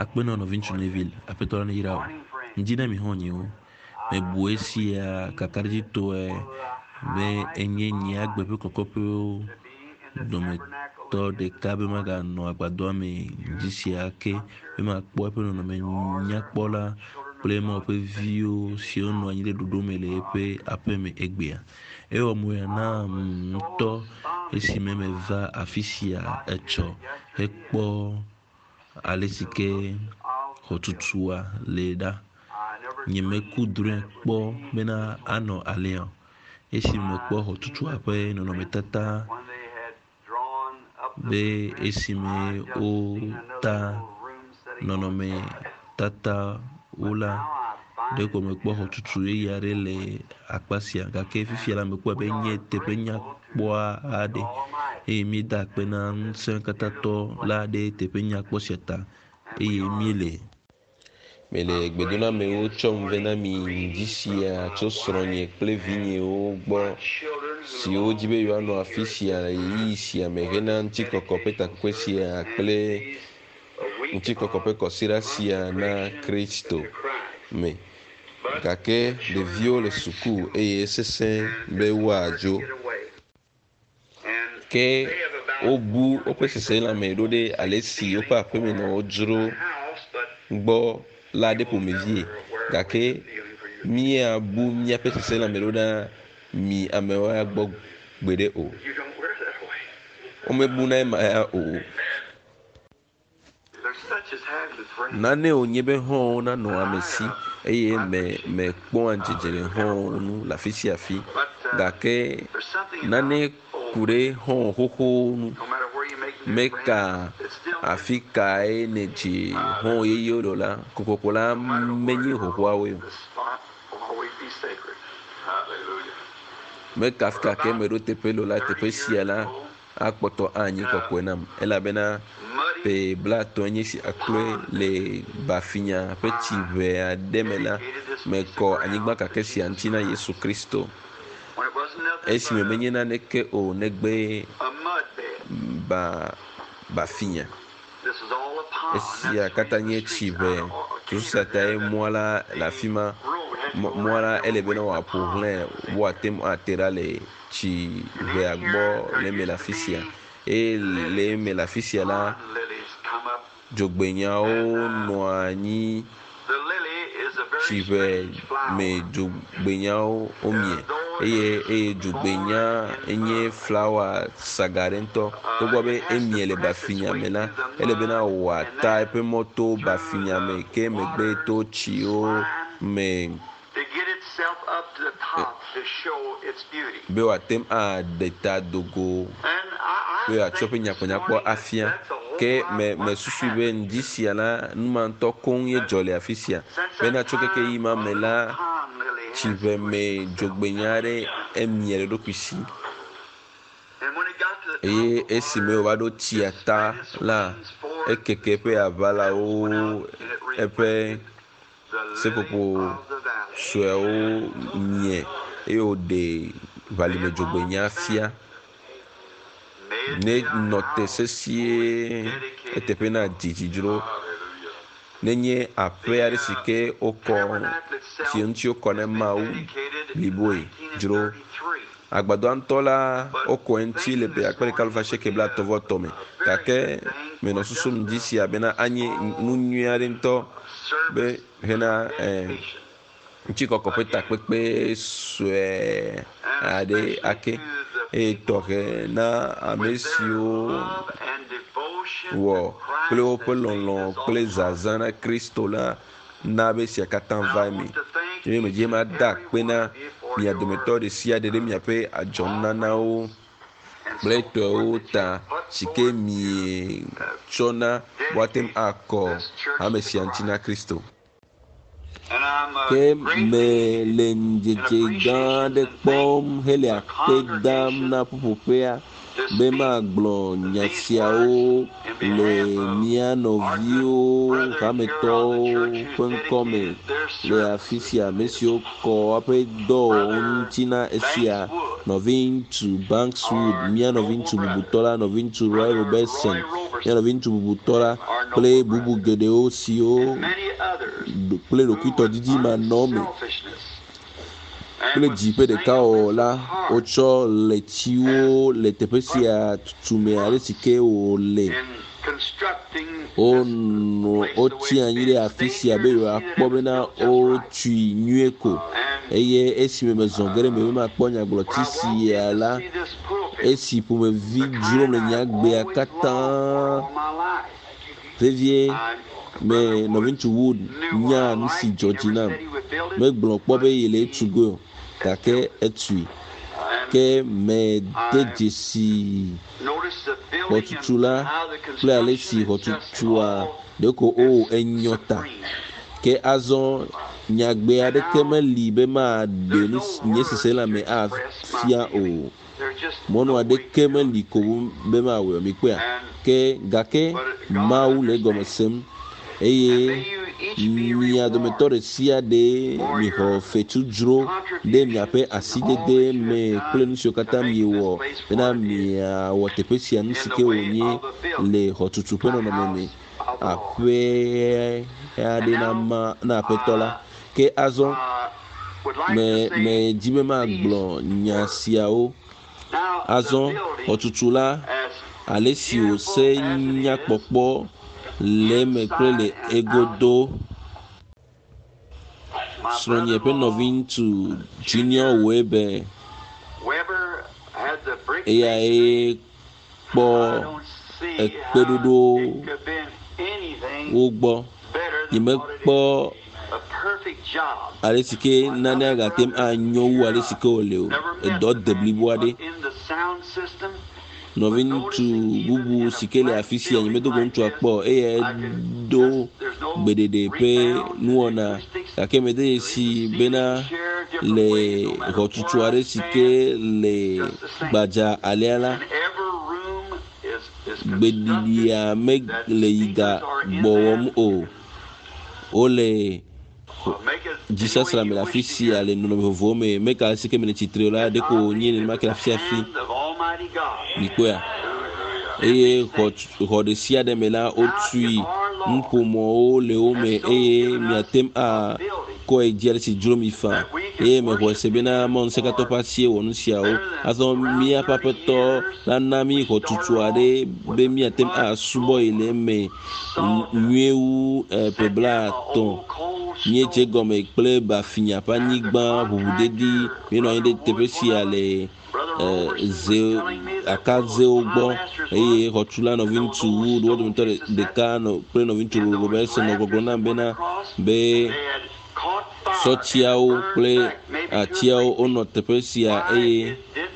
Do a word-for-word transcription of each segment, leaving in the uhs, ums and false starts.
akpena no vinchu neville apetola ne irao njina mi honye o me buesi ya kakarji to e me enye nya agbe kokope o do me to de kabe maga no agbado me njisi ake be ma kpo pe no me nya kpola plema pe view si ono anyile dodo me le pe ape me egbea e o mo ya na to esi me me va afisia echo ekpo alesike hotutua leda nyeme kudre kpo bena ano alea esi me kpo hotutua pe no no metata be esi me o ta no no me tata ula de ko me kpo hotutu e yare le akpasia ga ke fifia la me kpo be nye te pe nya kpo ade e mi da pe na nsen katato la de te pe nya kpo seta e mi le mele gbedona me o chom vena mi disia cho sronye ple vinye o gbo si o jibe yo no afisia yi sia me vena ntiko kopeta kwesia ple ntiko kope kosira sia na Kristo me gake de viole suku e sesen be wajo ke obu o pe sese la me do de alesi o pa pe me no ojuro gbo la de pour me vie gake mi abu mi pe sese la me do da mi amewa gbo gbede o o me bu na ma o nane onyebe ho na no amesi eye me me kpon anjejere ho nu la fisi afi gake nane kure ho ho ho nu meka afika energy ho yeyo dola kokokola menyi ho ho awe meka afika ke me do tepelo la tepesia la akpoto anyi kokwenam ela bena pe blato nye si akle le bafinya peti ve ademela meko anyigba kakesi antina Yesu Kristo esi me menye na neke o negbe ba bafinya esi akatanye chive tusata e mwala la fima mwala elebena wa pourlen wa tem aterale chi ve agbo le melafisia e le melafisia la jogbenya o no anyi chive me jogbenya o omie eye e jogbenya enye flower sagarento to gbobe emie le bafinya mena ele bena wa ta pe moto bafinya me ke me gbe to chi o me be wa tem a deta dogo be a chope nyakonya kwa afia ke me me susu be ndisi ala numa nto kon ye jole afisia be na choke ke yima mela chive me jogbenyare emiere do kwisi e esi me wa do tiata la ekeke pe avala o epe sepopo swe o nye e o de valime jogbenya afia ne note sesie etepena dijijro nenye apre arisike oko tienti oko ne mau liboi jro agbado antola oko enti lebe akpere kalfa sheke bla tovo tome kake meno susu ndisi abena anyi nunyare nto be hena eh nchiko kopeta pepe swe ade ake e toke na amesio wo ple o pelonlon ple zazana Kristo la na be sia katan vami je me je ma da pena mi adometo de sia de mi ape ajonna na o bleto o ta sike mi chona watem akọ amesia ntina Kristo ke me lenjeje gan de pom hele akpedam na popopea be ma gblɔ nyasiawo le mia nɔviwo kametɔwo ƒe ŋkɔme le afi sia ame siwo kɔ woƒe dɔ ŋuti na esia nɔvi ŋutsu Bankswood, mía nɔvi ŋutsu bubutɔ la, nɔvi ŋutsu Roy Robertson, mía nɔvi ŋutsu bubutɔ la kple bubu geɖewo siwo kple ɖokuitɔdidi manɔme kple dziƒe ɖeka wɔwɔ la wotsɔ le tsiwo le teƒe sia tutume ale si ke wòle. Wotsi anyi ɖe afi sia be yewoakpɔ bena wotui nyuie ko eye esime mezɔ ge ɖe me be makpɔ nyagblɔti sia la, esi ƒomevi dzrom le nyagbea katã vevie me nɔvi ŋutsu Wood nya nu si dzɔ dzi nam, megblɔ kpɔ be yele etu go gake etui ke me de dzesi xɔtutu la kple ale si xɔtutua ɖeko o enyɔ ta ke azɔ nyagbe aɖeke meli be maɖe nu nye sese la me afia o, mɔnu aɖeke meli ko be mawɔ mi kpea ke gake Mawu le gɔme sem eye mia dometɔ ɖe sia ɖe mixɔ fetudzro ɖe miaƒe asidede me kple nu siwo katã miewɔ bena miawɔ teƒe sia nu si ke wònye le xɔtutu ƒe nɔnɔme me aƒe aɖe na ma na aƒetɔ la. Ke azɔ me me dzi be magblɔ nya siawo azɔ xɔtutu la ale si wòse nyakpɔkpɔ le me kple le egodo. Srɔ̃nye ƒe nɔvi ŋutsu Junior Webe eyae kpɔ ekpeɖoɖo wo gbɔ, yemekpɔ ale si ke nane agatem anyo wu ale si ke wòle o, edɔ de blibo aɖe. Nɔvi ŋutsu bubu si ke le afi sia nyemedo go ŋutsua kpɔ eye do gbeɖeɖe ƒe nuwɔna gake mede si bena le xɔtutu aɖe si ke le gbadza alia la gbeɖiɖia me le yi ga gbɔwɔm o, wole dzisasra me le afi sia le nɔnɔme vovowo me, meka ale si ke me le tsitre o la ɖeko nye nenema ke le afi afi mikpoa eye xɔ ɖe sia ɖe me la wotui nuƒomɔwo le wo me eye miatem akɔe dzi ale si dzro mi fa eye mexɔ se bena Mɔŋusẽkatɔ ƒe asie wɔ nu siawo azɔ míaƒe aƒetɔ la na mi xɔtutu aɖe be miatem asubɔ yi le eme nyuie wu ƒe blaatɔ̃. Míedze gɔme kple bafinya ƒe anyigba ʋuʋudedi, míenɔ anyi ɖe teƒe sia le ze akazewo gbɔ eye xɔtula nɔvi ŋutsu Wood wo dometɔ ɖeka nɔ kple nɔvi ŋutsu Robertson nɔ gbɔgblɔ nam bena be sɔtiawo kple atiawo wonɔ teƒe sia eye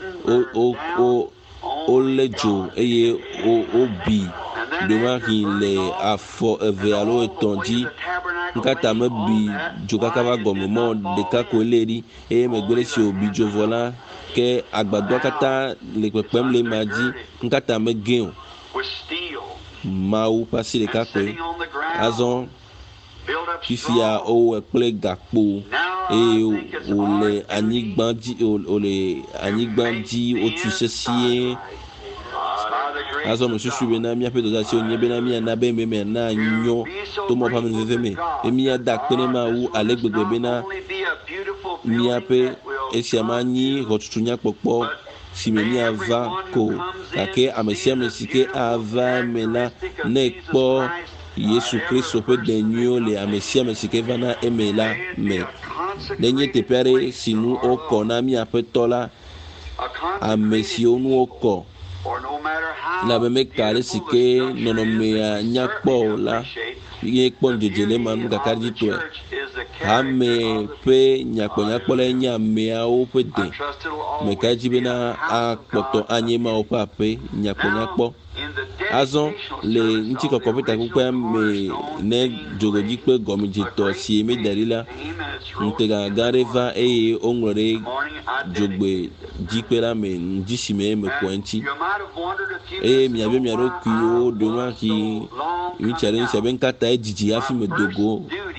wolé dzo eye wobi ɖomahi le afɔ eve alo etɔ̃ dzi. Nkata mebi dzo kaka va gɔme mɔ ɖeka ko lé ɖi eye megbe ɖe si wobi dzo vɔ la ke agbadɔa katã le kpekpem le ma dzi nkata megẽ o. Mawu ƒe asi ɖeka koe azɔ fifia wowɔe kple gakpo eye wòle anyigba dzi wòle anyigba dzi wotui sesĩe. Azɔ mesusu bena míaƒe dodasiwo nye bena míana be me miana nyo to mɔ ƒe amenuveve me be míada akpe ne Mawu ale gbegbe bena míaƒe esia manyi xɔtutu nyakpɔkpɔ si me míava ko gake ame sia ame si ke ava me la ne kpɔ Yesu Kristo ƒe denyuiwo le ame sia ame si ke va na eme la me. Nenye teƒe aɖe si nu wokɔ na míaƒetɔ la, ame siwo nu wokɔ la be meka ale si ke nɔnɔmea nyakpɔ o la ye kpɔ dzedze le ma nu kakaɖi tɔe. Ame ƒe nyakpɔnyakpɔ la nye ameawo ƒe de. Meka edzi bena akpɔtɔ anye Mawu ƒe aƒe nyakpɔnyakpɔ. Azɔ le ŋutikɔkɔ ƒe takpekpea me ne dzogbedikpe gɔmedzetɔ si me da ɖi la ŋutega gã aɖe va eye woŋlɔ ɖe dzogbedzikpe la me ŋdi si me mekɔ eŋuti eye miabe mia ɖokuiwo ɖomahi ŋutsu aɖe sia be nkata edzidzi hafi me dogo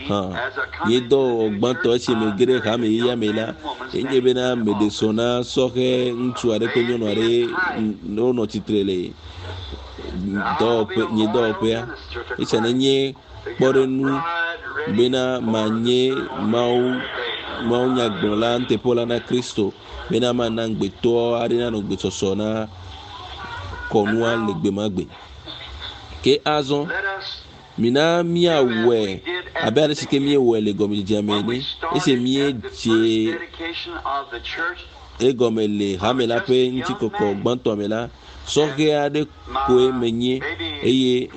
ha ye do gbanto che me gere ha me ya me la enye be na me de sona soke ntu are ko nyono are no no titrele do pe ni do pe ya icha na nye kpore nu be na manye mau mau nya gbola nte pola na Kristo be na ma na ngbe to are na no gbe soso na konua le gbe magbe ke azon mina mia we abere sike mie we le gomi jameni ese mie je e gomele hamela pe nti koko gbanto mela soke ade ko menye eye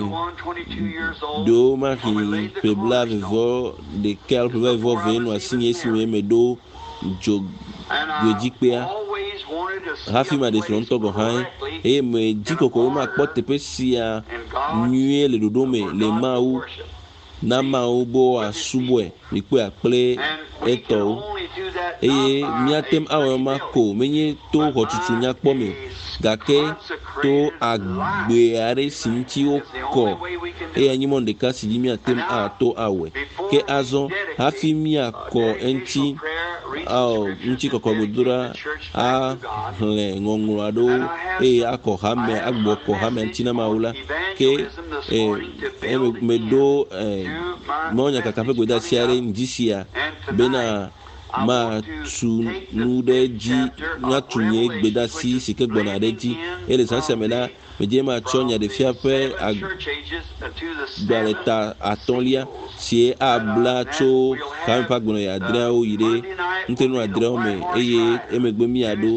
do ma ki pebla vivo de quel peut vivo venu a signer si me do jo gwejikpea hafi ma de son to go han e me jikoko ma pote pe sia nuye le dodome le mau na mau bo asubwe ikwe akple eto eye miatem awo ma ko menye to hotutu nya kpo me gake to agbe are simti oko e anyi mon de kasi mi atem a to awe ke azon hafi mi akọ enti aw nchi koko godura a le ngongurado e akọ hame agbo ko hame ntina maula ke e me do monya kakape goda siare njisia bena ma tu nude ji na tunye gbeda si sike gbona reji ele sanse mela meje ma chonya de fiape agbaleta atolia si abla cho kan pa gbona ya dra o ire ntenu adra o me eye emegbe mi ado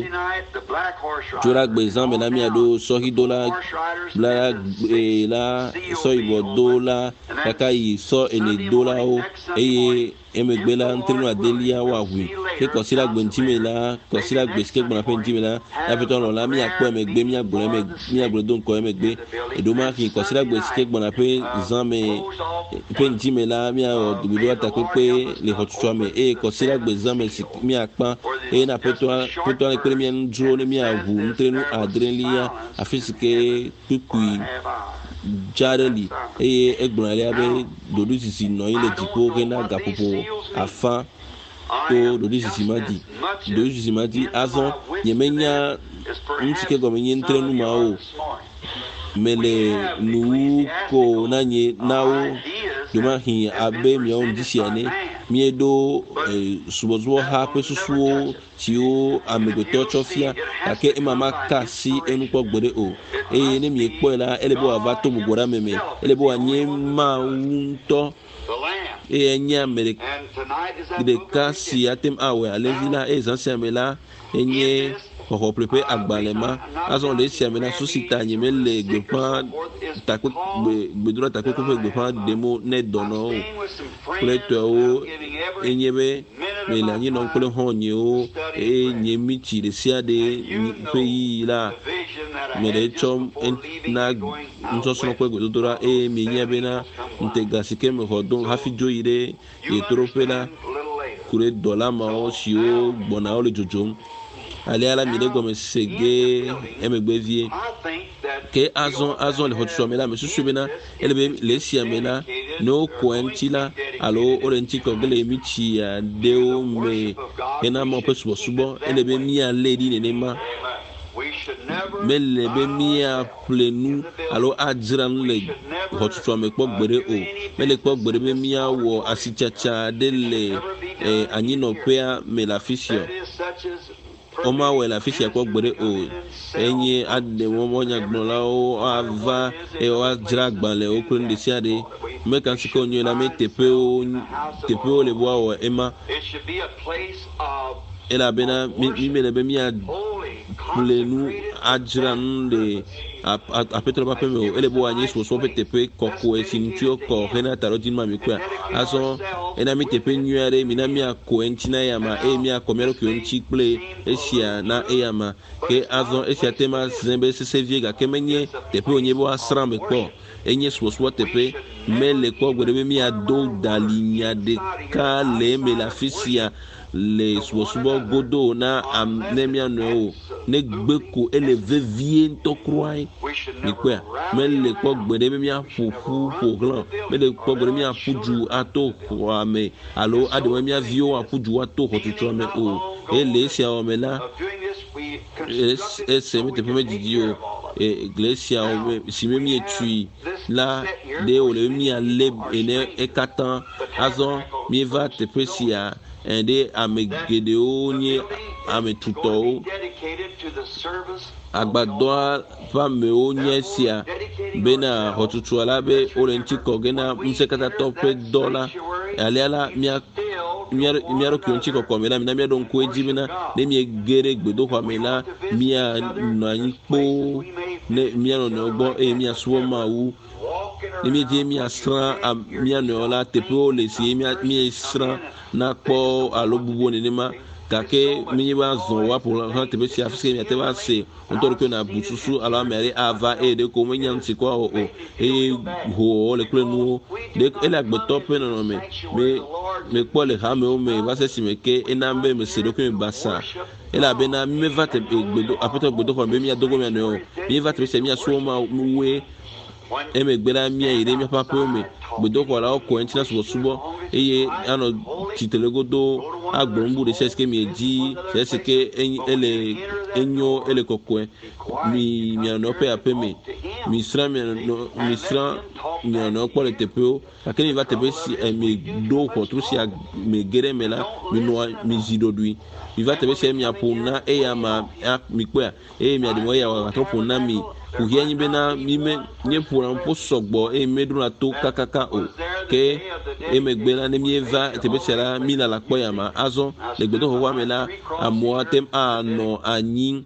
jora gbe zan me la mi ado so hidola bla e la so ibo dola kakai so ene dola o eye emegbe la ntenu adelia wa wi ke ko sira gbe ntime la ko sira gbe ske gbona pe ntime la la pe ton la mi apo emegbe mi agbon me mi agbon don ko emegbe edo ma ki ko sira gbe ske gbona pe zan me pe ntime la mi a dubido ata pe le hotuto me e ko sira gbe zan me mi akpa e na pe to pe to le pe mi ndro le mi awu ntenu adrelia afisike kukui jareli eye egbonale abe dodu sisi no ile tipo kena gapopo afa to dodu sisi madi dodu sisi madi azon yemenya ntike gomenye ntrenu mao mele nu ko nanye nawo duma hi abe mi on disiane miedo subozo ha pesusuo ti o amegoto chofia ake imama kasi enukpo gbere o eye ne mi ekpo la elebo avato mugora meme elebo anye ma unto eye nya mere de kasi atem awe alevila ezansia mela enye ko prepe agbalema azon le siamena susita nyemele gbepa takwe gbedura takwe ko gbepa demo ne dono pleto o enyebe melanyi non kole honye o e nyemichi de siade peyi la mere chom na nso sono ko gbedura e menyebe na integasike me hodon hafi joire e tropela kure dola ma o sio gbona o le jojom ale ala mi de go me sege emegbevie ke azon azon le hotuto mela me susu bena elebe le sia mela no koentila alo orenti ko gele mi chi ya deo me ena mo pesubo subo elebe mi a lady nenema mele be mi a plenu alo adran le hotuto me kpo gbere o mele kpo gbere be mi a wo asichacha de le eh, anyino pea me la fisio oma we la fishi akwa gbere o enye ade mo monya gbola o ava e o ajra gbale o kun de siade me kan siko nyo la me tepe o tepe o le bo o ema ela bena mi me le be mi a plenu ajra nde a petro pa pe me o ele bo anyi so so tepe kokko e sinitio ko hena taroti ma mi kwa aso ena mi tepe nyuare mi na mi akọ entina ya ma e mi akomero ki onchi play esia na e ya ma ke azo esia tema zembe se viega ke menye tepe onye bo asram be ko enye so so tepe mele ko gbere mi ado dalinya de ka le me la fisia le subo godo na amnemia no ne gbeko ele vevie ntokroai ni kwa me le ko gbede me mia fufu foglan me le ko gbede mia fuju ato kwa me alo ade me mia vio afuju ato ko tutu me o ele sia o me la es es me te peme didio iglesia o si me mi etui la de o le mi ale ene ekatan azon mi va te pesia ende amegedeo ni ametuto agbado pa me o nyesia bena hotutu ala be o le ntiko gena msekata tope dola ale ala mia mia mia ro kionchi ko komela mina mia don ko ejimina ne mi gere gbedo kwa mela mia na nyipo ne mia no no gbo e mia suwo ma wu ne mi je mia sran mia no la tepo le si mia mia sran na po alo bubo ne ma kake mi ba zon wa pour la te be si afise mi te ba se on to ko na bususu alo amere ava e de ko mo nyan ti ko o e ho le kle nu de e la gbe top no no me me me ko le ha me o me ba se si me ke e na mbe me se do ko me basa e la be na mi va te gbedo apeto gbedo ko me mi adogo mi no mi va te se mi aso ma we e me gbera mi e ire mi papa me gbedo ko la ko en tina subo subo eye ano titelegodo agbombu de seske mi eji seske ele enyo ele kokwe mi mi ano pe ape me mi sra mi no mi sra mi ano ko le tepeo akeni va tepe si mi do ko tru si me gere mela mi no mi zidodui mi va tepe si mi apuna e ya ma mi kwa e mi adimo ya wa topuna mi kuhia nyi bena mi me nye pura mpo sogbo e medru na to kakaka o ke e megbela ne mi eva tebe sera mi na la kpoya ma azo le gbedo ho wa mela amo atem ano anyin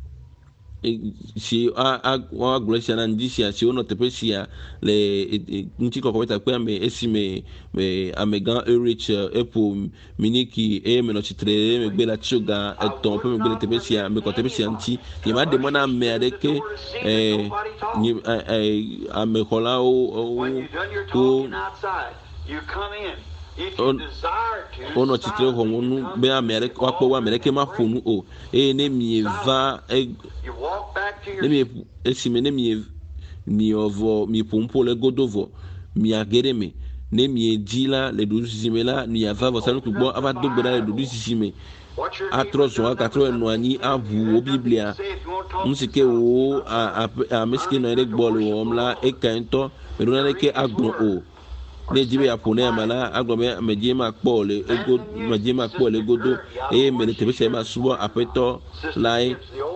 si a a wa glosia na ndisia si ono tepe sia le nti ko kometa kwa me esime me amegan erich epo miniki e me no chitre me gbela chuga eton pe me gbela tepe sia me ko tepe sia nti ye ma de mo na me adeke eh ni eh amekola o o you come in. On ono chitre ho ngonu be America wa po America ma fonu o e ne mi va e ne mi esime ne mi mi ovo mi pompo le godovo mi agere me ne mi ejila le do zimela ni ava vo sanu kubo ava do gbeda le do zime atrozo akatro enu ani avu o biblia musike o a a meske no ele gbolo o mla e kanto me do na ke agbon o ne jibe ya pone amala agbome meje ma po le ego meje ma po le godo e me le tebe se ma subo apeto lai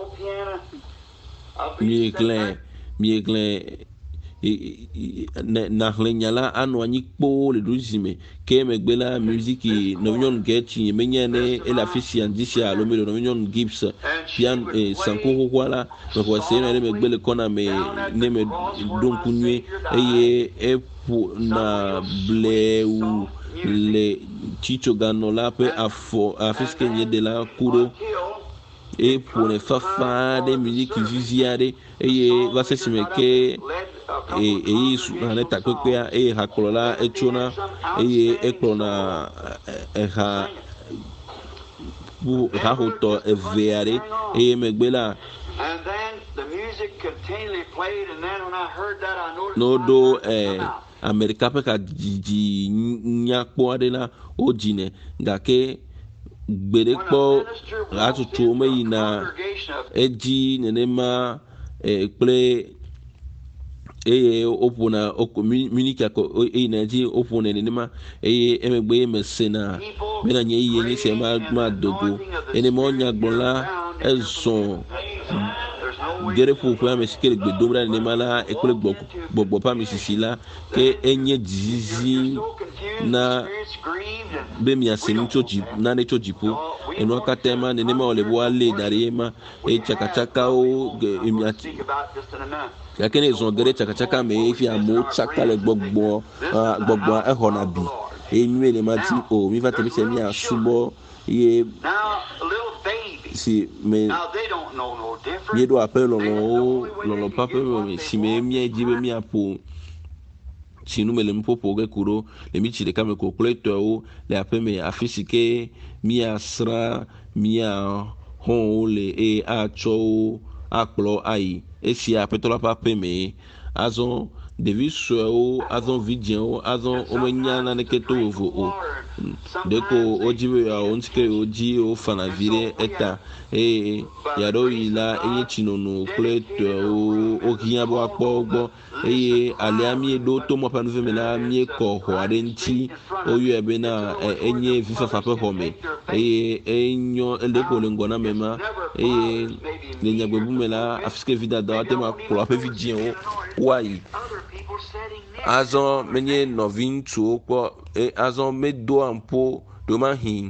mi clen mi clen na hlenyala anu anyi po le duzime ke me gbela musique no nyon getchi menyane e la fisia ndisia lo me no nyon gibbs pian e sanko kwala me ko se no me gbele kona me ne me donkunwe eye e na bleu le chicho ganola pe afo afiske nye de la kuro e pour ne fafa de musique viziare eye va se simeke e e su na ta kwekwa e hakolola e chona eye e klona e ha bu ha hoto e veare e megbela And then the music continually played, and then when I heard that, I noticed no do eh America pe ka ji nyakpo adela ojine ngake gbere po atutu me ina eji nenema e ple e opuna okomunika ko e na ji opuna nenema e emegbe mesena mena nye iye ni se ma ma dogo ene mo nyagbonla ezon gere pour pour me sikere gbe dobra ne mala e kole gbogbo pa mi sisila ke enye dizi na be mi asemi choji na ne choji po eno akatema ne ne ma ole bo ale darema e chaka chaka o emi ati yakene zon gere chaka chaka me e fi amo chaka le gbogbo gbogbo e hona bi e mi le ma ti o mi va te se mi asubo ye si me ye do appel lo lo lo papa me si me mi e jibe mi apo si nous me le mpopo ge kuro le mi chile kame ko pleto le apeme afisike mi asra mi a hon le e a cho akplo ai esi apetola pa peme azon devi so azon vidien azon omenya na keto vo o deko ojiwe ya onske oji o fana vire eta e yaro ila enye chinono pleto o okinya bo akpogbo eye aliami do to mo panu femela mi ko ho adenti oyo ebe na enye vifa fa pe home eye enyo eleko le ngona mema eye le nyagbe bumela afiske vida da te ma ko ape vidien o wai azon menye novin tu ko e azon medo ampo do ma hin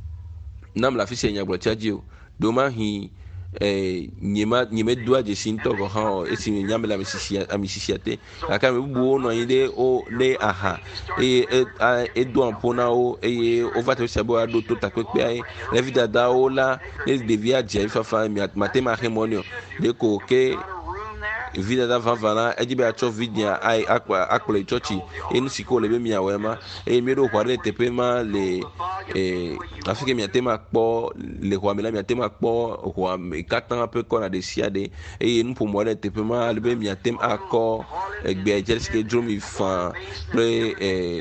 nam la fise nyagbo tiadio do ma hin eh nyema nyeme doa je sinto ko ha esi nyame la misisia amisisiate aka me buo no ide o le aha e e do ampona o e o va te sabo ado to takwepe ai la vida da o la les devia je fa fa mi matema remonio de ko ke vida da vanvala e dibe acho vidia ai akwa akole chochi enu sikole be mia wema e mero kware tepe ma le e afike mi tema kpo le kwa mela mi tema kpo kwa katan pe ko na de siade e enu pour moi le tepe ma le be mi tem akọ egbe jelske dromi fa pre e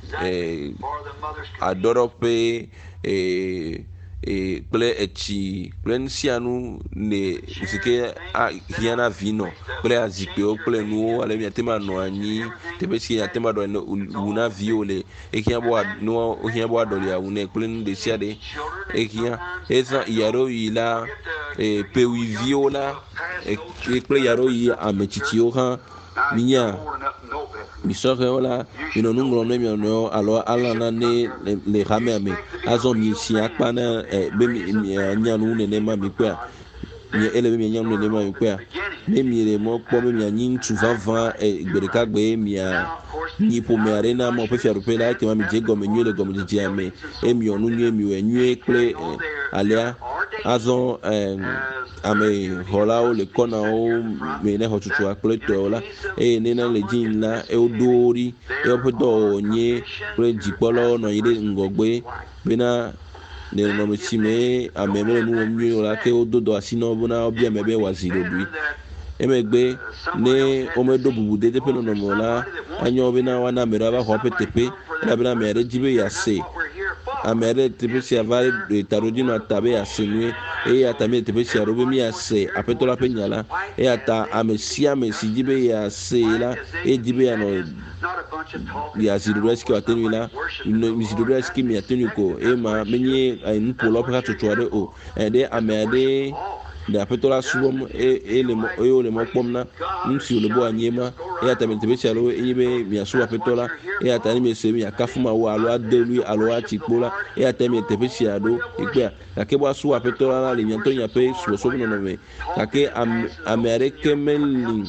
e adoro pe e e ple echi plen sianu ne sike a hiana vino ple azikpe o ple nu ale mi tema no ani tebe si ya tema do una viole e kia bo no o kia bo adole ya une ple nu de siade e kia esa yaro ila e pe wi viola e ple yaro yi amechichio ha minya misore ola ino nungro ne mi no alo ala na ne le rame ame azon mi si akpa na be mi nya nu ne ne ma mi kwa mi ele be mi nya nu ne ma mi kwa me mi re mo po me mi anyin tu vanvan e gbereka gbe mi a ni po me arena mo pe fiaru pe la ke ma mi je go me nyu le go me je ame e mi onu nyu mi we nyu kle alia azon ame holao le kona o me ne hotutu akleto la e ne na le jin la e odori e opedo nye pre jipolo no ide ngogbe bena ne no me chime ame me nu omi la ke ododo asino bona obi ame be waziro bi emegbe ne omedo bubude de peno no mola anyo bena wana mera ba ho petepe la bena mere jibe ya se amere tepe si avale de tarodino atabe asenwe e atame tepe si arobe mi ase apetola penyala e ata amesia mesi jibe ya se la e jibe ya no ya zirureski atenu la no zirureski mi atenu ko e ma menye ainu polo pa tutuare o e de amede de apetola subom e e le mo e o le mo pomna nsi le bo anyema e atame tepe si aro e be mi asu apetola e atani me se mi akafuma wa alo adelu alo achikpola e atame tepe si ado ikpe ake bo asu apetola la le nyanto nyape so so no no me ake amerike melin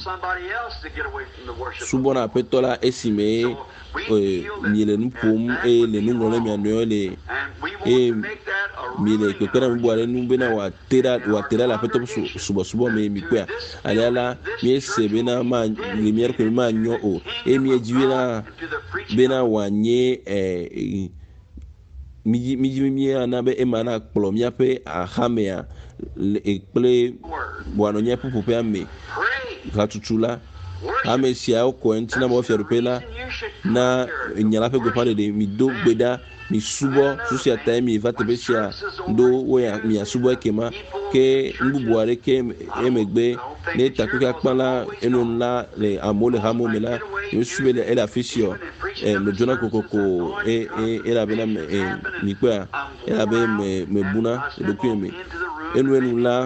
subona apetola esime e mi le npom e le nungo le mi anyo le e mi le ke kana mbo ale numbe na wa tera wa tera la peto subo subo me mi kwa ala mi se bena ma lumière que ma nyo o e mi ejiwe na bena wanye eh mi mi mi ana be e mana kplo mi ape a hamea e ple bwano nya pupu pe ame gatutula ame sia o ko entina mo fe rupela na nyala pe gopade de mi do gbeda mi subo susi ata mi va te besia do wo ya mi asubo ekema ke mbubuare ke emegbe ne takuka kpala enu la le amole hamo mela mi subele ela fisio e me jona kokoko e e ela bena e mi kwa ela be me me buna do kweme enu enu la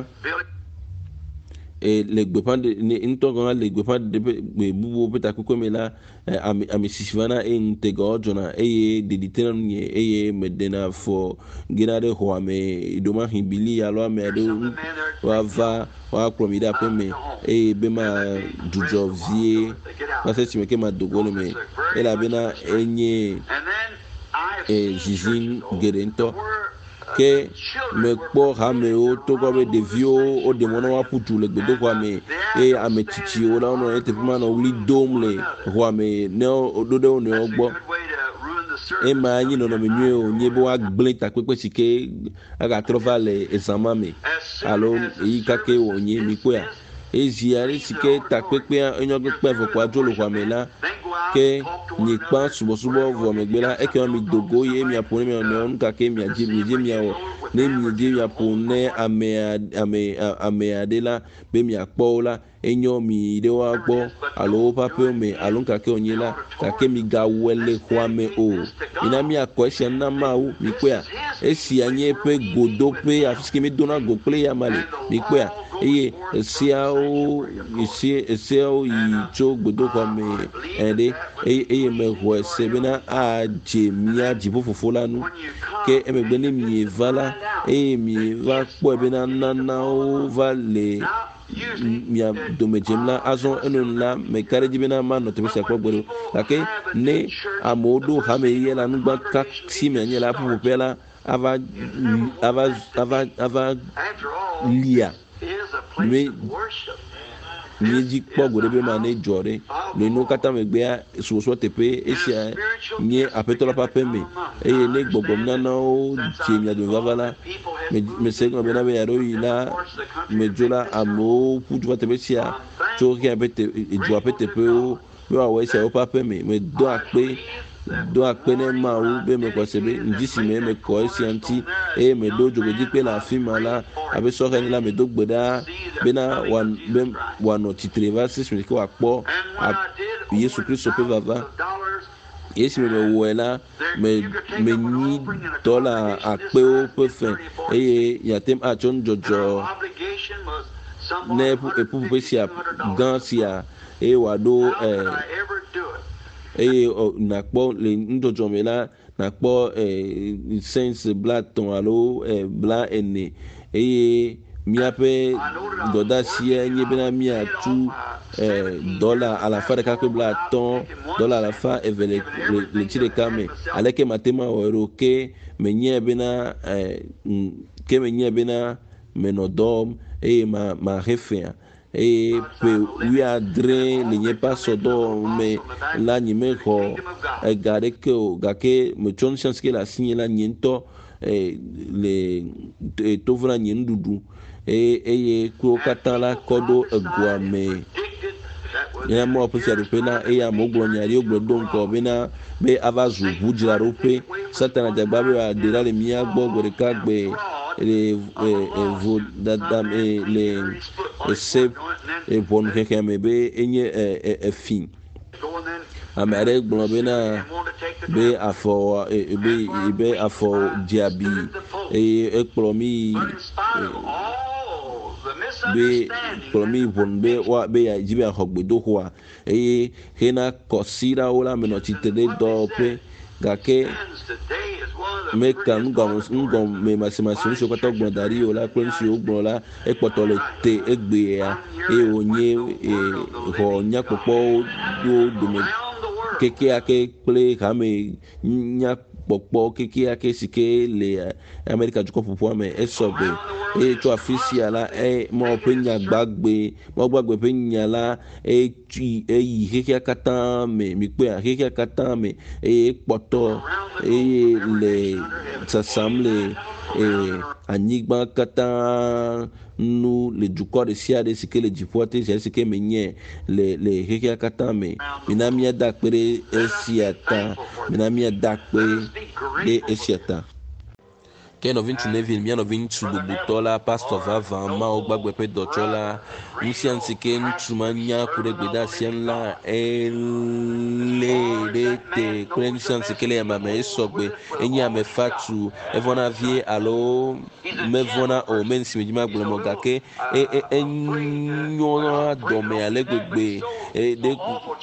e le gbepande ni ntogo le gbepande de bubu beta kukomela ami ami sisivana e ntego jona e de ditena nye e medena fo ginade ho ame idoma hibili alo ame do wava wa promida peme e bema dujo vie pase timeke madogolo me ela bena enye e jijin gerento ke me kpɔ hamewo togbɔ be ɖeviwo wo ɖe mɔ na woaƒutu le gbedoxɔa me eye ame tsitsiwo la wonɔ anyi teƒe ma nɔ wli dom le xɔa me ne woɖo ɖe wo nɔewo gbɔ. Ema nyi nɔnɔme nyuie o nye be woagblẽ takpekpe si ke agatrɔ va le ezãma me alo eyi kake wònye mi kpɔa ezia ɖe si ke takpekpea enyo kpekpe eve kɔ adzo le xɔa me la ke nyikpa subɔsubɔ vɔ megbe la eke ma mi dogo ye miaƒo ne mia nɔewo nu gake miadzi miedze miawɔ ne miedze miaƒo ne amea ame ame aɖe la be miakpɔwo la enyo mi ɖe woa gbɔ alo woƒe aƒewo me alo gake wònye la gake migawɔe le xɔa me o mina miakɔ esia na Mawu mi kpɔa esia nye eƒe godoƒe afi si ke mi dona go kple yama le mi kpɔa eye esiawo esi esiawo yi tso gbedoxɔ me ɛɖe eye eye mexɔ ese bena adze mia dziƒoƒoƒo la nu ke emegbe ne mieva la eye mieva kpɔe bena nanawo va le mia dome dzem la azɔ enu la meka ɖe dzi bena manɔ teƒe sia kpɔ gbe ɖo gake ne amewo ɖo hame ye la nugba kasi mianye la ƒuƒoƒea la ava ava ava ava lia mi mi dzi kpɔ go ɖe be ma ne dzɔ ɖe le nuwo katã megbea subɔsubɔ teƒe esia nye aƒetɔ la ƒe aƒe me eye ne gbɔgbɔm nanawo dze mia dome vava la me se gɔme bena be yaɖo yi la medzo la amewo ƒu du va teƒe sia tso xeya ƒe te edua ƒe teƒewo be woawɔ esia woƒe aƒe me me do akpe do akpe ne Mawu be me kɔse be ŋdi si me me kɔ esia ŋuti eye me do dzogbedzikpe le afi ma la abe sɔhe ne la me do gbe ɖa bena be wòanɔ tsitre va se esime ke wòakpɔ Yesu Kristo ƒe vava esi me mewɔe la me me nyi dɔla akpewo ƒe fe eye yatem atsɔ nudzɔdzɔ ne eƒuƒoƒe sia gã sia eye wòaɖo ɛ eye nakpɔ le nudzɔdzɔ me la nakpɔ ɛ sɛnsi bla etɔ̃ alo ɛ bla ene eye miaƒe dɔdasia nye bena miatu ɛ dɔla alafa ɖeka kple bla atɔ̃ dɔla alafa eve le le tsi ɖeka me aleke mate ma wɔ ɖo ke menye bena ɛ ke menye bena menɔ dɔm eye ma ma he fea eye pe wuiadre le nye pasɔ dɔ me la nye me xɔ ega ɖeke o gake metsɔ nusia si ke le asi nye la nye ŋutɔ le tovo na nye nuɖuɖu eye eye kuro katã la kɔ ɖo egoa me yena mɔ ƒe fiaɖoƒe na eye amewo gblɔ nya ɖi wogblɔ ɖo ŋkɔ bena be ava zu ʋudzraɖoƒe Satana dzagba be wòaɖe la le mía gbɔ gbe ɖeka gbe le evo dada le ese ʋɔnu xexea me be enye efi ame aɖe gblɔ bena be afɔ be be afɔ dziabi eye ekplɔ mi be kplɔ mi ʋɔnu be wa be dzi be axɔ gbedoxɔa eye hena kɔsirawo la menɔ tsitre ɖe dɔwɔƒe gake meka nugɔme masemase nu siwo katã gblɔ da ɖi o la kple nu siwo gblɔ la ekpɔtɔ le te egbea eye wònye xɔ nyakpɔkpɔwo ɖo dome kekeake kple hame nyakpɔkpɔ kekeake si ke le Amerika dukɔ ƒoƒoa me esɔgbe eye tso afi sia la mɔ ƒe nya gbagbe mɔ gbagbe ƒe nya la eyi eyi xexea katã me mi kpɔa xexea katã me eye ekpɔtɔ eye le sasam le anyigba katã nu le dukɔ ɖe sia ɖe si ke le dziƒoa te sia si ke menye le le xexea katã me mina míada akpe ɖe esia ta mina míada akpe ɖe esia ta. Ke nɔvi ŋutsu nevi mía nɔvi ŋutsu bugbutɔ la pastor vava mawo gbagbe ƒe dɔtsɔla nusia nu si ke ŋutsu ma nya ku ɖe gbedeasia la ele ɖe te kple nusia nu si ke le ame me esɔgbe enye ame fatu evɔna vie alo mevɔna o me nsi me dzi ma gblɔ mɔ gake enyo dɔme ale gbegbe ɖe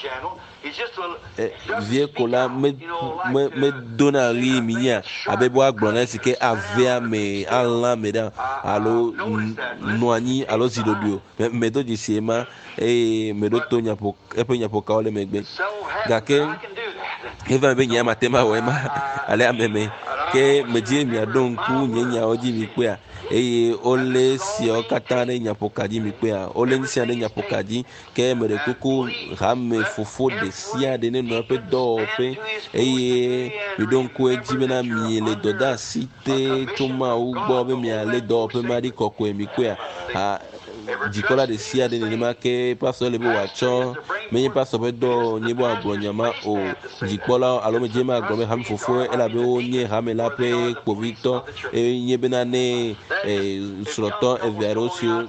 vie ko la me me me dona ɣi mi nya abe bo agblɔ na si ke avea me alã me ɖa alo nɔ anyi alo zi ɖoɖo me me do dzi sie ma eye me ɖo to nyaƒo eƒe nyaƒokawo le megbe gake eva be nye ma te ma wɔ ema ale ame me ke medie mi adon ku nyenya oji mi pe a eye ole si o kata ne nyapokaji mi pe a ole nsi ade nyapokaji ke mere kuku rame fofo de sia de ne no pe do pe eye mi don ku eji be na mi le doda site tuma ugbo be mi ale do pe mari kokko mi pe a jikola de sia de ne ma ke pastor le bo wa cho me pastor be do ni bo agbonyama o jikola alo me jema agbo me ham fofo ela be o nye ha me la pe povito e nye bena ne sroto e verosio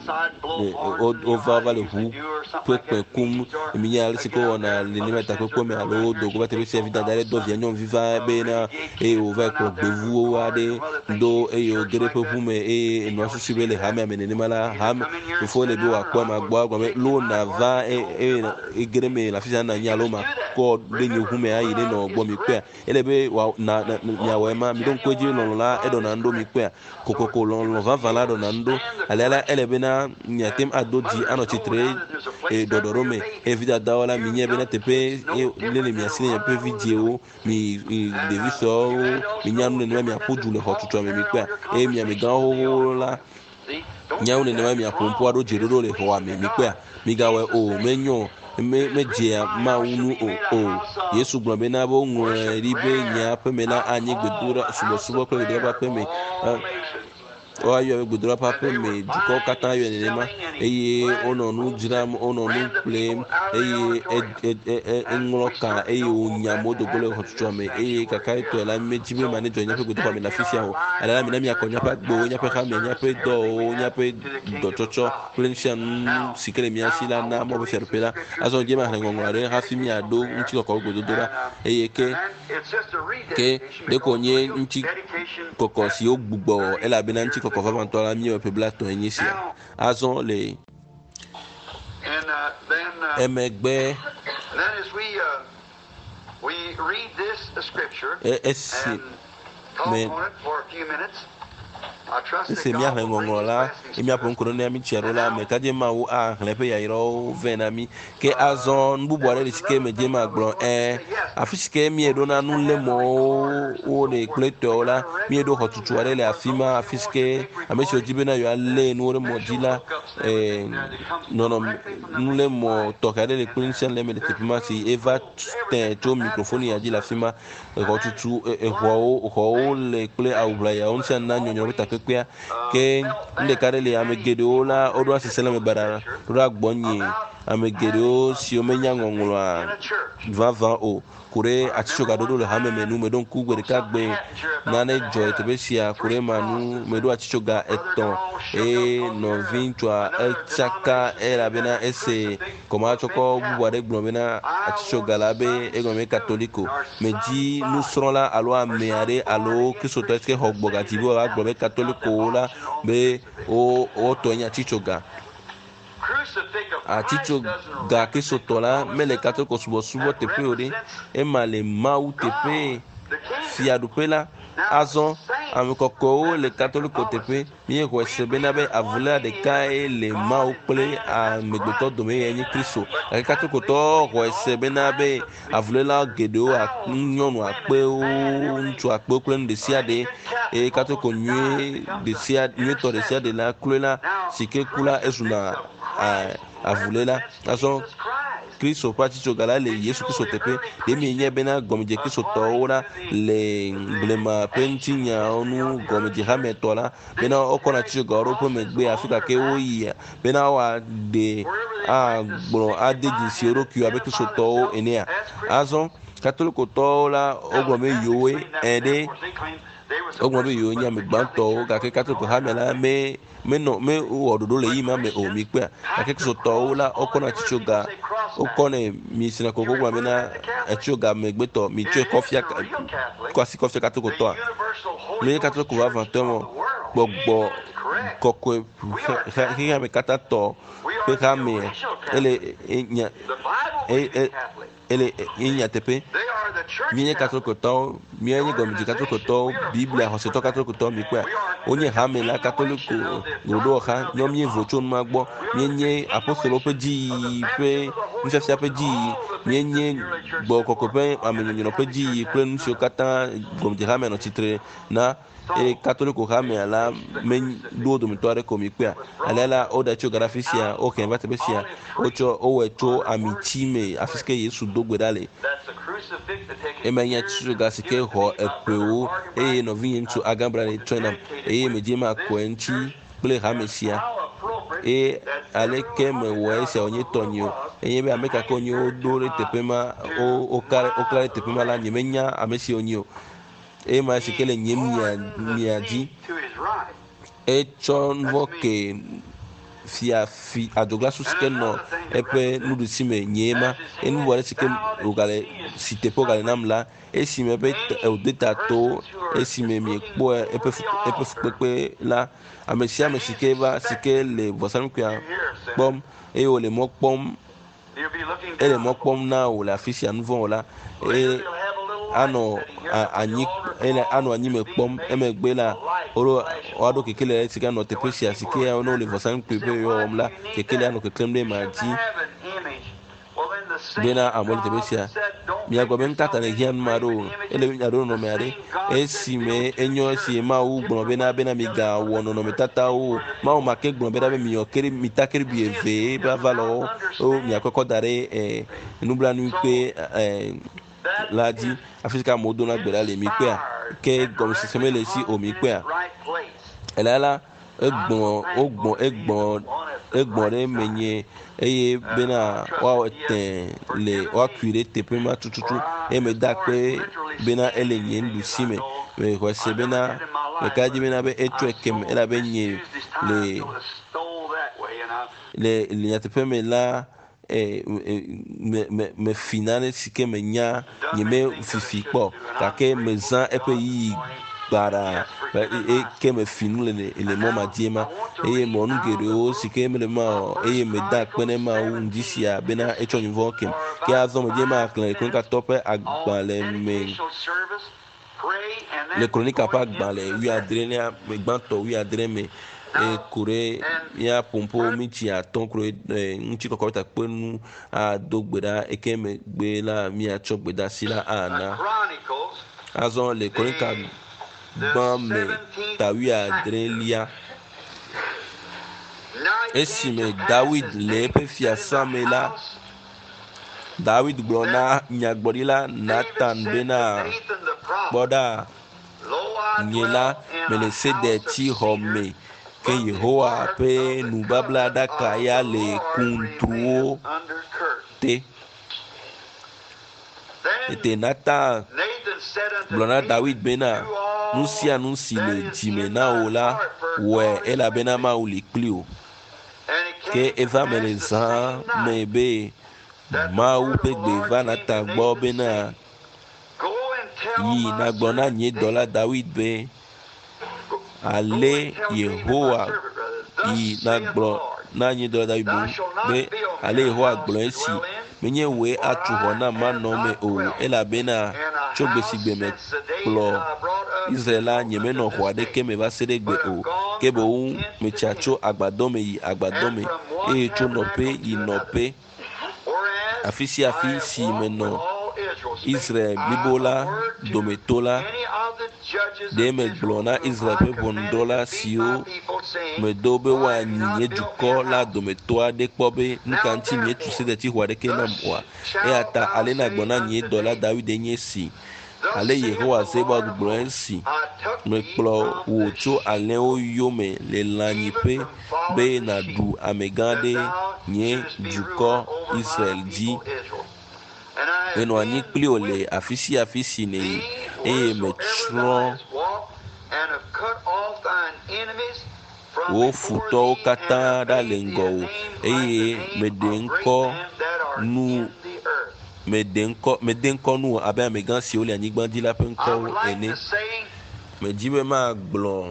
o va va le hu pe pe kum mi nya le siko na le ni meta ko me alo do go ba te se vida dare do via nyon viva bena e o va ko bevu o ade do e yo gere pe fu me e no so sibe le ha me me ni mala ha fofo le bi wa kwa ma gbo agbo me lo na va e e gere me la fisa na nya lo ma ko de ni hu me ayi le no gbo mi pe ele be wa na nya wa ma mi don ko ji no la e do na ndo mi pe kokoko lo lo va va la do na ndo alela ele be na nya tem ado di ano titre e dodorome e vida da wala mi nya be na tepe le le mi asine nya pe video mi de viso mi nya no ne mi apodu le hotuto mi pe e mi mi ga ho la nya no ne mi apompo ado jerodo le ho mi mi pe mi ga we o menyo me me je ma unu o o Yesu gbon be na bo nwo ribe nya pe me na anyi gbedura subo subo ko de ba pe me o ayo gbedura pa pe me diko kata yo ne ma eye ono nu jiram ono nu plem eye e ngro ka eye o nya modo gole hotuto me eye kaka to la me jibe ma ne jo nya pe gbedura me na fisia ho ala mi na mi akonya pa gbo nya pe ka me nya pe do nya pe do chocho plensian sikere mi asila na mo be serpela azo je ma ngongare ha fi mi ado nti ko gbedura eye ke ke de ko nye nti koko si o gbugbo ela bi na nti koko fa man to la mi o pe blato enyi si azo le And uh, then, uh, emegbe then as we uh, we read this uh, scripture esi and talk men on it for a few minutes, I trust that ese mi God ahlen will bring His ngongola blessings emi to apon us. kono na mi cherola me kaje ma wo a hlepe ya iro venami ke azon bubu are risike me je ma gbron eh afisike mi edo na nu le mo o le pleto la mi edo hotutu are le afima afisike amesi ojibe na yo ale nu re modila eh no no nu le mo to kare le prince le me le tipima si eva te to microphone ya ji la fima hotutu e ho ho le ple a ubla ya onse na nyonyo bita pepea ke nde kare le amegedo la odo asisela me barara do agbonyi amegedo si o menya ngongwa vava o kure atishoga dodo le hame menu me don kugwe ka gbe na ne joy tebesia kure manu me do atishoga eton e no vintwa echaka era bena ese koma choko buware gbon bena atishoga labe e gome katoliko meji nusrola alo ameare alo kisoto eske hogboga tibo agbo be katoliko la be o o tonya atishoga aticho ga kisotola mele katoko subo subo tepe ori e male mau tepe fiadupela azon amikoko le katoliko tepe mi ko sebena be avula de kai le mau ple a megbeto do me yin kristo e katoliko to ko sebena be avula gedo a nyonu ape o ntu ape ple de siade e katoko nyi de siade nyi to de siade la kula sike kula esuna a avulela aso Kristo pati chogala le Yesu Kristo tepe demi nye bena gomje Kristo toora le blema pentinya onu gomje hametola bena okona chiga oropo megbe Afrika ke oyi bena wa de a gboro ade jinsi oroku abe Kristo to enea aso katoliko tola ogome yowe ede ogome yo nya me gbanto ga ke katoliko hamela me me no me ododo le yima me o mi pe akeke so to la okona chichoga okone mi sina koko gwa me na chichoga me gbeto mi che kofia kwasi kofia katoko to me katoko va vantemo gbogbo koko hiya me katato pe ka me ele nya ele nya tepe mienye katolikotɔ mienye gɔmedzi katolikotɔ biblia xɔsetɔ katolikotɔ mi kpea wonye hamela katoliko ɖoɖo xa nyɔ mie vo tso numa gbɔ mienye apostolo ƒe dziyiyi ƒe nufiafia ƒe dziyiyi mienye gbɔ kɔkɔ ƒe amenyɔnyɔ ƒe dziyiyi kple nu siwo katã gɔmedzi hame nɔ tsitre na eye katoliko hamea la meɖo dometɔ aɖe ko mi kpea alea la woɖe tso ga ɖe afi sia woxɛ va teƒe sia wotsɔ wowɔe tso amitsi me afi si ke yesu do gbe ɖa le eme nye tso ga si ke xɔ eƒewo eye nɔvinye ŋutsu agãbra le tsɔe nam eye medze ma kɔe ŋuti kple hame sia eye aleke mewɔ esia wonye tɔnye o eye be ame kake wonye woɖo ɖe teƒe ma wokla ɖe teƒe ma la nyemenya ame siwo nye o eye ma si ke le nye mia mia dzi etsɔ nuvɔ ke fia fi adzoglasu si ke nɔ eƒe nuɖusi me nye ma enu aɖe si ke wogale si teƒe wogale nam la esime be wòde ta to esime miekpɔe eƒe eƒe fukpekpe la ame sia ame si ke va si ke le vɔsanukuia kpɔm eye wòle mɔ kpɔm ele mɔ kpɔm na wòle afi sia nu vɔ la eye anɔ anyi ele anɔ anyi me kpɔm emegbe la woɖo woaɖo keke le si ke anɔ teƒe sia si ke ne wòle vɔsanukui ƒe wɔm la keke le anɔ keklẽm ɖe ma dzi bena amewo le teƒe sia miagblɔ be nutata le hiã numa ɖo o ele nya ɖo nɔnɔme aɖe esime enyo esi mawu gblɔ bena bena migawɔ nɔnɔmetatawo mawu make gblɔ bena be miyɔ keri mita keribi eve be ava le wo wo miakɔkɔ da ɖe nublanui ƒe la dzi afi si ke amewo dona gbe ɖa le mi kpea ke gɔmesese mele si o mi kpea elia la egbɔ wogbɔ egbɔ egbɔ ɖe menye eye bena woawɔ tɛ le woakui ɖe teƒe ma tututu eye meda kpe bena ele nye nuɖusi me me xɔ se bena ɖeka dzi bena be etsɔe keme elabe nye le le le nyateƒe me la me me me fina ne si ke me nya nye me fifi kpɔ gake me zã eƒe yiyi gbara ke me finu le le mɔ ma die ma eye mɔnu geɖewo si ke me le ma o eye me da akpe ne ma wu ŋdi sia bena etsɔ nu vɔ kem ke azɔ me die ma klẽ kronikatɔ ƒe agbalẽ me le kronika ƒe agbalẽ wi adre ne gbãtɔ wi adre me ko ɖe ya pompo mitsi atɔ kro ŋuti kɔkɔ ta kpe nu ado gbe ɖa eke me gbe la miatsɔ gbedeasi la ana azɔ le kronika gbã me tawi adre lia esime David le eƒe fiasã me la David gblɔ na nyagblɔɖila Natan bena kpɔ ɖa nye la mele sedeti xɔ me ke Yehowa ƒe nubabla ɖaka ya le kuntruwo te ete Natan gblɔ na David bena nu sia nu si le dzime na wò la wɔe elabena Mawu li kpli wò ke eva me le zã me be Mawu ƒe gbe va Natan gbɔ bena yi nagblɔ na nye dɔla David be ale Yehowa yi nagblɔ na nye dɔla David be ale Yehowa gblɔ esi menye woe atu xɔ na manɔ me o elabena tso gbe si gbe me kplɔ Israel la nyemenɔ xɔ aɖeke me va se ɖe gbe o ke boŋ metsia tso agbadɔ me yi agbadɔ me eye tso nɔƒe yi nɔƒe afi sia afi si menɔ Israel blibo la dometo la ɖe megblɔ na Israel ƒe ʋɔnudrɔ̃la siwo medo be woanyi nye dukɔ la dometo aɖe kpɔ be nu ka ŋuti mietu sedeti xɔ aɖeke nam oa eya ta ale nagblɔ na nye dɔla David nye si ale Yehowa Zebad gblɔ esi mekplɔ wò tso alẽwo yome le lãnyiƒe be nàɖu amegã ɖe nye dukɔ Israel dzi menɔ anyi kpli wò le afi sia afi si ne yi eye metsrɔ̃ wo futɔwo katã ɖa le ŋgɔwò eye meɖe ŋkɔ nu meɖe ŋkɔ mede ŋkɔ nu abe amegã siwo le anyigba dzi la ƒe ŋkɔwo ene medzi be magblɔ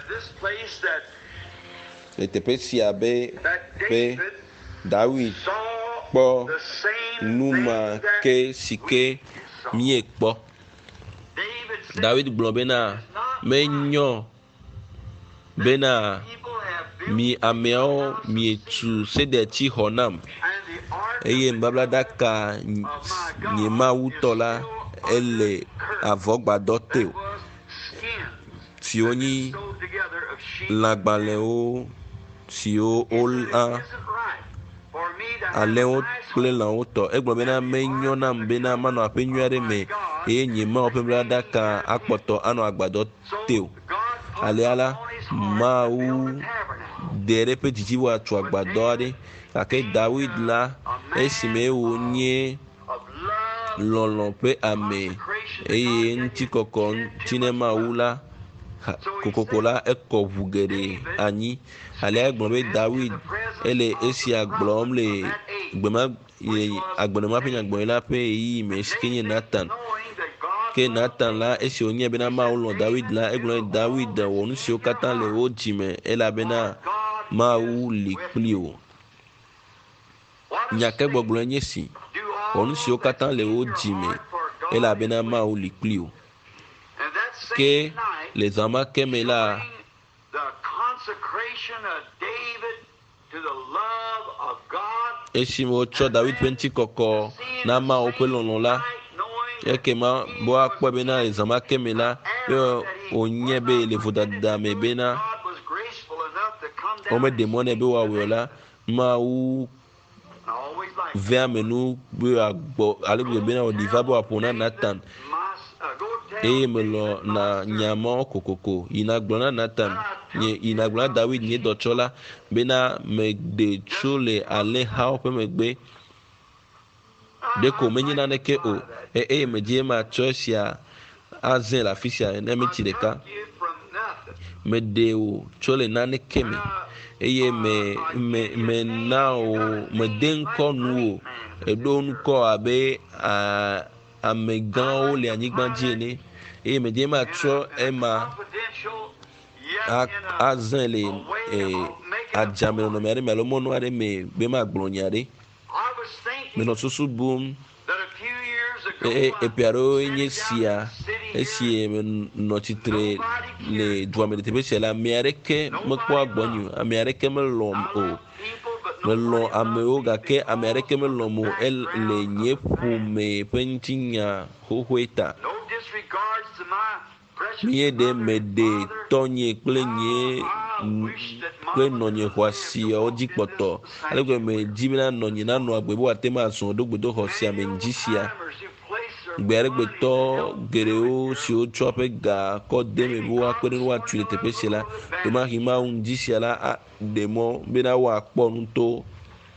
le teƒe sia be be David kpɔ numa ke si ke mie kpɔ. David gblɔ bena menyo bena mi ameawo mietu sedetsi xɔ nam eye nubablaɖaka nye Mawu tɔ la ele avɔgbadɔ te o siwo nyi lãgbalẽwo siwo wolã alẽwo kple lãwo tɔ. Egblɔ bena menyo nam bena manɔ aƒe nyui aɖe me eye nye Mawu ƒe nubablaɖaka akpɔtɔ anɔ agbadɔ te o. Alea la Mawu de ɖe ƒe dzidzi wɔ atu agbadɔ aɖe gake David la esime wònye lɔlɔ ƒe ame eye ŋutikɔkɔ ŋuti ne Mawu la kokoko la ekɔ ʋu geɖe anyi. Alea gblɔ be David ele esia gblɔm le gbema agbenema ƒe nyagblɔɖi la ƒe ɣeyiɣi me si ke nye Nathan. Ke Nathan la esi wònye bena Mawu lɔ David la egblɔ be David wɔ nu siwo katã le wo dzime elabena Mawu li kpli o. Nyakegbɔgblɔe nye si wɔ nu siwo katã le wo dzime elabena Mawu li kpli o. Ke le zã ma ke me la esi wotsɔ David ƒe ŋutikɔkɔ na Mawu ƒe lɔlɔ la eke ma bo akpɔ bena le zã ma ke me la be wònye be le vodada me bena womeɖe mɔ nɛ be wòawɔ la Mawu ve ame nu be agbɔ ale gbe bena wòɖi va be wòaƒo na Nathan eye melɔ na nyamawo kokoko yina gblɔ na Nathan nye yina gblɔ na David nye dɔtsɔla bena meɖe tso le alẽhawo ƒe megbe ɖeko menye naneke o eye medzi matsɔ esia azẽ le afi sia ne metsi ɖeka meɖe o tso le naneke me eye me me mena o mede ŋkɔ nu o eɖo ŋkɔ abe amegãwo le anyigba dzi ene eye medzi matsɔ ema azẽ le adzame nɔnɔme aɖe me alo mɔnu aɖe me be magblɔ nya ɖe menɔ susu bum eƒe aɖewo nye sia esi menɔ tsitre le dua me le teƒe sia la ame aɖeke mekpɔ agbɔnyu ame aɖeke melɔm o melɔ amewo gake ame aɖeke melɔm o ele nye ƒome ƒe ŋutinya xoxoe ta mie ɖe meɖe tɔnye kple nye kple nɔnye xɔasiawo dzi kpɔtɔ ale gbe medzi bena nɔnye nanɔ agbe be wòate ŋu azɔ ɖo gbedoxɔ sia me ŋdzi sia gbe aɖe gbetɔ geɖewo siwo tsɔ aƒe ga kɔ de me be woakpe ɖe woatui le teƒe sia la ɖemahi Mawu ŋdzi sia la aɖe mɔ bena woakpɔ nu to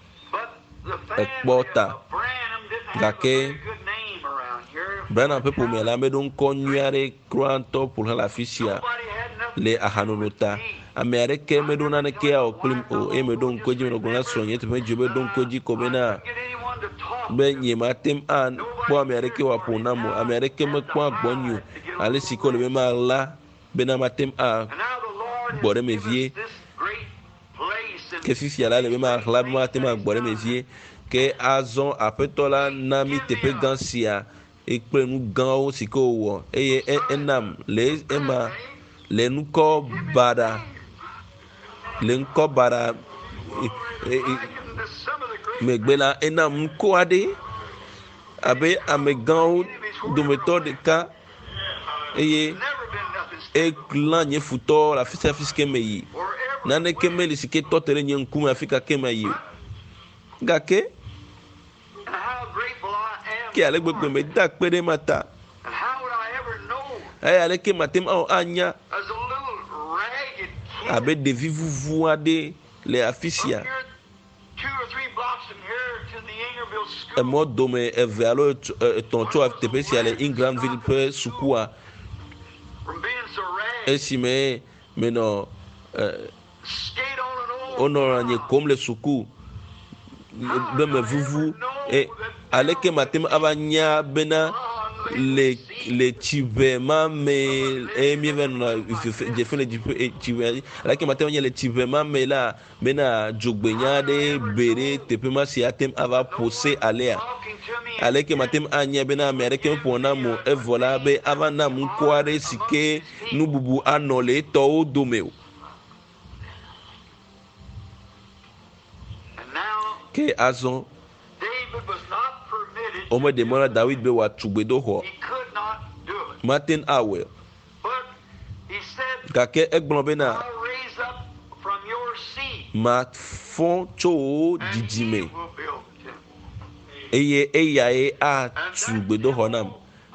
ekpɔ ta gake Branham ƒe ƒomea la meɖo ŋkɔ nyui aɖe kura ŋutɔ ƒo xlã le afi sia le ahanono ta ame aɖeke meɖo naneke awɔ kplim o eye meɖo ŋku edzi menɔ gblɔ na srɔ̃nye teƒe dzo be ɖo ŋku edzi ko bena be nye mate ŋu akpɔ ame aɖeke wòaƒo nam o ame aɖeke mekpɔ agbɔnyu o ale si ke wòle be maɣla bena mate ŋu agbɔ ɖe me vie ke fifia la le be maɣla be mate ŋu agbɔ ɖe me vie ke azɔ aƒetɔ la na mi teƒe gã sia ekple nu gãwo si ke wòwɔ eye enam le ema le nukɔ baɖa le ŋkɔ baɖa megbe la enam ŋkɔ aɖe abe amegãwo dometɔ ɖeka eye eglã nye futɔ le afi sia afi si ke me yi naneke meli si ke tɔ te ɖe nye ŋkume afi kake me yi o gake ke ale gbegbe me da kpe ɖe ma ta eye aleke mate ŋu anya abe ɖevi vuvu aɖe le afi sia emɔ dome eve alo etɔ̃ tso teƒe sia le Englandville ƒe sukua esime menɔ wonɔ nye kom le suku be me vuvu e aleke mate ŋu ava nya bena le le tibe mame e mi venu je fe le tibe la ke matin le tibe mame la mena jogbenya de bere tepe ma si atem ava poser alea ale ke matin anya bena amerike pona mo e vola be ava na mu kware sike nu bubu anole to domeo ke azon o me demanda David be wa tugbedo ho Martin awe kake egbon be na ma fon cho didime eye eya e a tugbedo ho nam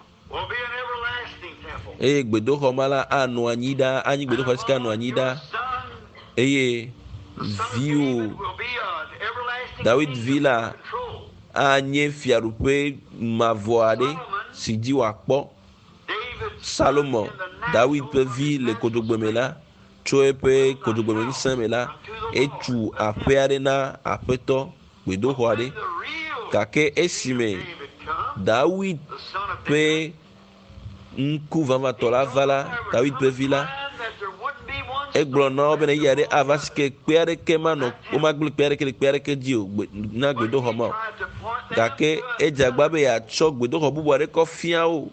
eye gbedo ho mala anu anyida anyi gbedo ho sika anu anyida eye view David villa anye fiarupe mavoade sidi wakpo Salomon David pe vi le kodogbemela choe pe kodogbemela semela etu apeare na apeto gbedo hoade kake esime David pe nku vava tola vala David pe villa egblo no bene yare avaske kpere ke mano o magble kpere ke kpere ke dio na gbedo homo gake ejagba be ya cho gbedo ho bubu are ko fia o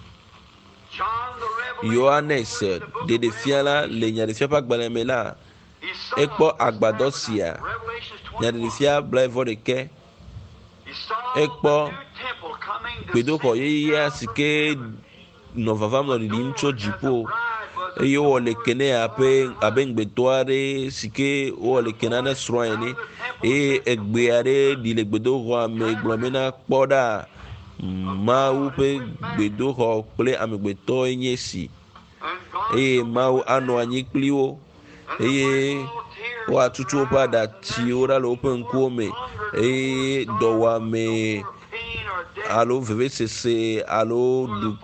Yohanes de de fiala le nya de fia pa gbale mela ekpo agbado sia nya de fia blevo de ke ekpo gbedo ho ye ya sike no vavam no di intro jipo eyo wole kene ape abengbetoire sike wole kenane sroene e egbeare di le gbedo ho ame glomena kpoda mau pe gbedo ho ple amegbeto enyesi e mau ano anyi kliwo e wa tutu pada ti ora lo open kome e do wa me alo vvcc alo du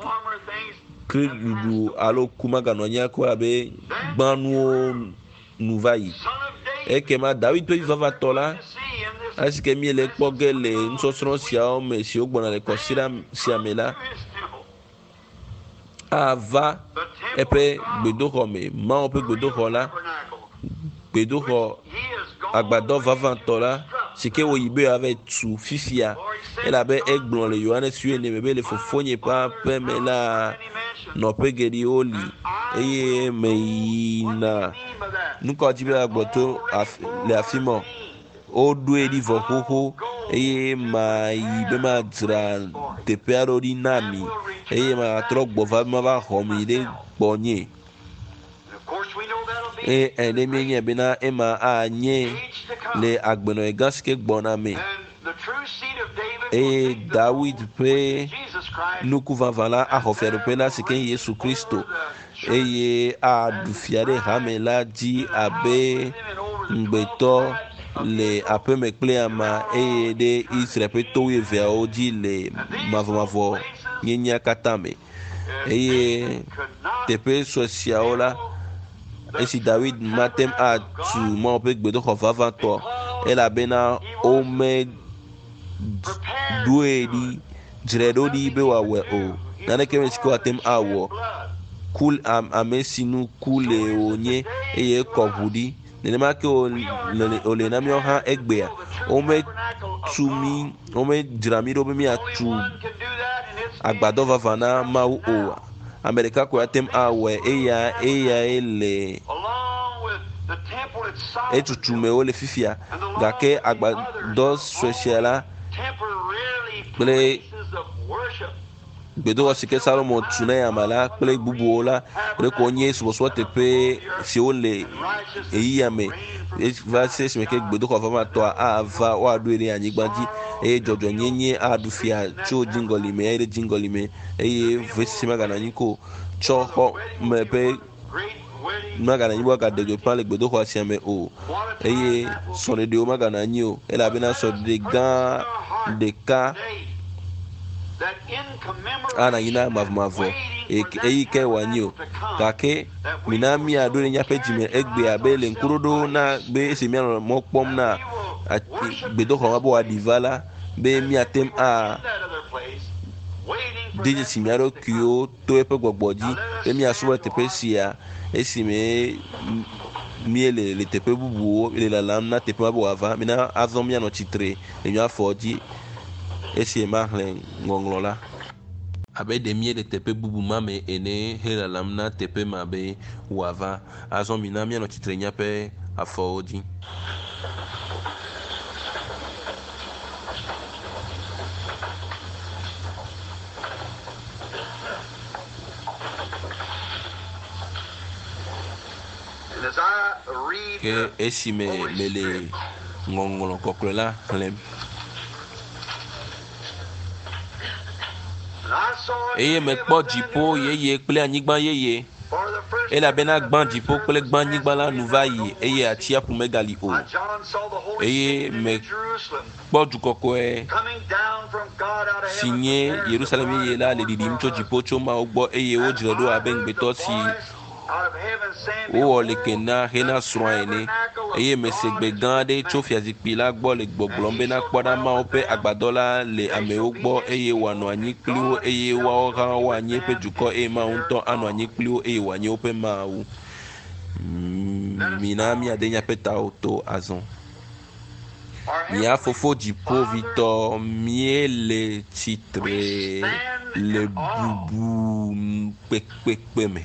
du alo kumaga no nya ko abe gbanu nuvayi ekema David pe vava tola asike mi le pogele nsosro sia o me si ogbona le kosira sia mela ava epe gbedo ho me ma o pe gbedo ho la gbedo ho agbado vava tola sike wo yibe ave tu fifia ela be egbon le Yohane suye ne bebe le fofonye pa pe mela no pegeri oli eye meina nuko tibe agboto le afimo o do edi vohoho eye ma yibe ma dra te pero di nami eye ma trogbo va ma ba homi de bonye e enemi nye bina ema anye le agbeno e gaske gbona me e David pe nuku vanvala a hofere pe la sike Yesu Kristo eye a dufiare hamela di abe ngbeto le ape mekple ama eye de Israel pe to ye via odi le mavo mavo nyenya katame eye tepe sociaola esi David matem a tu mo pe gbedo ho vava to ela bena o me duedi dredo di be wa we o nane ke mesiko atem awo kul am amesinu kule onye eye kovudi nene ma ke o le na mi o ha egbea o me tumi o me dramiro be mi atu agbado vavana ma o America ko atem awe eya eya ele etutume o le fifia gake agbado sociala ple gbedo wasike Salomon tuna ya mala ple bubu ola ple ko nye so so tepe si o le eyi ame e va se se ke gbedo ko fa to a va o adu ere anyi gbaji e jojo nyenye adu fia cho jingoli me ere jingoli me e vesi magana nyiko cho ho me pe magana nyi waka de pa le gbedo ko asiame o eye so de o magana nyi o e la bina so de gan de ka ana yina mavmavo eyi ke wanyo kake minami adore nya pejime egbe abele nkurodo na be semiano mokpom na gbedo ko mabo adivala be mi atem a didi si mia ɖokuiwo to eƒe gbɔgbɔ dzi be miasubɔ teƒe sia esi me mie le le teƒe bubuwo le lalam na teƒe ma be wòava mina azɔ mianɔ tsitre le mia afɔ dzi esi ma xlẽ ŋɔŋlɔ la abe ɖe mie le teƒe bubu ma me ene he lalam na teƒe ma be wòava azɔ mina mianɔ tsitre miaƒe afɔwo dzi. Ke esi me me le ŋɔŋlɔ kɔkɔe la xlẽm eye mekpɔ dziƒo yeye kple anyigba yeye elabena gbã dziƒo kple gbã anyigba la nu va yi eye atsiaƒu megali o eye mekpɔ dukɔkɔe si nye Yerusalem yeye la le ɖiɖim tso dziƒo tso Mawu gbɔ eye wodzrae ɖo abe ŋgbetɔ si wowɔ leke na hena srɔ̃a ene eye mesegbe gã aɖe tso fiazikpui la gbɔ le gbɔgblɔm be nakpɔ ɖa Mawu ƒe agbadɔ la le amewo gbɔ eye wòanɔ anyi kpli wo eye woawo hã woanye eƒe dukɔ eye Mawu ŋutɔ anɔ anyi kpli wo eye wòanye woƒe Mawu. Mina miade miaƒe tawo to azɔ. Mia fofo dziƒovitɔ miele tsitre le bubu kpekpekpe me.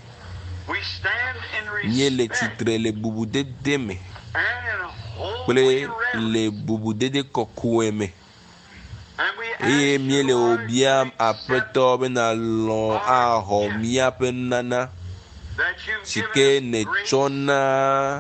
Miele tsitre le bubudede me kple le bubudede kɔkɔe me eye miele wo biam aƒetɔ bena lɔ̃ axɔ miaƒe nunana si ke nètsɔna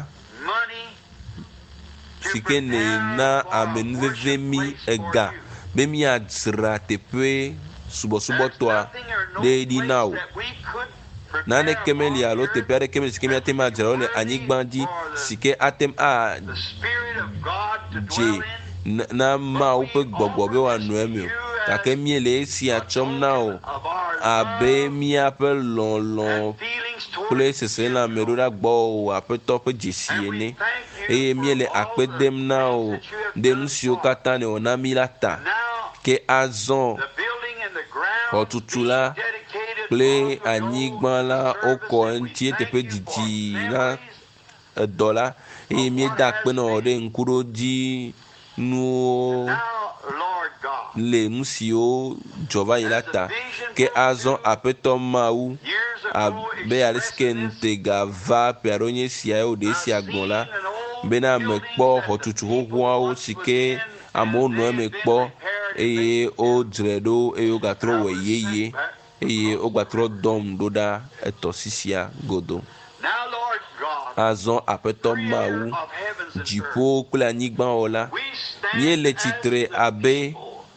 si ke nèna amenuveve mi ega be miadzra teƒe subɔsubɔtɔa ɖe ɖi na o. Nane kemeli alo teƒe aɖe kemeli si ke miate ŋu adzra wo le anyigba dzi si ke ate ŋu adze na Mawu ƒe gbɔgbɔ be wòanɔ eme o gake miele esia tsɔm na o abe miaƒe lɔlɔ̃ kple seselãme ɖo ɖa gbɔ o aƒetɔ ƒe dzesi ene eye miele akpe dem na o ɖe nu siwo katã ne wòna mi la ta ke azɔ xɔtutu la kple anyigba la wokɔ eŋuti teƒe didi na edɔ la eye mieda akpe nɔ ɖe ŋkuɖodzi nuwo le nu siwo dzɔ va yi la ta ke azɔ aƒetɔ Mawu abe ale si ke ŋutega va ƒe aɖewo nye sia wo ɖe sia gbɔ la bena mekpɔ xɔtutu xoxoawo si ke amewo nɔ eme kpɔ eye wodzrae ɖo eye wogatrɔ wɔ yeye eye wogbatrɔ dɔm ɖo ɖa etɔsisia godo. Azɔ aƒetɔ Mawu dziƒo kple anyigba wɔla míele tsitre abe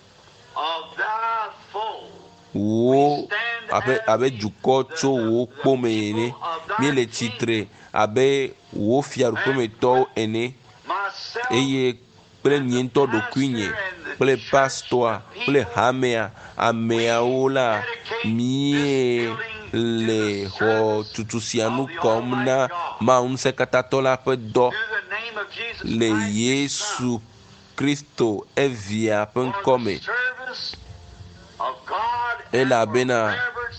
wo abe abe dukɔ tso wo kpome ene míele tsitre abe wo fiaɖuƒemetɔwo ene eye kple nye ŋutɔ ɖokui nye kple pastor'a kple hamea ameawo la mie le xɔ tutu sia nu kɔm na Mawu Ŋusẽkatãtɔ la ƒe dɔ le Yesu Kristo evia ƒe ŋkɔ me elabena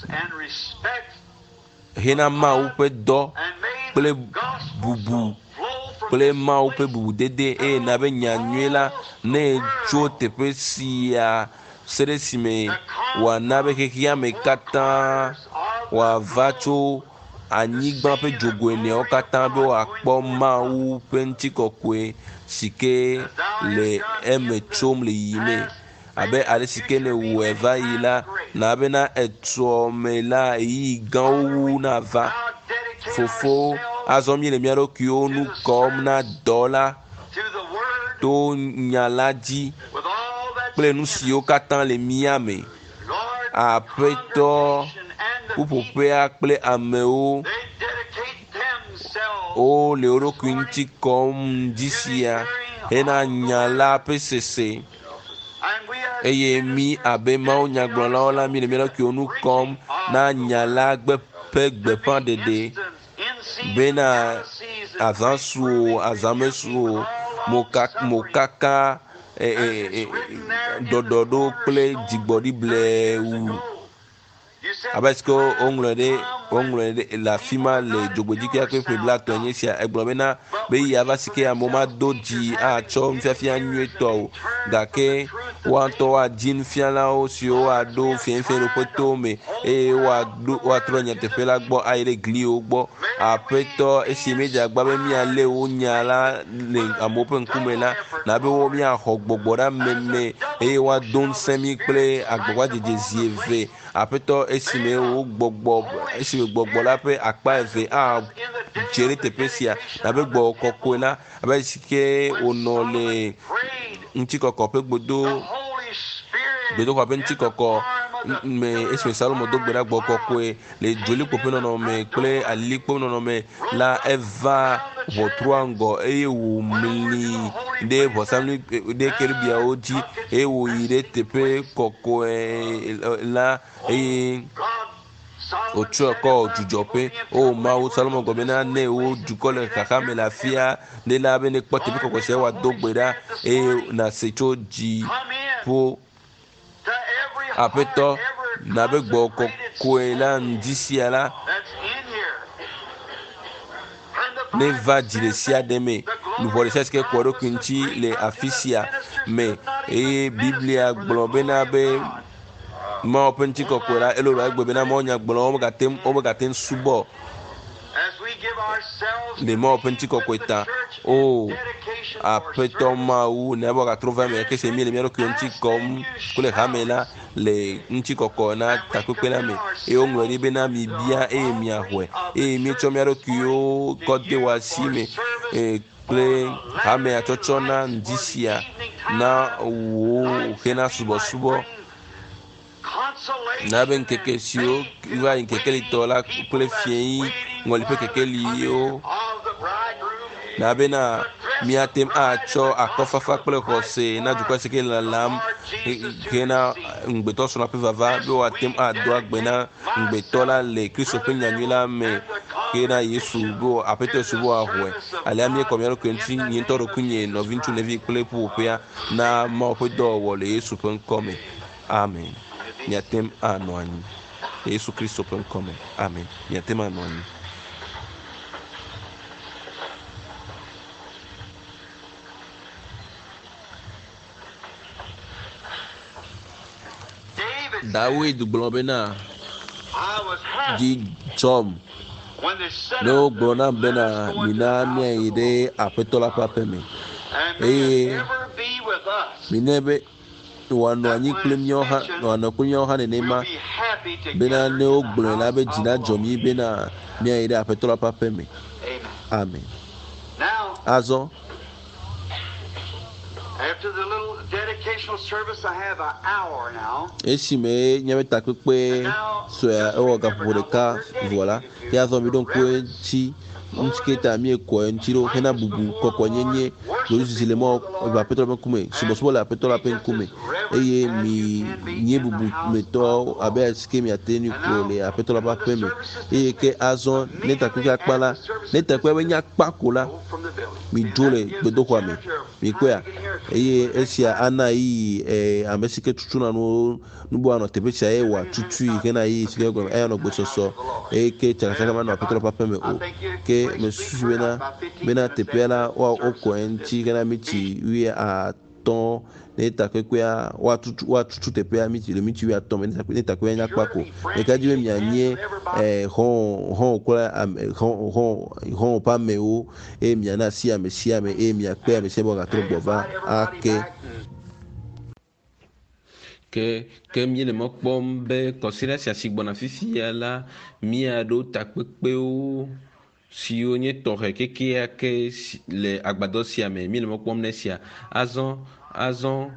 hena Mawu ƒe dɔ kple bubu kple Mawu ƒe bubudede eye na be nyanyuie la ne tso teƒe sia se ɖe si me wòana be xexea me katã wòava tso anyigba ƒe dzogo eneawo katã be wòakpɔ Mawu ƒe ŋutikɔkɔe si ke le eme tsom le yiyime abe ale si ke ne wɔe va yi la na bena etrɔ me la eyi gãwo na va fofo azɔ mi le mia ɖokuiwo nu kɔm na dɔ la to nya la dzi kple nu siwo katã le mia me aƒetɔ ƒuƒoƒea kple amewo wo le wo ɖokui ŋuti kɔm dzi sia hena nya la ƒe sese eye mi abe Mawu nyagblɔlawo la mi le mia ɖokuiwo nu kɔm na nya la gbe ƒe gbeƒã ɖeɖe bena azãsuwo azãmesuwo mokaka ɖɔɖɔɖo kple dzigbɔɖi blewu abasko onglode onglode la fima le jogbodiki akwe pebla to nyisia eglobena be yava sike amoma doji a cho mfiafia nweto gake wanto wa jin fiala o si o ado fienfien poto me e wa do wa tronya te fela gbo aire gli o gbo apeto esi meja gba be mi ale o nyala le amopen kumela na be wo mi ahogbogboda meme e wa don semi ple agbogwa jejezie ve apeto esi me o gbogbo esi me gbogbo la pe apa eve a jere te pesia na be gbo kokko na abe sike ono le nti kokko pe gbodo gbodo kwa pe nti kokko me esi salomo do gbera gbo kokko le joli pope no me ple ali po no me la eva votruango e wo mili de bosamli de kerbia oji e wo ire tepe kokko la e otu ọkọ ojujope o ma o salomo gomena ne o jukole kaka me la fia de la be ne pote bi kokko se wa dogbera e na secho ji po apeto na be gbo kokko la ndisi ala ne va diresia deme nous voulons c'est que kworo kunchi le afisia me e biblia globena be ma open ti kokora elo ra gbe na mo nya gbolo o ga tem o ga tem subo le ma open ti kokota o apeto ma u ne bo ga trouver me que c'est mille miero kunchi comme ko le hamela le nchi kokona takupela me e o ngori be na mi bia e mi ahwe e mi cho miero kyo kode wasime e ple hame atochona ndisia na wo kena subo subo na ben keke sio iwa in keke litola ple fien ngoli pe keke liyo na bena miatem a cho akofa fa ple kose na jukwa seke la lam kena ngbeto so na pe vava do atem a do agbena ngbetola le kristo pe nyanyula me kena yesu go apete subo ahwe ale amie komiaro kwenti nyintoro kunye no vintu nevi ple pupia na ma pe do wole yesu pe nkome amen miatem anwani yesu kristo pe nkome amen miatem anwani. David globena di Tom no glona bena mina mi ide apetola papeme eh minebe wano anyi klemyo ha wano kunyo ha nema bena ne ogbona be jina jomi bena mi ide apetola papeme amen. Azo after the little dedicational service, I have an hour now. Esi me nyame takpe so ya o ga podeka voilà ya zo mi don ko ti nchiketa mi ko ntiro hena bubu kokko nyenye lo zile mo ba petro kume subo subo la petro la pen kume eye mi nye bubu meto abe skemi ateni ko le a petro la peme eye ke azon ne takpe akpala ne takpe be nya kpakola mi dole gbedo kwa me mi ko ya eye esia ana yi eh amesike tutuna no nubo ano tebecha e wa tutu kena yi sike go e no gbososo e ke chakaka ma no petro papa me o ke me suwena bena tepela wa oko enti kena michi wi a ton ne takwekwa wa tutu wa tutu tepela michi le michi wi a ton ne takwe nya kwako e ka jiwe mianye eh hon hon kola hon hon hon pa me o e miana si ame si ame e mi akpe me sebo ga tro bova ake ke ke mi le mokpom be kosira sia sigbona fifia la mi ado takpekpe o si o nye tore keke ake le agbado sia me mi le mokpom ne sia azon azon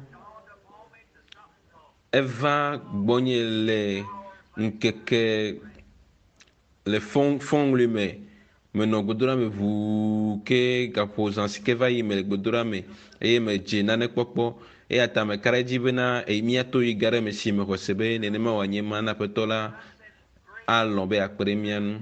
eva gbonye le nkeke le fond fond le me meno godora me vu ke gaposan sikeva yi me godora me e me jena ne kpokpo e ata me kareji bena e mi ato yi gare me si me kosebe ne ne ma wanye mana petola alon be akpere mianu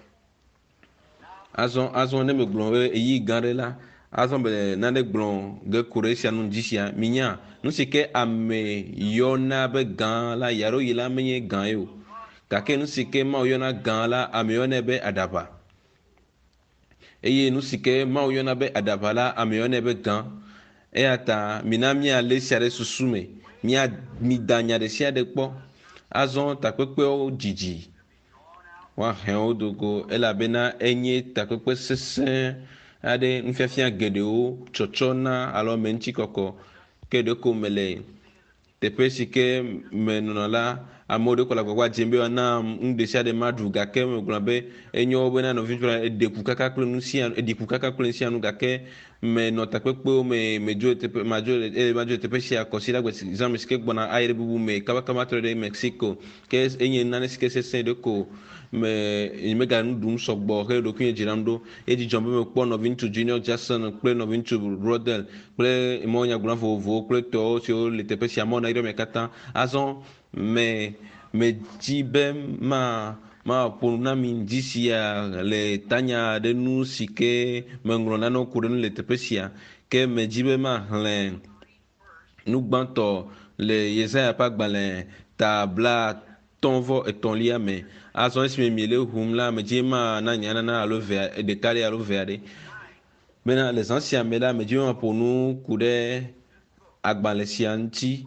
azon azon ne me glon e yi gare la azon be na ne glon ge kuresia nu disia minya nu sike ame yona be gan la yaro yi la menye gan yo gake nu si ke Mawu yɔna gã la ame yɔnɛ be adaba eye nu si ke Mawu yɔna be adaba la ame yɔnɛ be gã eya ta mina míale sia ɖe susu me mía mi da nya ɖe sia ɖe kpɔ azɔ takpekpewo dzidzi woahe wo dogo elabena enye takpekpe sesẽ aɖe nufiafia geɖewo tsɔtsɔ na alo me ŋutikɔkɔ ke ɖeko me le teƒe si ke me nɔnɔ la amewo ɖe ko le agbagba dzem be woana nu ɖe sia ɖe ma ɖu gake megblɔ be enyo bena nɔvi ŋutsu eɖeku kaka kple nu sia eɖiku kaka kple nu sia nu gake me nɔ takpekpewo me me dzo teƒe ma dzo eye ma dzo teƒe sia kɔsi la gbe si zãme si ke gbɔna ayi ɖe bubu me kabakaba trɔ ɖe Mexico ke enye nane si ke sesẽ ɖe ko me mega nu ɖum sɔgbɔ he ɖokui dziram ɖo edzidzɔ be mekpɔ nɔvi ŋutsu Junior Jackson kple nɔvi ŋutsu Rodel kple mɔ nyagblɔla vovovowo kple tɔwo siwo le teƒe sia mɔ na yi ɖe me katã azɔ me me dzi be ma ma ƒo na mi dzi sia le tanya ɖe nu si ke meŋlɔ nanewo ku ɖe nu le teƒe sia ke me dzi be ma hlẽ nu gbãtɔ le Yesaya ƒe agbalẽ ta bla tɔn vɔ etɔ̃lia me azɔ esime miele hum la me dzi ma na nya nana alo vea ɖeka ɖe alo vea ɖe bena le zã sia me la me dzi ma ƒo nu ku ɖe agbalẽ sia ŋuti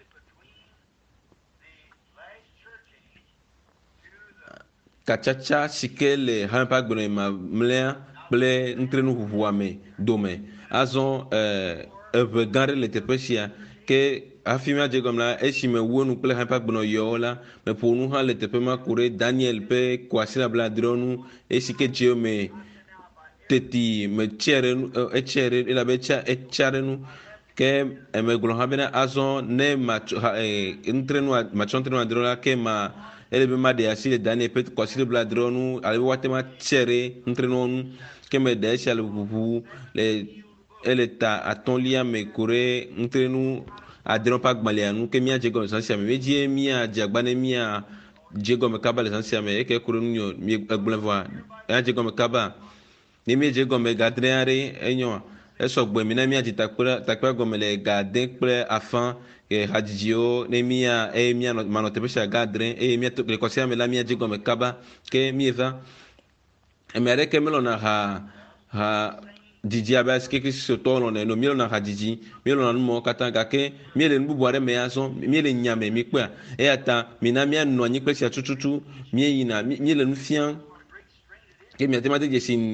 katsatsa si ke le hã ƒe agbalẽ mamlɛa kple nutrenu ʋuʋua me dome azɔ eʋe gã ɖe le teƒe sia ke hafi míadze gɔme la esime wu enu kple hã ƒe agbenɔyɔwo la meƒo nu hã le teƒe ma ku ɖe Daniel ƒe ko asi la bladrewo nu esi ke dze me teti me tsia ɖe nu etsia ɖe elabe etsia etsia ɖe nu ke emegblɔ hã bena azɔ ne matsɔ nutrenu matsɔ nutrenu adrewo la ke ma ele be ma ɖe asi le Daniel ƒe ko asi la bladrewo nu ale be woate ma tsia ɖe nutrenuwo nu ke me ɖe esia le ʋuʋu le ele ta atɔ̃lia me ku ɖe nutrenu adrewo ƒe agbalẽa nu ke míadze gɔme zã sia me míedie míadze agba ne míadze gɔme kaba le zã sia me eke ku ɖe nu yɔ mi egblẽ vɔa míadze gɔme kaba ne míedze gɔme gadre aɖe enyo esɔgbɔ mi na míadze takpe takpe gɔme le gade kple afã ke hadzidziwo ne mía eye mía manɔ teƒe sia gadre eye mía le kɔsia me la míadze gɔme kaba ke míeva ame aɖeke melɔna ha ha dzidzi abe asi ke kristotɔwo lɔnɛ no míelɔna ha dzidzi míelɔna numɔwo katã gake míele nu bubu aɖe me azɔ míele nya me mi kpea eya ta mina míanɔ anyi kple sia tututu míeyina míele nu fiam ke miate ma te dze si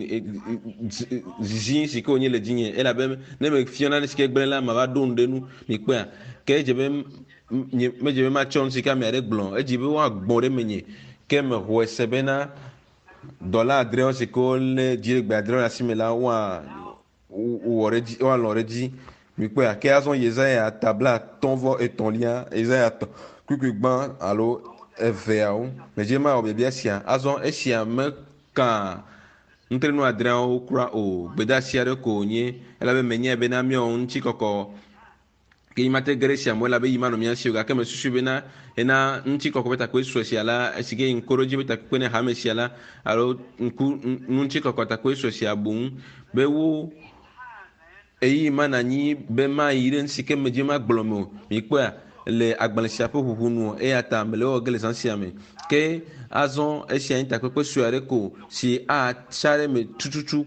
zizi si ke wonye le dzinye elabe ne me fiana ne si ke gblẽ la ma va ɖo nu ɖe nu mi kpea ke edze be medze be matsɔ nu si ke ame aɖe gblɔ edzi be woagbɔ ɖe menye ke mexɔe se bena dɔla adrewo si ke wolé dziɖegbe adrewo le asi me la woa wɔ ɖe dzi woalɔ ɖe dzi mi kpea ke azɔ Yesaya tabla atɔ̃ vɔ etɔ̃lia Yesaya kpikpi gbã alo eveawo me dze ma wɔ biabia sia azɔ esia meka nutrenu adreawo kura o gbedasi aɖe ko wònye elabe menye bena míawɔ ŋutikɔkɔ ke ma te ge ɖe sia me elabe yi ma nɔ mía si o gake me susu bena ena ŋutikɔkɔ be takpe sue sia la esi ke ŋko ɖo dzi be takpe ne hame sia la alo ŋku ŋutikɔkɔ takpe sue sia boŋ be wo eyi ma na nyi be ma yi ɖe si ke me dzi ma gblɔ me o mi kpɔa le agbalẽ sia ƒe ʋuʋu nu eya ta me le wɔ ge le zã sia me ke azɔ esia nye takpekpe sue aɖe ko si atsa ɖe me tututu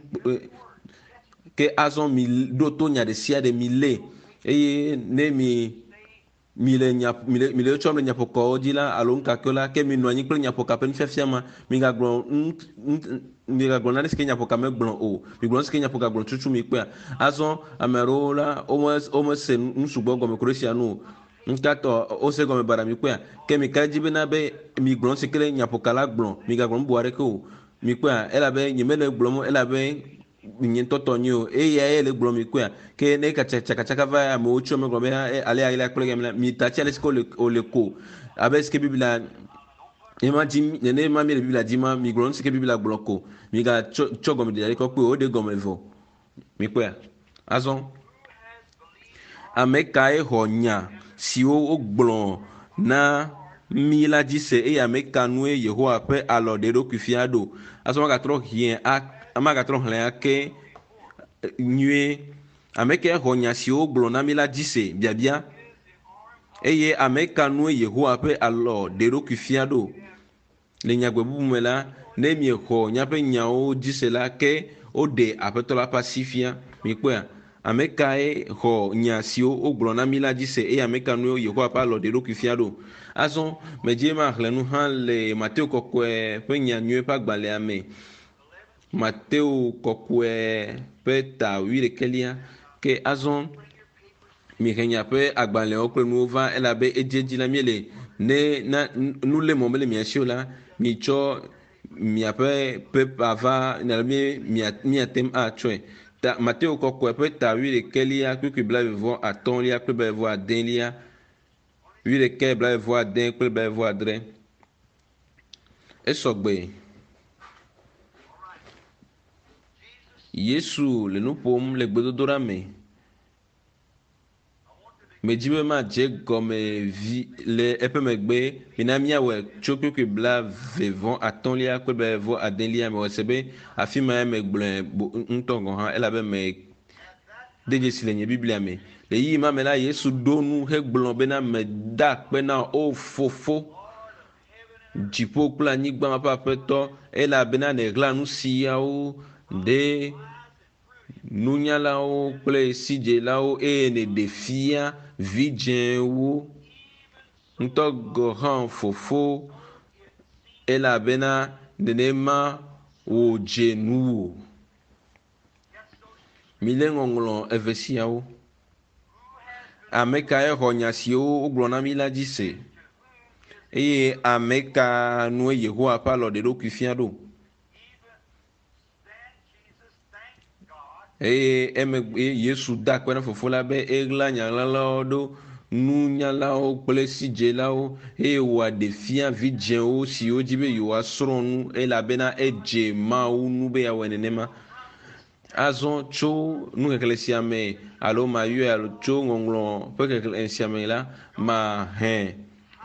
ke azɔ mi ɖo to nya ɖe sia ɖe mi lé eye ne mi mi le nya mi le mi le tsɔm le nyaƒokɔwo dzi la alo nukakewo la ke mi nɔ anyi kple nyaƒoka ƒe nufiafia ma mi gagblɔ nu mi gagblɔ nane si ke nyaƒoka megblɔ o mi gblɔ nu si ke nyaƒoka gblɔ tutu mi kpea azɔ ame aɖewo la wome wome se nusugbɔ gɔme ko ɖe sia nu o nutatɔ wose gɔme baɖa mi kpea ke mi ka edzi bena be mi gblɔ nu si ke le nyaƒoka la gblɔ mi gagblɔ nu bubu aɖeke o mi kpea elabe nyemele gblɔm elabe nye tɔtɔ nye o eya ye le gblɔ mi kpea ke ne ka tsakatsaka va amewo tso megblɔ be ale ayela kple game la mi tatsi ale si ke wole ko abe si ke biblia ne ma dzi ne ma mi le biblia dzi ma mi gblɔ nu si ke biblia gblɔ ko mi ga tsɔ tsɔ gɔme ɖe aɖeke kpe o de gɔme vɔ mi kpea azɔ ame kae xɔ nya siwo wogblɔ na mi la dzi se eye ame ka nue Yehowa ƒe alɔ ɖe ɖokui fia ɖo azɔ magatrɔ hiẽ a amagatrɔ hlẽ ake nyuie ame ke xɔ nya siwo gblɔ na mi la dzi se biabia eye ame ka nue Yehowa ƒe alɔ ɖe ɖokui fia ɖo le nyagbebubu me la ne miexɔ nyaƒe nyawo dzi se la ke woɖe aƒetɔ la ƒe asi fia mi kpɔa ame kae xɔ nya siwo wogblɔ na mi la dzi se eye ame ka nu yehowa ƒe alɔ ɖe ɖokui fia ɖo azɔ medie ma xlẽ nu hã le Mateo kɔkɔe ƒe nyanyuie ƒe agbalẽa me Mateo kɔkɔe ƒe ta wuiɖekɛlia ke azɔ miexenya ƒe agbalẽwo kple nuwo va elabe edzedzi la miele ne na nu le mɔ mele mia si o la mitsɔ miaƒe pepa va nalabe miatem atsɔe ta Mateo kɔkɔe ƒe ta wuiɖekɛlia kpekpe blaeve atɔ̃lia kple blaeve adelia wuiɖeke blaeve ade kple blaeve adre esɔgbe. Yesu le nu ƒom le gbedodoɖa me medzi be madze gɔme vi le eƒe megbe mina miawɔe tso kpekpe blaeve atɔ̃lia kple blaeve adelia me wɔse be afi ma megblɔe ŋutɔ gɔ hã elabe me de dzesi le nye biblia me le yi ma me la Yesu ɖo nu hegblɔ bena meda akpe na o fofo dziƒo kple anyigba ma ƒe aƒetɔ elabena neɣla nu siawo ɖe nunyalawo kple sidzelawo eye neɖe fia vidzɛwo ŋutɔ gɔ hã fofo elabena nenema wòdze nuwo. Mi le ŋɔŋlɔ eve siawo ame kae xɔ nya siwo wogblɔ na mi la dzi se eye ame ka nue Yehowa ƒe alɔ ɖe ɖokui fia ɖo eye emegbe Yesu da akpe na fofo la be eɣla nyaɣlalawo ɖo nunyalawo kple sidzelawo eye wòaɖe fia vidzɛwo siwo dzi be yewoasrɔ̃ nu elabena edze Mawu nu be yeawɔe nenema. Azɔ tso nuxexlẽ sia me alo mayɔe alo tso ŋɔŋlɔ ƒe xexlẽ sia me la ma hẽ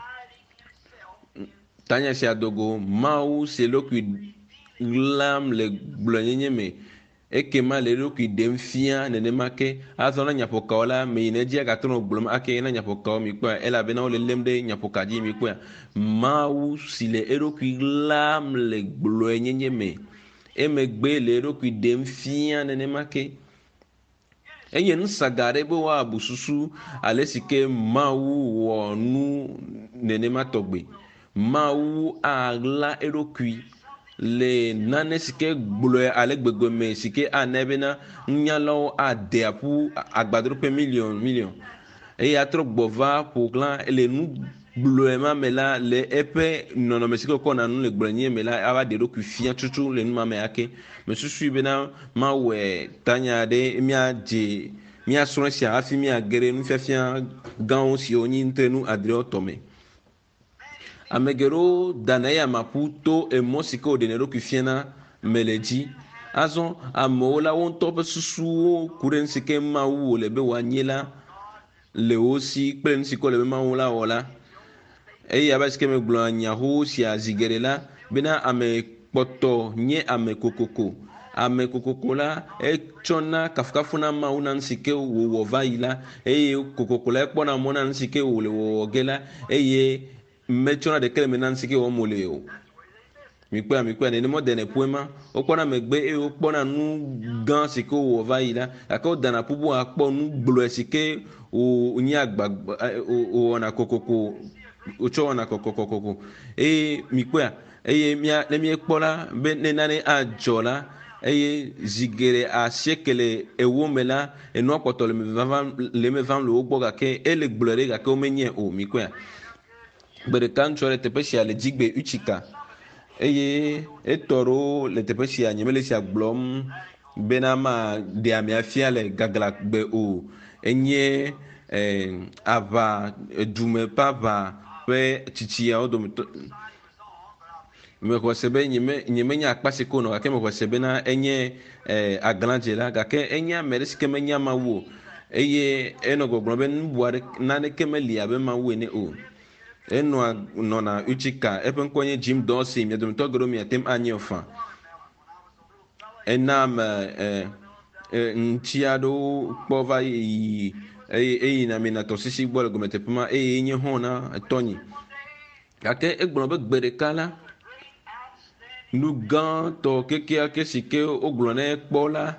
tanya sia dogo Mawu si ɖokui ɣlam le gblɔnyenye me ekema le ɖokui ɖem fia nenema ke azɔ na nyaƒokawo la me yi nedzi agatrɔ nɔ gblɔm ake na nyaƒokawo mi kpɔa elabena wole lém ɖe nyaƒoka dzi mi kpɔa Mawu si le eɖokui ɣlam le gblɔnyenye me emegbe le eɖokui ɖem fia nenema ke enye nusaga ɖe be woabu susu ale si ke Mawu wɔ nu nenema tɔgbe Mawu aɣla eɖokui le nane si ke gblɔe ale gbegbe me si ke ane bena nunyalawo ade aƒu agbadroƒe miliɔn miliɔn eye atrɔ gbɔ va ƒoxlã le nu gblɔe ma me la le eƒe nɔnɔme si ke wòkɔna nu le gblɔenye me la ava ɖe ɖokui fia tutu le nu ma me ake mesusui bena mawɔe tanya ɖe miadze miasrɔ̃ sia hafi miage ɖe nufiafia gãwo siwo nyi ŋutrenu adrewo tɔme. Ame geɖewo dana eya maƒu to emɔ si ke wòɖe ɖokui fia na me le dzi azɔ amewo la wo ŋutɔ ƒe susuwo ku ɖe nu si ke Mawu wòle be wòanye la le wo si kple nu si ke wòle be Mawu la wɔ la eye abe si ke megblɔa nyaho sia zi geɖe la bena ame kpɔtɔ nye ame kokoko ame kokoko la etsɔna kafukafu na Mawu na nu si ke wòwɔ va yi la eye kokoko la ekpɔna mɔ na nu si ke wòle wɔwɔ ge la eye metsɔna ɖeke le me na nu si ke wɔm wòle o. Mi kpɔa mi kpɔa nenema dene ƒoema wokpɔna megbe eye wokpɔna nu gã si ke wòwɔ va yi la gake wodana ƒu be wòakpɔ nu gblɔe si ke wònye agbagba wòwɔna kokoko wotsɔ wɔna kokokokoko eye mi kpɔa eye mia ne miekpɔ la be ne nane adzɔ la eye zi geɖe asieke le ewo me la enua kpɔtɔ le me vavam le me vam le wo gbɔ gake ele gblɔe ɖe gake womenye o. Mi kpɔa gbe ɖeka ŋutsu le teƒe sia le dzigbe utsika eye etɔ ɖewo le teƒe sia nye mele sia gblɔm bena ma ɖe amea fia le gaglagbe o enye eh, aʋa edume ƒe aʋa ƒe tsitsiawo dometɔ mexɔ se be nye menye akpa si ke wònɔ gake mexɔ se bena enye eh, agladze la gake enye ame ɖe si ke menya Mawu o eye enɔ gbɔgblɔm be nubu aɖe naneke meli abe Mawu ene o. Enɔa nɔna utsika eƒe ŋkɔ nye Jim Dawson mia dometɔ geɖewo miatem anyi ɔfã ena ame ŋutsi aɖewo kpɔ va yi eye eyina mina tɔsisi gbɔ le gɔmeteƒe ma eye nye hɔn na etɔnyi gake egblɔ be gbe ɖeka la nu gãtɔ kekeake si ke wogblɔ ne kpɔ la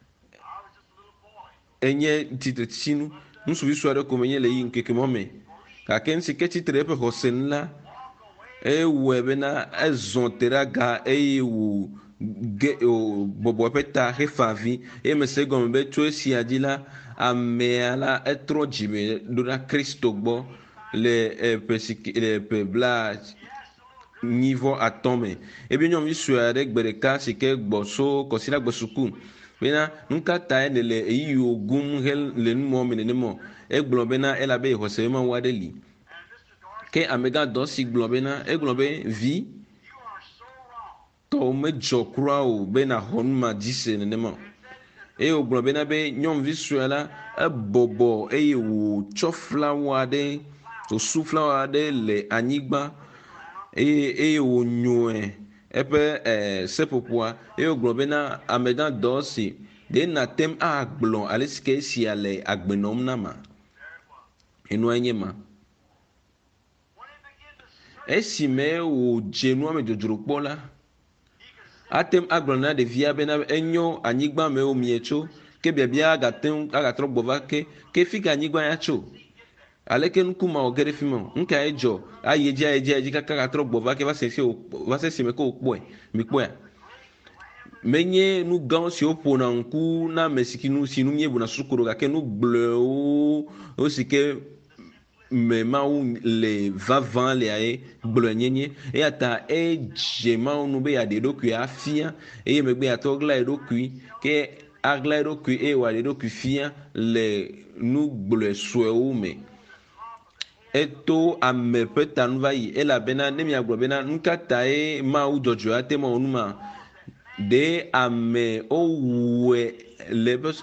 enye tsitretsinu nusuvi sue aɖe ko menye le yi ŋkeke mɔ me gake si ke tsitre eƒe xɔse nu la ewɔe bena ezɔ te ɖe aga eye wò ge o bɔbɔ eƒe ta hefa avi eye me se gɔme be tso esia dzi la amea la etrɔ dzime ɖo ɖa Kristo gbɔ le eƒe si le eƒe bla nyivɔ atɔ me ebe nyɔnuvi sue aɖe gbe ɖeka si ke gbɔ so kɔsi la gbe suku bena nu ka ta ne le eyi yiwo gum he le numɔ me nenema egblɔ bena elabe xɔse ma wa ɖe li ke amegã dɔ si gblɔ bena egblɔ be vi tɔwo medzɔ kura o bena xɔ nu ma dzi se nenema eye wògblɔ bena be nyɔnuvi sue la ebɔbɔ eye wòtsɔ flawa aɖe wòsu flawa aɖe le anyigba eye eye wònyoe eƒe eh, seƒoƒoa eye wògblɔ bena amegã dɔ si ɖe natem agblɔ ale si ke esia le agbe nɔm na ma enua nye ma esi me wòdze nua me dzodzro kpɔ la atem agblɔ na ɖevia bena enyo anyigba me wo mietso ke biabia agatem agatrɔ gbɔ va ke ke fi ke anyigba ya tso aleke nuku ma wòge ɖe fi ma nuka edzɔ ayi edzi ayi edzi ayi edzi kaka gatrɔ gbɔ va ke va se si va se si me ke wòkpɔe mi kpɔe menye nu gãwo siwo ƒona ŋku na ame si nu si nu miebuna suku ɖo gake nu gblɔewo wo si ke me mawu le vavã le ye gblɔe nyenye eya ta edze mawu nu be yaɖe ɖokui afia eye megbe atɔ gla eɖokui ke agla eɖokui eye wòaɖe ɖokui fia le nu gblɔe suewo me eto ame ƒe ta nu va yi elabena ne miagblɔ bena nu ka ta ye mawu dzɔdzɔe ate ma wɔ nu ma ɖe ame owue le ƒe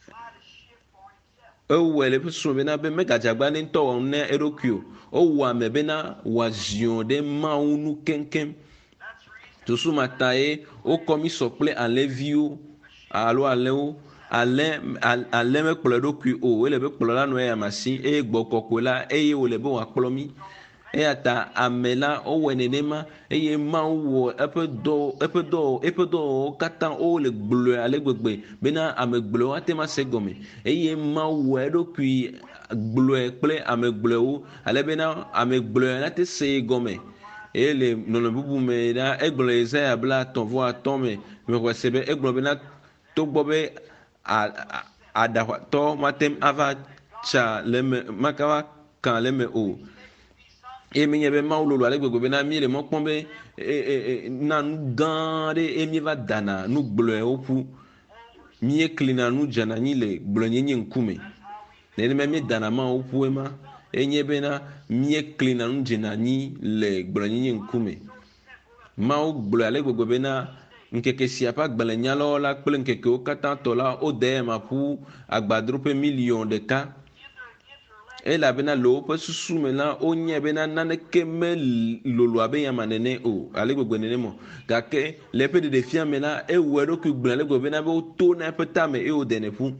ewɔe le ƒe srɔ̃ bena be megadzagba ne ŋutɔ wɔ ne eɖokui o ewɔ ame bena wòaziɔ ɖe mawu nu keŋkeŋ tosu ma ta ye wokɔ mi sɔ kple alẽviwo alo alẽwo alẽ alẽ mekplɔ eɖokui o ele be kplɔla nɔ eya masi eye gbɔ kɔkɔe la eye wòle be wòakplɔ mi eya ta ame la wowɔe nenema eye mawu wɔ eƒe dɔ eƒe dɔ eƒe dɔwɔwɔwo katã wole gblɔe ale gbegbe bena ame gblɔewo ate ma se gɔme eye mawu wɔ eɖokui gblɔe kple ame gblɔewo ale bena ame gblɔe nate se gɔme eye le nɔnɔ bubu me la egblɔ Yesaya bla atɔ̃ vɔ atɔ̃ me me xɔ se be egblɔ bena togbɔ be aɖaxɔtɔ matem ava tsa le me makava kan le me o eye menye be mawu lolo ale gbegbe bena mi le mɔ kpɔm be na nu gã aɖe eye mi va dana nu gblɔewo ƒu mi klina nu dzana nyi le gblɔenyenye ŋkume nenema mi dana mawo ƒu ema enye bena mi klina nu dzena nyi le gblɔenyenye ŋkume mawu gblɔe ale gbegbe bena ŋkeke sia ƒe agbalẽnyalawo la kple ŋkekewo katã tɔ la wode ema ƒu agbadroƒe miliɔn ɖeka elabena le woƒe susu me la wonye bena naneke melolo abe yama nene o ale gbegbe nene mo gake le eƒe ɖeɖefia me la ewɔ eɖokui gblẽ ale gbegbe bena be woto na eƒe tame eye wodene ƒu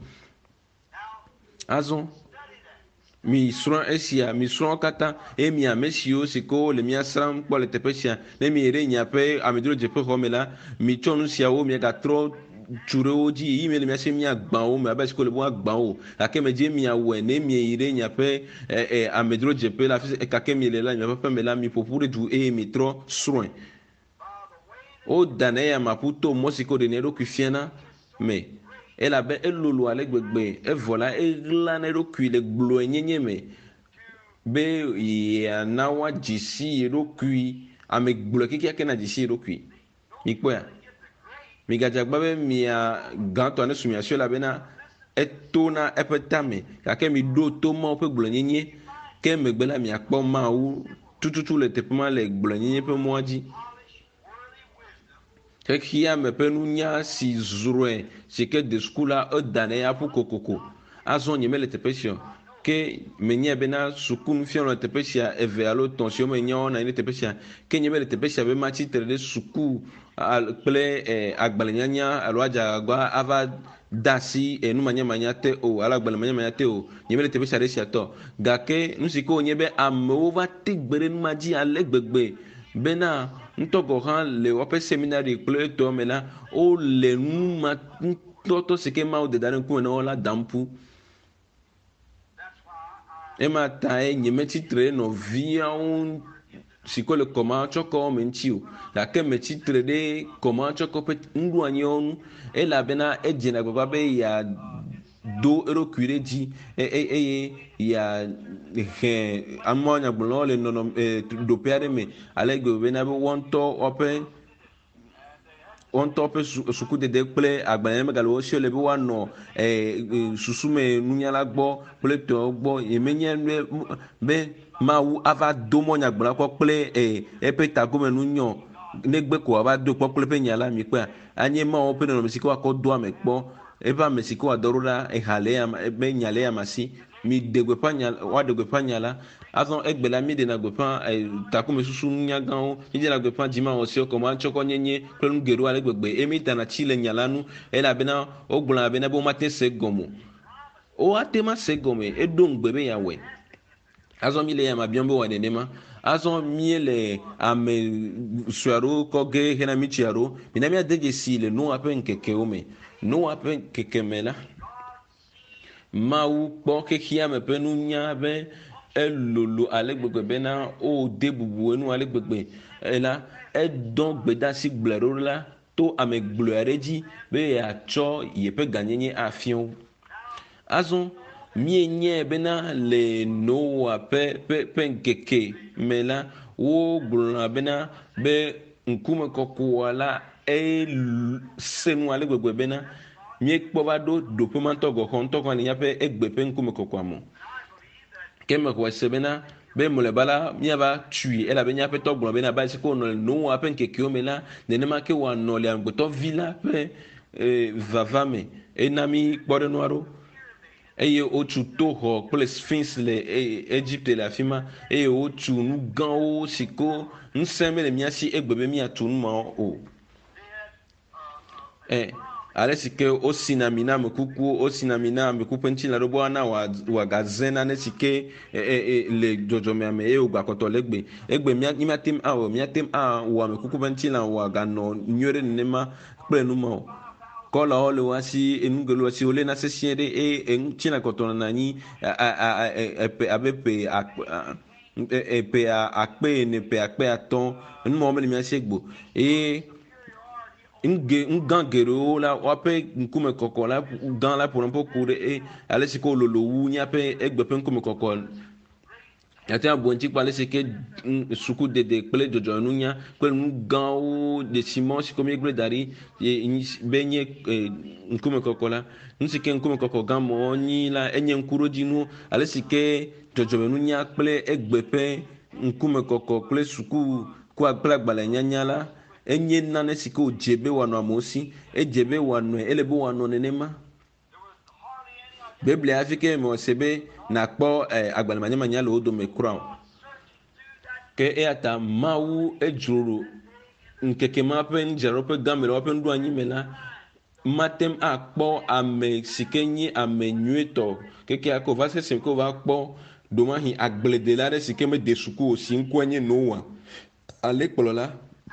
azɔ mi srɔ̃ esia mi srɔ̃ katã eye mi ame siwo si ke le mia sram kpɔ le teƒe sia ne mi yi ɖe nyaƒe amedzrodzeƒe xɔ me la mi tsɔ nu siawo mi gatrɔ tu ɖe wo dzi yi mi le miase miagbã wo me abe si ke le be woagbã wo gake me dzi miawɔe ne mi yi ɖe nyaƒe amedzrodzeƒe la afi gake mi le la nyaƒe ƒe me la mi ƒoƒu ɖe du eye mi trɔ srɔ̃e wo dana eya maƒu to mɔ si ke ɖe ne eɖokui fiana me elabe elolo ale gbegbe evɔ la eɣla na eɖokui le gblɔe nyenye me be yeana woadzi si eɖokui ame gblɔe kekeake na dzi si eɖokui mi kpɔa mi gadzagba be mia gãtɔ ne su mia sue la bena eto na eƒe tame gake mi ɖo to mawo ƒe gblɔenyenye ke megbe la miakpɔ mawu tututu le teƒe ma le gblɔenyenye ƒe mɔa dzi xexia me ƒe nunya si zrɔe si ke de suku la eda ne ya ƒu kokoko azɔ nye mele teƒe sia ke menye bena sukunufiala le teƒe sia eve alo tɔ̃ siwo menyawo na ne teƒe sia ke nye mele teƒe sia be matsi tsitre ɖe suku kple agbalẽnyanya alo adzagba ava da asi numanyamanya te o alo agbalẽmanyamanya te o nye mele teƒe sia ɖe sia tɔ gake nu si ke wonye be amewo va te gbe ɖe numa dzi ale gbegbe bena ntɔgɔ hã le woƒe seminari kple etɔ me la wo le nu ma ntɔtɔ si ke mawo deda ɖe ŋkume na wo la dam ƒu ema tae nyemetsitre nɔviawo si ke le kɔma tsɔkɔ me ŋuti o gake metsitre ɖe kɔma tsɔkɔ ƒe nuɖoanyiwo ŋu elabena edzena agbagba be ya do eɖokui ɖe dzi eye ya he amewo nyagblɔlawo le nɔnɔ ɖoƒe aɖe me ale gbegbe bena be wɔntɔ woƒe wɔntɔ ƒe sukudede kple agbalẽ megale wo si le be woanɔ susu me nunyala gbɔ kple tɔwo gbɔ yemenye be mawu ava do mɔ nyagblɔla kɔ kple eƒe tagome nunyɔ negbe ko ava do kpɔ kple eƒe nya la mi kpea anye mawo ƒe nɔnɔme si ke woakɔ do ame kpɔ eƒe ame si ke woadɔ ɖo ɖa eha le yama be nya le yama si mi de gbeƒã nya woaɖe gbeƒã nya la azɔ egbe la mi ɖena gbeƒã takome susu nunya gãwo mi ɖena gbeƒã dzimawɔsiwo kɔma tsɔkɔ nyenye kple nu geɖewo ale gbegbe emi dana tsi le nya la nu elabena wogblɔna bena be womate se gɔme o woate ma se gɔme eɖo ŋugbe be yeawɔe azɔ mi le yama biam be wɔ nenema azɔ mi le ame sue aɖewo kɔ ge hena mi tsi aɖewo mina miade dzesi le Noa ƒe ŋkekewo me Noa ƒe ŋkeke me la Mawu kpɔ xexea me ƒe nunya be elolo ale gbegbe bena o de bubu enu ale gbegbe ela edɔ gbedasi gblɔe ɖo la to ame gblɔe aɖe dzi be yeatsɔ yeƒe ganyenye afiawo azɔ mienye bena le Noa ƒe ƒe ƒe ŋkeke me la wo gblɔna bena be ŋkume kɔkɔa la ese nu ale gbegbe bena miekpɔ va ɖo ɖoƒe ma ŋutɔ gɔxɔ ŋutɔ kɔ le míaƒe egbe ƒe ŋkume kɔkɔa me ke me xɔ se bena be mlɔeba la míava tui elabe míaƒe tɔ gblɔ bena ba si ke wònɔ le Noa ƒe ŋkekewo me la nenema ke wòanɔ le amegbetɔvi la ƒe vava me ena mi kpɔɖenu aɖewo eye wotu toxɔ kple sphinx le Egypte le afi ma eye wotu nu gãwo si ko ŋusẽ mele mía si egbe be míatu nu mawo o eh ale si ke wosina mi na amekukuwo wosina mi na amekuku ƒe ŋutilã ɖo be woana wòagazẽ nane si ke le dzɔdzɔmea me eye wògbakɔtɔ le egbe egbe míatem awɔ míatem awɔ amekuku ƒe ŋutilã wòaganɔ nyuie ɖe nenema kple nu ma o kɔlawo le wa si enu geɖewo si wolé na sesĩe ɖe eye ŋutilã kɔtɔna na anyi abe ƒe eƒe akpe ene ƒe akpe atɔ̃ numawo mele mía si egbo eye ŋgã geɖewo la woaƒe ŋkume kɔkɔ la gã la ƒona ƒo ku ɖe ale si ke wololo wu míaƒe egbe ƒe ŋkume kɔkɔ ate ŋu abu ŋuti kpa ale si ke sukudede kple dzɔdzɔnunya kple nu gãwo de simɔ si ke míegblẽ da ɖi be nye ŋkume kɔkɔ la nu si ke ŋkume kɔkɔ gã mɔ nyi la enye ŋkuɖodzinuwo ale si ke dzɔdzɔmenunya kple egbe ƒe ŋkume kɔkɔ kple suku kple agbalẽ nyanya la enye nane si ke wòdze be wòanɔ amewo si edze be wòanɔe ele be wòanɔ nenema beblia hafi ke me se be nakpɔ agbalẽ manyamanya le wo dome kura o ke eya ta Mawu edzro ŋkeke ma ƒe nudzraɖoƒe gã me le woƒe nuɖoanyi me la matem akpɔ ame si ke nye ame nyuietɔ kekea ko va sese ko va kpɔ domahi agbledela aɖe si ke mede suku o si ŋkua nye Noa ale kplɔla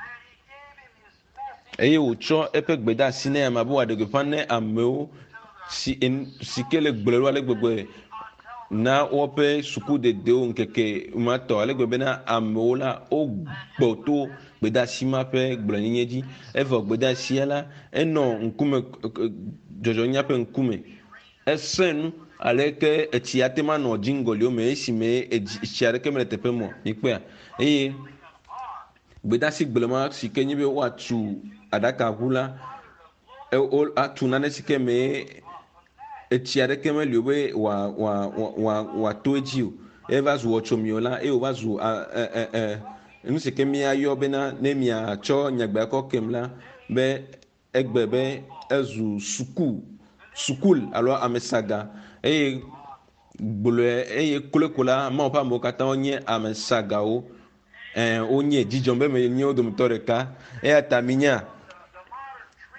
eye wòtsɔ eƒe gbedeasi ne ame abe wòaɖe gbeƒã ne amewo si si ke le gblɔe ɖo ale gbegbe na woƒe sukudedewo ŋkeke ma tɔ ale gbegbe na amewo la wogbɔ to gbedeasi ma ƒe gblɔnyenye dzi evɔ gbedeasia la enɔ ŋkume dzɔdzɔnya ƒe ŋkume esẽ nu ale ke etsi ate ma nɔ dziŋgɔliwo me esi me etsi aɖeke mele teƒe mɔ mi kpea eye gbedeasi gblema si ke nye be woatu aɖakaʋu la atu nane si ke me etsi aɖeke meli o be wòato edzi o eva zu wɔtsomio la eye wòva zu nu si ke míayɔ bena ne miatsɔ nyagbea kɔ kem la be egbe be ezu suku sukul alo amesaga eye gblɔe eye koleko la mawo ƒe amewo katã wonye amesagawo wonye dzidzɔ be me nye wo dometɔ ɖeka eya ta minya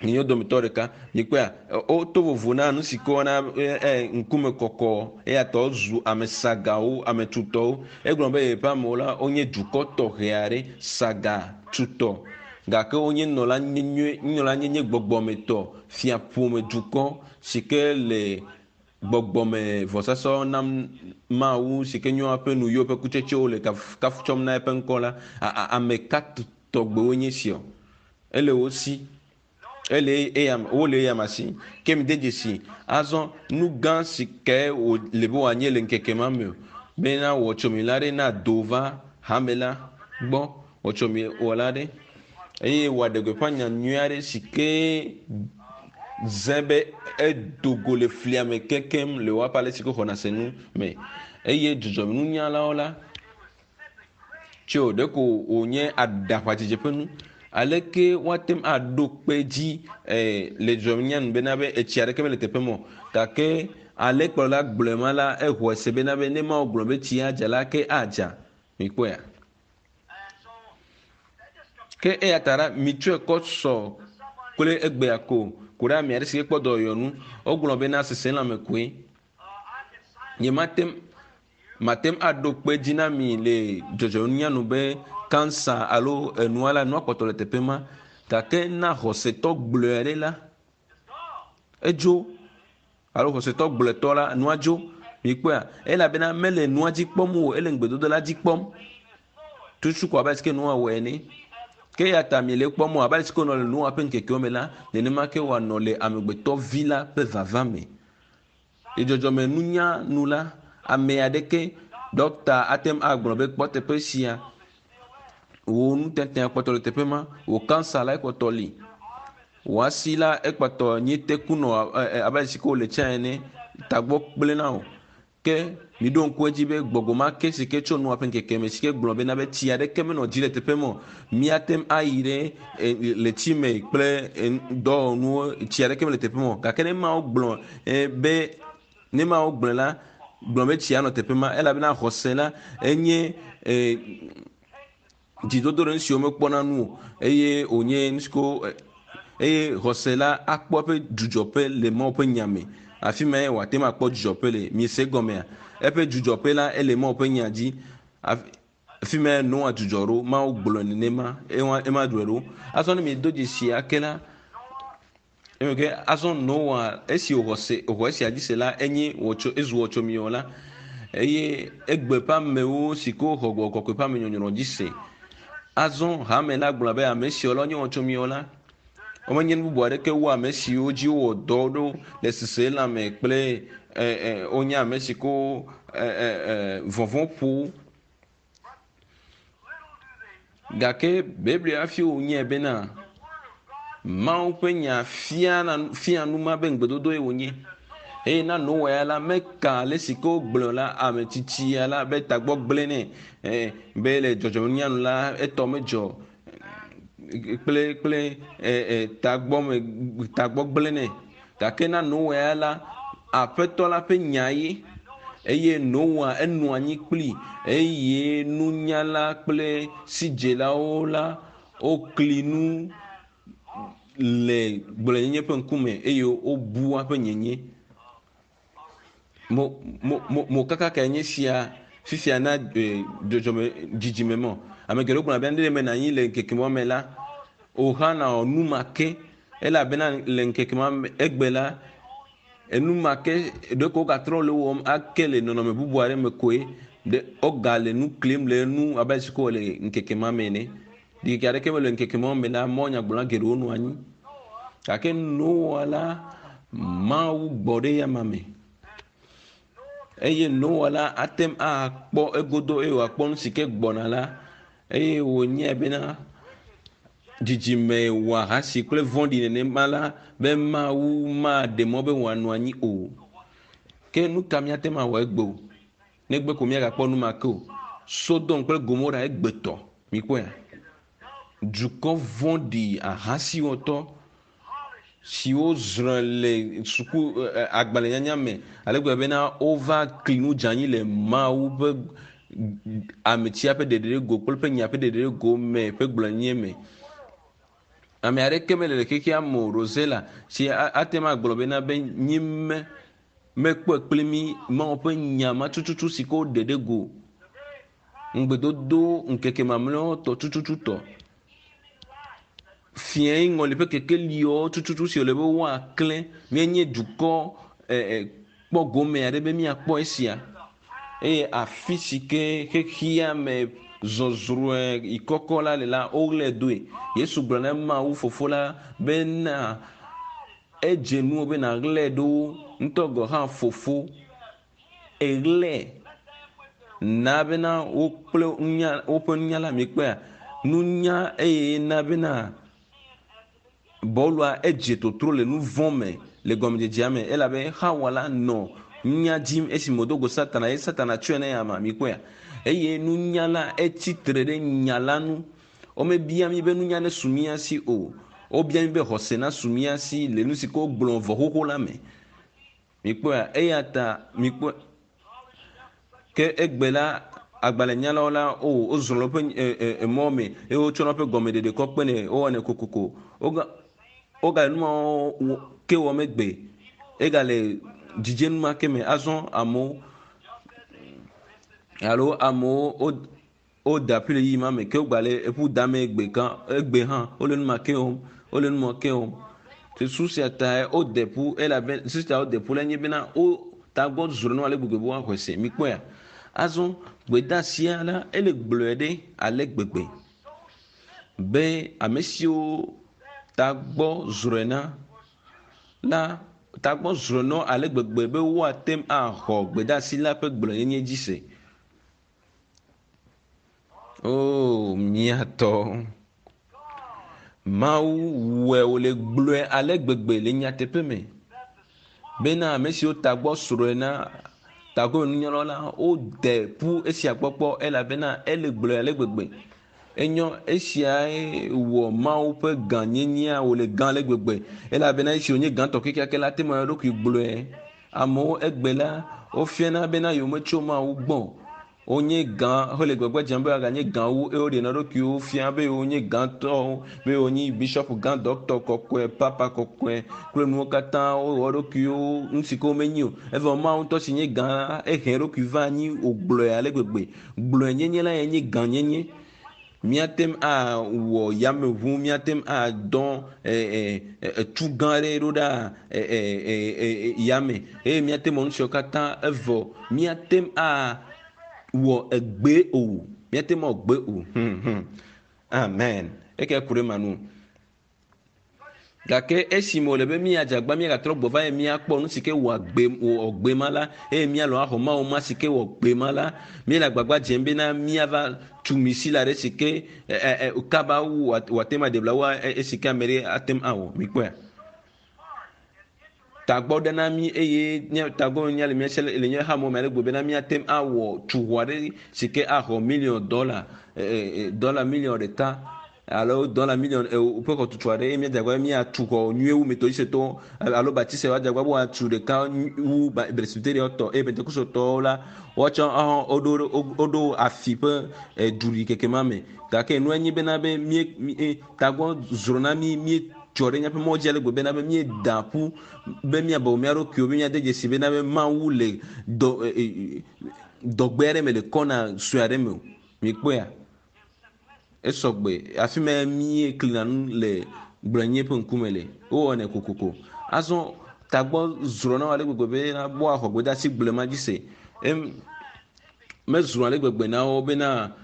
Nyo domitɔ ɖeka mikpea o to vovo na nu si ke wɔna ɛ ŋkume kɔkɔ eya tɔ zu ame sagawo ame tutɔwo egblɔ be yeƒe amewo la wonye dukɔ tɔxɛ aɖe saga tutɔ gake wonye nɔla nyenye nɔla nyenye gbɔgbɔmetɔ fia ƒome dukɔ si ke le gbɔgbɔme vɔsasɔ nam Mawu si ke nyo eƒe nuyiwo ƒe kutsetsewo le kafu tsɔm na eƒe ŋkɔ la ame ka tɔgbewo nye sia ele wo si ele eyam wole eyam asi kem de dzesi azɔ nu gã si ke wo le be wòanye le ŋkeke ma me bena wɔtsomi la ɖe na do va hame la gbɔ wɔtsomi wɔla ɖe eye wòaɖe gbeƒã nya nyui aɖe si ke zẽ be edogo le flia me kekem le woaƒe ale si ke xɔna se nu me eye dzɔdzɔmenunyalawo la tso ɖe ko wònye aɖaƒadzidze ƒe nu aleke woatem aɖo kpe dzi le dzɔdzɔmenunya nu bena be etsi aɖeke mele teƒe mɔ gake ale kplɔla gblɔe ma la eho ese bena be ne Mawu gblɔ be tsi adza la ke adza mikpɔe ke eya ta la mitsɔe kɔ sɔ kple egbea ko ko ɖe ame aɖe si ke kpɔ dɔyɔnu wogblɔ bena seselãme koe nye matem matem aɖo kpe dzi na mi le dzɔdzɔmenunya nu be kansa alo enua la nua kpɔtɔ le teƒe ma gake na xɔsetɔ gblɔe aɖe la edzo alo xɔsetɔ gblɔetɔ la nua dzo mikpɔa elabena mele nua dzi kpɔm o ele ŋgbedodo la dzi kpɔm tutu ko abe sike nua wɔ ene ke ya ta mi le kpɔm o abe sike nɔ le nua ƒe ŋkekewo me la nenema ke wòanɔ le amegbetɔ vi la ƒe vava me dzɔdzɔmenunya nu la ame aɖeke dɔkta atem agblɔ be kpɔ teƒe sia wo nutete kpɔtɔ le teƒe ma wo kansa la ekpɔtɔ li wo asi la ekpɔtɔ nye tekunɔ abe si ke wole tsa ene tagbɔ kple na o ke mi ɖo ŋku edzi be gbɔgbɔ ma ke si ke tso nua ƒe ŋkeke me si ke gblɔ bena be tsi aɖeke menɔ dzi le teƒe mɔ miatem ayi ɖe le tsi me kple dɔwɔnuwo tsi aɖeke mele teƒe mɔ gake ne Mawu gblɔ be ne Mawu gblɔ la gblɔ be tsi anɔ teƒe ma elabena xɔse la enye dzidodo ɖe siwo mekpɔna nu o eye wònye nusiko eye xɔse la akpɔ eƒe dzudzɔƒe le Mawu ƒe nya me afi ma wòate ma akpɔ dzudzɔƒe le miese gɔmea eƒe dzudzɔƒe la ele Mawu ƒe nya dzi afi ma noa dzudzɔ ɖo Mawu gblɔ nenema ema ɖoe ɖo azɔ ne mi do dzesi ake la eme ke azɔ noa esi wòxɔse wòxɔ esia dzi se la enye wòtso ezu wɔtsomiwɔ la eye egbe ƒe amewo si ke woxɔ gbɔ kɔkɔe ƒe ame nyɔnyrɔ dzi se azɔ hame la gblɔ be ame siwo la nye wɔtsomiwɔ la womenye nu bubu aɖeke wu ame siwo dzi wowɔ dɔ ɖo le seselãme kple wonye ame si ke vɔvɔ ƒo gake beblia hafi wònye bena Mawu ƒe nya fia fia nu ma be ŋgbedodoe wònye eye na Noa ya la meka le si ke wogblɔ la ame tsitsia la be tagbɔ gblẽ nɛ be le dzɔdzɔmenunya nu la etɔ medzɔ kple kple tagbɔ me tagbɔ gblẽ nɛ gake na Noa ya la aƒetɔ la ƒe nya ye eye Noa enɔ anyi kpli eye nunyala kple sidzelawo la wokli nu le gblɔnyenye ƒe ŋkume eye wobu aƒe nyenye mo mo mo kaka ka nye sia fifia na dzɔdzɔme dzidzime mɔ ame geɖewo gblɔna be ne me na anyi le ŋkeke ma me la ohana nu ma ke elabena le ŋkeke ma egbe la enu ma ke ɖe ko gatrɔ le wɔm ake le nɔnɔme bubu aɖe me koe de oga le nu klim le nu abe si ko le ŋkeke ma me ne ɖike aɖeke me le ŋkeke ma me la mɔ nyagblɔla geɖewo nɔ anyi gake Noa la Mawu gbɔ ɖe yama me eye Noa la atem akpɔ egodo eye wòakpɔ nu si ke gbɔna la eye wònye bena dzidzime wòahasi kple vɔ̃ɖi nenema la be Mawu maɖe mɔ be wòanɔ anyi o ke nu ka míatem awɔ egbe o negbe ko míagakpɔ nu ma ke o Sodom kple Gomora egbetɔ mikpɔe dukɔ vɔ̃ɖi ahasiwɔtɔ siwo zrɔ̃ le suku agbalẽnyanya me ale gbe bena wova kli nu dzeanyi le Mawu ƒe ametsia ƒe ɖeɖe go kple ƒe nya ƒe ɖeɖe go me ƒe gblɔnye me ame are kemele le keke amo rosela si atema gblɔ na be nyime mekpɔ kple mi ma ƒe nyama tututu si ko dede go ŋgbedodo nkeke mamlɛwo tɔ tututu tɔ fiẽ ŋɔli ƒe keke liwo tututu si le be woaklẽ mienye dukɔ kpɔ gome aɖe be miakpɔ esia eye afi si ke xexia me zɔzrɔ̃e ikɔkɔ la le la woɣlẽ doe yesu gblɔ na Mawu fofo la bena edze nuwo be naɣlẽ ɖo ŋutɔ gɔ hã fofo eɣlẽ na bena wo kple nunya woƒe nunyala mi kpea nunya eye na bena bɔlua edze totro le nu vɔ me le gɔmedzedzea me elabe xawala nɔ nunya dim esi modogo satana ye satana tsɔe ne yama mi kpea eye nunyala etsitre ɖe nya la nu womebia mi be nunya ne su mia si o wobia mi be xɔse na su mia si le nu si ke wogblɔ vɔ xoxo la me mi kpɔa eya ta mi kpɔ ke egbe la agbalẽnyalawo la o wozrɔ̃ ƒe emɔ me eye wotsɔ ƒe gɔmeɖeɖe kɔ kpene wowɔnɛ kokoko wogale numawo ke wɔ megbe egale dzidze numa ke me azɔ amewo alo amewo woda aƒi le yi ma me ke wogbale eƒu dame egbe gã egbe hã wole numa ke wɔm wole numa ke wɔm te susia ta wode ƒu elabe susia wode ƒu le nye bena wo tagbɔ zrɔ̃ no ale gbegbe be woaxɔ se mi kpɔa azɔ gbedasia la ele gblɔe ɖe ale gbegbe be ame siwo tagbɔ zrɔ̃e na la tagbɔ zrɔ̃ no ale gbegbe be woatem axɔ gbedasi la ƒe gblɔnyenye dzi se o miatɔ Mawu wɔe wòle gblɔe ale gbegbe le nyateƒe me bena ame siwo tagbɔ zrɔ̃e na tagbɔ nunyɔla la wode ƒu esia kpɔkpɔ elabena ele gblɔe ale gbegbe enyo esia wɔ Mawu ƒe gãnyenyea wòle gã ale gbegbe elabena esi wònye gãtɔ kekeake la te me eɖokui gblɔe amewo egbe la wofiana bena yewometso Mawu gbɔ wonye gã hele gbegbe dzem be aganye gãwo eye woɖe na ɖokuiwo fia be wonye gãtɔwo be wonye bishop gã dɔktɔ kɔkɔe papa kɔkɔe kple nuwo katã wowɔ ɖokuiwo nu si ke womenyi o evɔ Mawu ŋutɔ si nye gã la ehe ɖokui va anyi wògblɔe ale gbegbe gblɔe nyenye la ye nye gãnyenye miatem awɔ yameʋu miatem adɔ etu gã aɖe ɖo ɖa yame eye miatem wɔ nu siwo katã evɔ miatem a wɔ egbe o miate ma gbe o amen eke kure manu gake esime wòle be miadzagba miagatrɔ gbɔ va ye miakpɔ nu si ke wɔ gbe wɔ gbe ma la eye mialɔ axɔ Mawu ma si ke wɔ gbe ma la miele agbagba dzem bena miava tu misi la ɖe si ke kaba wu wòate ma ɖebla wa esi ke ame ɖe atem awɔ mi kpɔa tagbɔ ɖe na mi eye tagbɔ nya le miase le nye hamɔ me ale gbe bena miatem awɔ tu xɔ aɖe si ke axɔ million dɔla dɔla million ɖeka alo dɔla million ƒe xɔtutu aɖe eye miadzagba miatu xɔ nyuie wu metodistotɔwo alo batise woadzagba be woatu ɖeka wu presbyterian tɔ eye pentekostotɔwo la woatsɔ ahɔ woɖo afi ƒe duɖi keke ma me gake nua nyi bena be mie tagbɔ zrɔ na mi mie tsɔ ɖe míaƒe mɔ dzi ale gbe bena be mieda ƒu be miabɔ mia ɖokuiwo be miade dzesi bena be Mawu le dɔ dɔgbe aɖe me le kɔna sue aɖe me o mi kpɔa esɔgbe afi ma mie klina nu le gblɔnye ƒe ŋkume le wowɔnɛ kokoko azɔ tagbɔ zrɔ na wo ale gbegbe be na bo axɔ gbedasi gblɔ ma dzi se em mezrɔ ale gbegbe na wo bena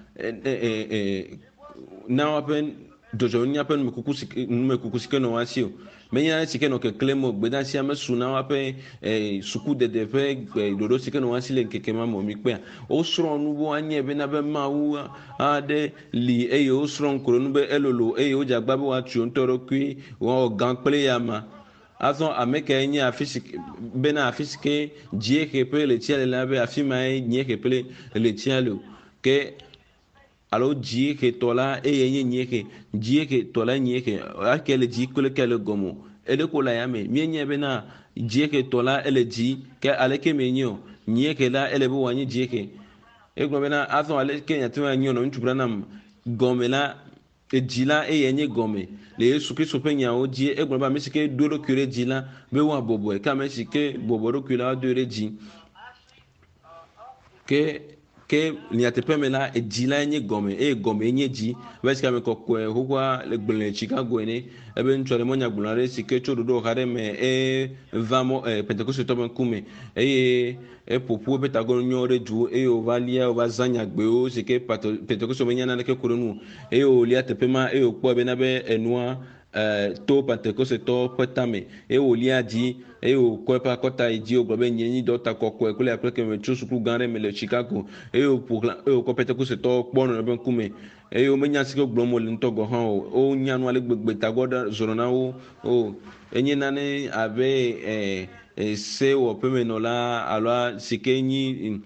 na woƒe dzɔdzɔnunya ƒe numekuku si numekuku si ke nɔ wa si o menye si ke nɔ keklẽm o gbedasia mesu na woƒe sukudede ƒe ɖoɖo si ke nɔ wa si le keke ma me mi kpea wosrɔ̃ nu bo anye bena be Mawu aɖe li eye wosrɔ̃ ŋkoro be elolo eye wodzagba be woatso ŋutɔ ɖokui wɔwɔ gã kple yama azɔ ame ke nye afi si bena afi si ke dziexe ƒe le tsia le la be afi ma ye nyiexe ƒe le tsia le o ke alo dziexe tɔ la eye nye nyiexe dziexe tɔ la nyiexe ake le dzi kple ke le gɔme ele ko la yame mienye bena dziexe tɔ la ele dzi ke aleke me nye o nyiexe la ele be woanye dziexe egblɔ bena azɔ aleke nyate ma nye o ŋutsu bra nam gɔme la edzi la eye nye gɔme le Yesu Kristo ƒe nyawo dzi egblɔ be ame si ke do ɖokui ɖe dzi la be woabɔbɔe ke ame si ke bɔbɔ ɖokui la wodo ɖe dzi ke ke nyateƒe me la edzi la nye gɔme eye gɔme nye dzi ebe si ke ame kɔkɔe xoxoa le gblɔ le Chicago ene ebe ŋutsu aɖe mɔnya gblɔ aɖe si ke tso ɖoɖo xa ɖe me e va mɔ e Pentekostotɔ ƒe ŋkume eye eƒoƒu ebe tago nyɔ ɖe dzu eye wòva lia wòva zã nyagbewo si ke Pentekosto menya naneke ku ɖe nu eye wòlia teƒe ma eye wòkpɔ bena be enua to Pentekostotɔ ƒe tame eye wòlia dzi eye wòkɔ eƒe akɔta yi dzi wògblɔ be nye nyi dɔta kɔkɔe kple akple ke me tso suku gã aɖe me le Chicago eye wòƒoxla eye wòkɔ Pentekostotɔ kpɔ nɔ ƒe ŋkume eye womenya si ke gblɔm wòle ŋutɔ gɔ hã o wonya nu ale gbegbe tagbɔ zɔrɔ na wo o enye nane abe e sewɔƒemenɔla alo si ke nyi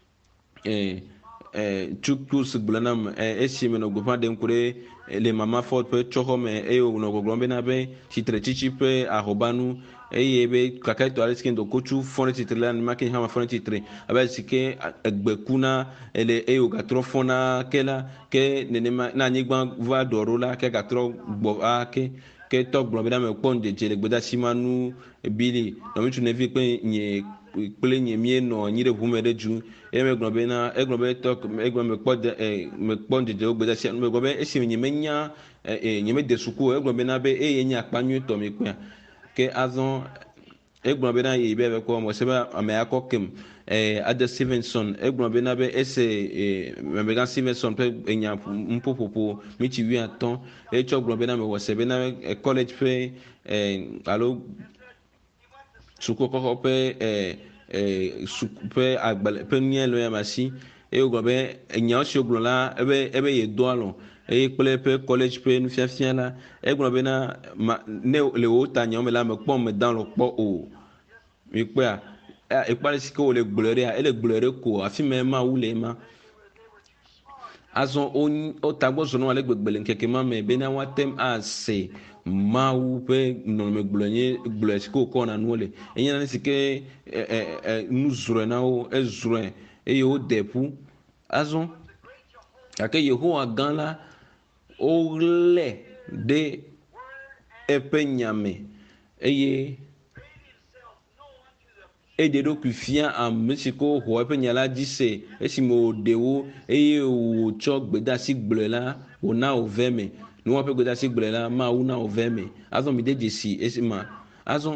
tukpu si gblɔ nam esi me nɔ gbeƒã ɖem ku ɖe le Mama Ford ƒe tsɔxɔme eye wònɔ gbɔgblɔm bena be tsitretsitsi ƒe ahɔbanu eye be kakatɔ aɖe si ke ŋdɔkutsu fɔ ɖe tsitre la nenema ke hã ma fɔ ɖe tsitre abe si ke egbe kuna ele eye wògatrɔ fɔna ke la ke nenema na anyigba va ɖɔ ɖo la ke gatrɔ gbɔ ake ke tɔ gblɔ bena mekpɔ ŋdzedze le gbedasi ma nu bili nɔmitsu nevi kple nye kple nye mie nɔ anyi ɖe ʋu me ɖe dzu eye megblɔ bena egblɔ be tɔ egblɔ mekpɔ de e mekpɔ ŋdzedze wo gbedasi nu megblɔ be esi nye menya e nye me de suku egblɔ bena be eye nye akpa nyuitɔ mi kpea ke azɔ egblɔ bena yi be kɔ mo se be ame akɔ kem eh Ada Stevenson egblɔ bena be ese eh Megan Stevenson ƒe enya mpoƒoƒo mitsi wi atɔ etsɔ gblɔ bena me wɔse bena college ƒe eh alo suku kɔkɔ ƒe eh eh suku ƒe agbalẽ ƒe nia le yamasi eye wogblɔ be enyawo si wogblɔ la ebe ebe ye do alɔ eye kple ƒe college ƒe nufiafia la egblɔ bena ne le wo ta nyawo me la mekpɔ me dan lɔ kpɔ o mi kpea ekpale si ke wòle gblɔ ɖea ele gblɔ ɖe ko afi me Mawu le ma azɔ wo tagbɔ zɔnɔ ale gbegbe le ŋkeke ma me bena woatem ase Mawu ƒe nɔnɔme gblɔ nye gblɔ si ke wòkɔ na nuwo le enye nane si ke nu zrɔe na wo ezrɔe eye wode ƒu azɔ gake Yehowa gã la wolé ɖe eƒe nyame eye eɖe ɖokui fia ame si ke wòxɔ eƒe nya la dzi se esime wòɖe wo eye wòtsɔ gbedeasi gblɔe la wòna wòve me nuwa ƒe gbedeasi gblɔe la Mawu na wòve me azɔ mi de dzesi esima azɔ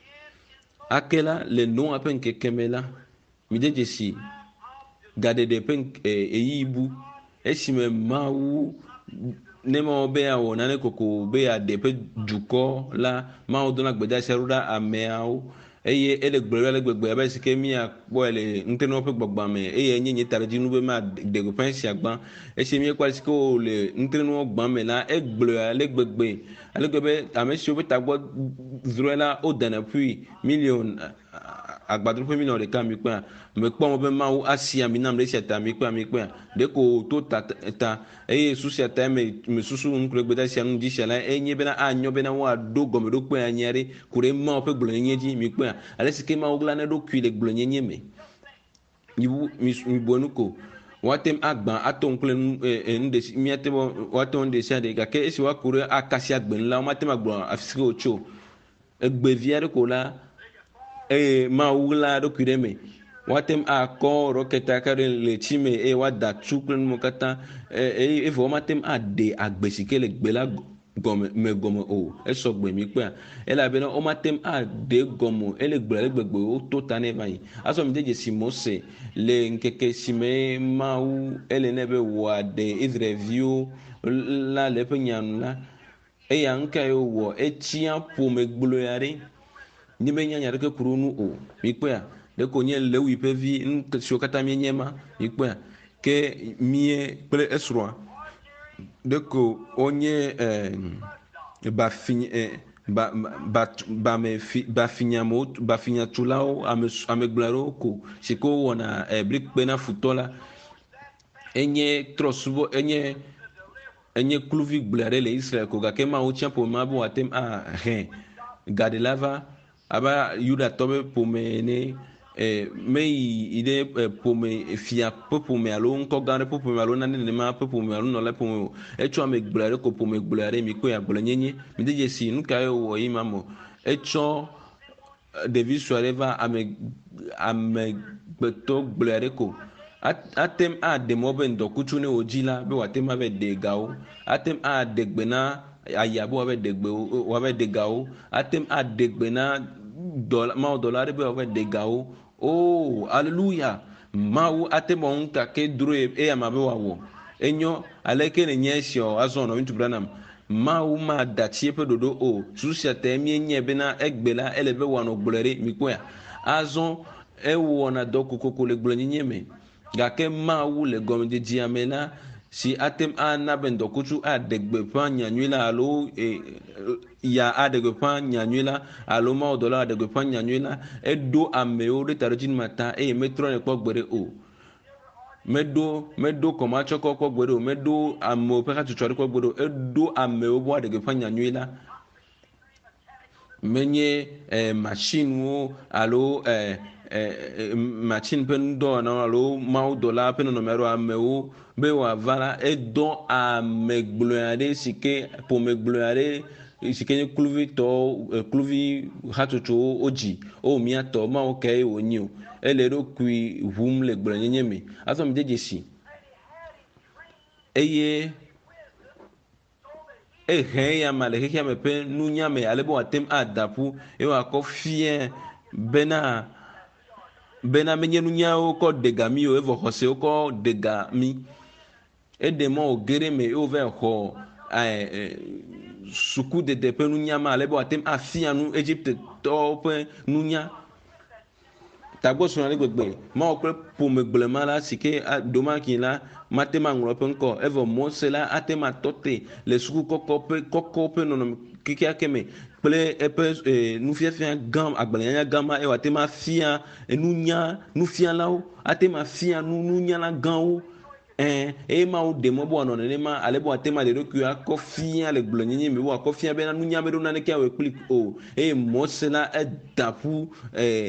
ake la le Noa ƒe ŋkeke me la mi de dzesi gaɖeɖe ƒe eyibu esime Mawu ne Mawu be awɔ nane koko be aɖe ƒe dukɔ la Mawu dona gbedeasi ɖo ɖa ameawo eye ele gblɔ le gbegbe abe si ke miakpɔe le ŋutenɔ ƒe gbɔgba me eye enye nye taɖedzi be ma de ƒe sia gbã esi miekpɔ si ke le ŋutenɔ gbã me la egblɔ ale gbegbe ale gbegbe be ame siwo ƒe tagbɔ zrɔe la wodana ƒui milion agbadroƒe milion ɖeka mi kpea mekpɔ mo be Mawu asi ami nam ɖe sia ta mi kpea mi kpea ɖeko to ta ta eye susia ta me me susu ŋkle gbeda sia ŋu dzi sia la enye bena anyo bena woaɖo gɔmeɖokpe anyi aɖe ku ɖe Mawu ƒe gblɔnyenye dzi mi kpea ale si ke Mawu gla ne ɖokui le gblɔnyenye me mi mi bɔ nu ko woatem agbã ato ŋkle nu nu ɖe si miate woato nu ɖe sia ɖe gake esi woaku ɖe akasia gbe la womatem agblɔ afi si ke wòtso egbevi aɖe ko la eye Mawu la ɖokui ɖe me woatem akɔ rɔketa ka ɖe le tsi me eye woada tu kple nuwo katã eye evɔ womatem aɖe agbe si ke le gbe la gɔme me gɔme o esɔ gbe mi kpea elabena womatem aɖe gɔme ele gblɔ le gbegbe woto ta nɛ va yi azɔ mi de dzesi Mose le ŋkeke si me Mawu ele ne be wòaɖe Israelviwo la le eƒe nyanu la eya ŋka ye wòwɔ etsia ƒome gblɔe aɖe ni menya nya ɖeke ku ɖo nu o mi kpea ɖeko nye Lewi ƒe vi nu siwo katã mienye ma mi kpea ke mie kple esrɔ̃a ɖeko wonye bafi ba ba bame bafinyamewo bafinyatsolawo ame amegblẽ aɖewo ko si ke wowɔna blikpe na futɔ la enye trɔsubɔ enye enye kluvi gblẽ aɖe le Israel ko gake Mawu tia ƒome be wòatem ahẽ gaɖe la va abe Yudatɔ ƒe ƒome ene eh, mei ide eh, pome fia pe pome alo ŋkɔ gã ɖe pe pome alo nane nenema pe pome alo nɔ le pome etsɔ ame gblɔe ɖe ko pome gblɔe ɖe mi ko ya gblɔ nyenye mi de dze si nu ka ye wɔ yi ma mo etsɔ ɖevi sue ɖe va ame amegbetɔ gblɔe ɖe ko atem aɖe mɔ be ŋdɔkutsu ne wo dzi la be wòatem ava ɖe gawo atem aɖe gbe na aya be wòava ɖe gbe wòava ɖe gawo atem aɖe gbe na dɔla mawu dɔla ɖe be wòava ɖe gawo. Oh, alléluia. Mawu atemo nka ke droe e amabe wawo. Enyo aleke ne nyesio azon no Branham. Mawu ma datie pe dodo o. Susia te mi nye bena egbela elebe wano gblere mikoya. Azon e wona doko koko le gblonye me. Gake mawu le gomde diamela si atem ana bendo kutu a degbe pa nyanyula alo e ya a degbe pa nyanyula alo ma odola a degbe pa nyanyula e do ameo de tarojin mata e metro ne kpogbere o medo medo koma choko kpogbere o medo amo pe ka tuchori kpogbere o e do ameo bo a degbe pa nyanyula menye eh, machine wo alo eh, eh, machine pen do na alo ma odola pen no mero ameo be wa vala e don a megblоade sike po megblоade sike ni kluvi to kluvi hatutu oji o mi ato ma o kai oni o ele ro kui hum le gbonyenye me aso mi deje si eye e he ya male ke me pe nunya me alebo atem adapu e wa ko fie bena bena menye nunya o ko degami o evo hose o ko degami edemo ogere me over ho eh suku de de pe nunya ma lebo atem afia nu Egypte to pe nunya tagbo so na le gbegbe ma o pe po megble ma la sike doma kin la matema ngro pe nko evo Mose la atema tote le suku koko pe koko pe no kiki akeme ple epe nu fia fia gam agbanya gama e watema fia nunya nu fia lawo atema fia nu nunya la ganwo eh e ma o demo bo no ne ma alebo atema de ku akọ fia le glonyenye me wo akọ fia be na nunya me do na ne ka we click o e Mose na e dapu eh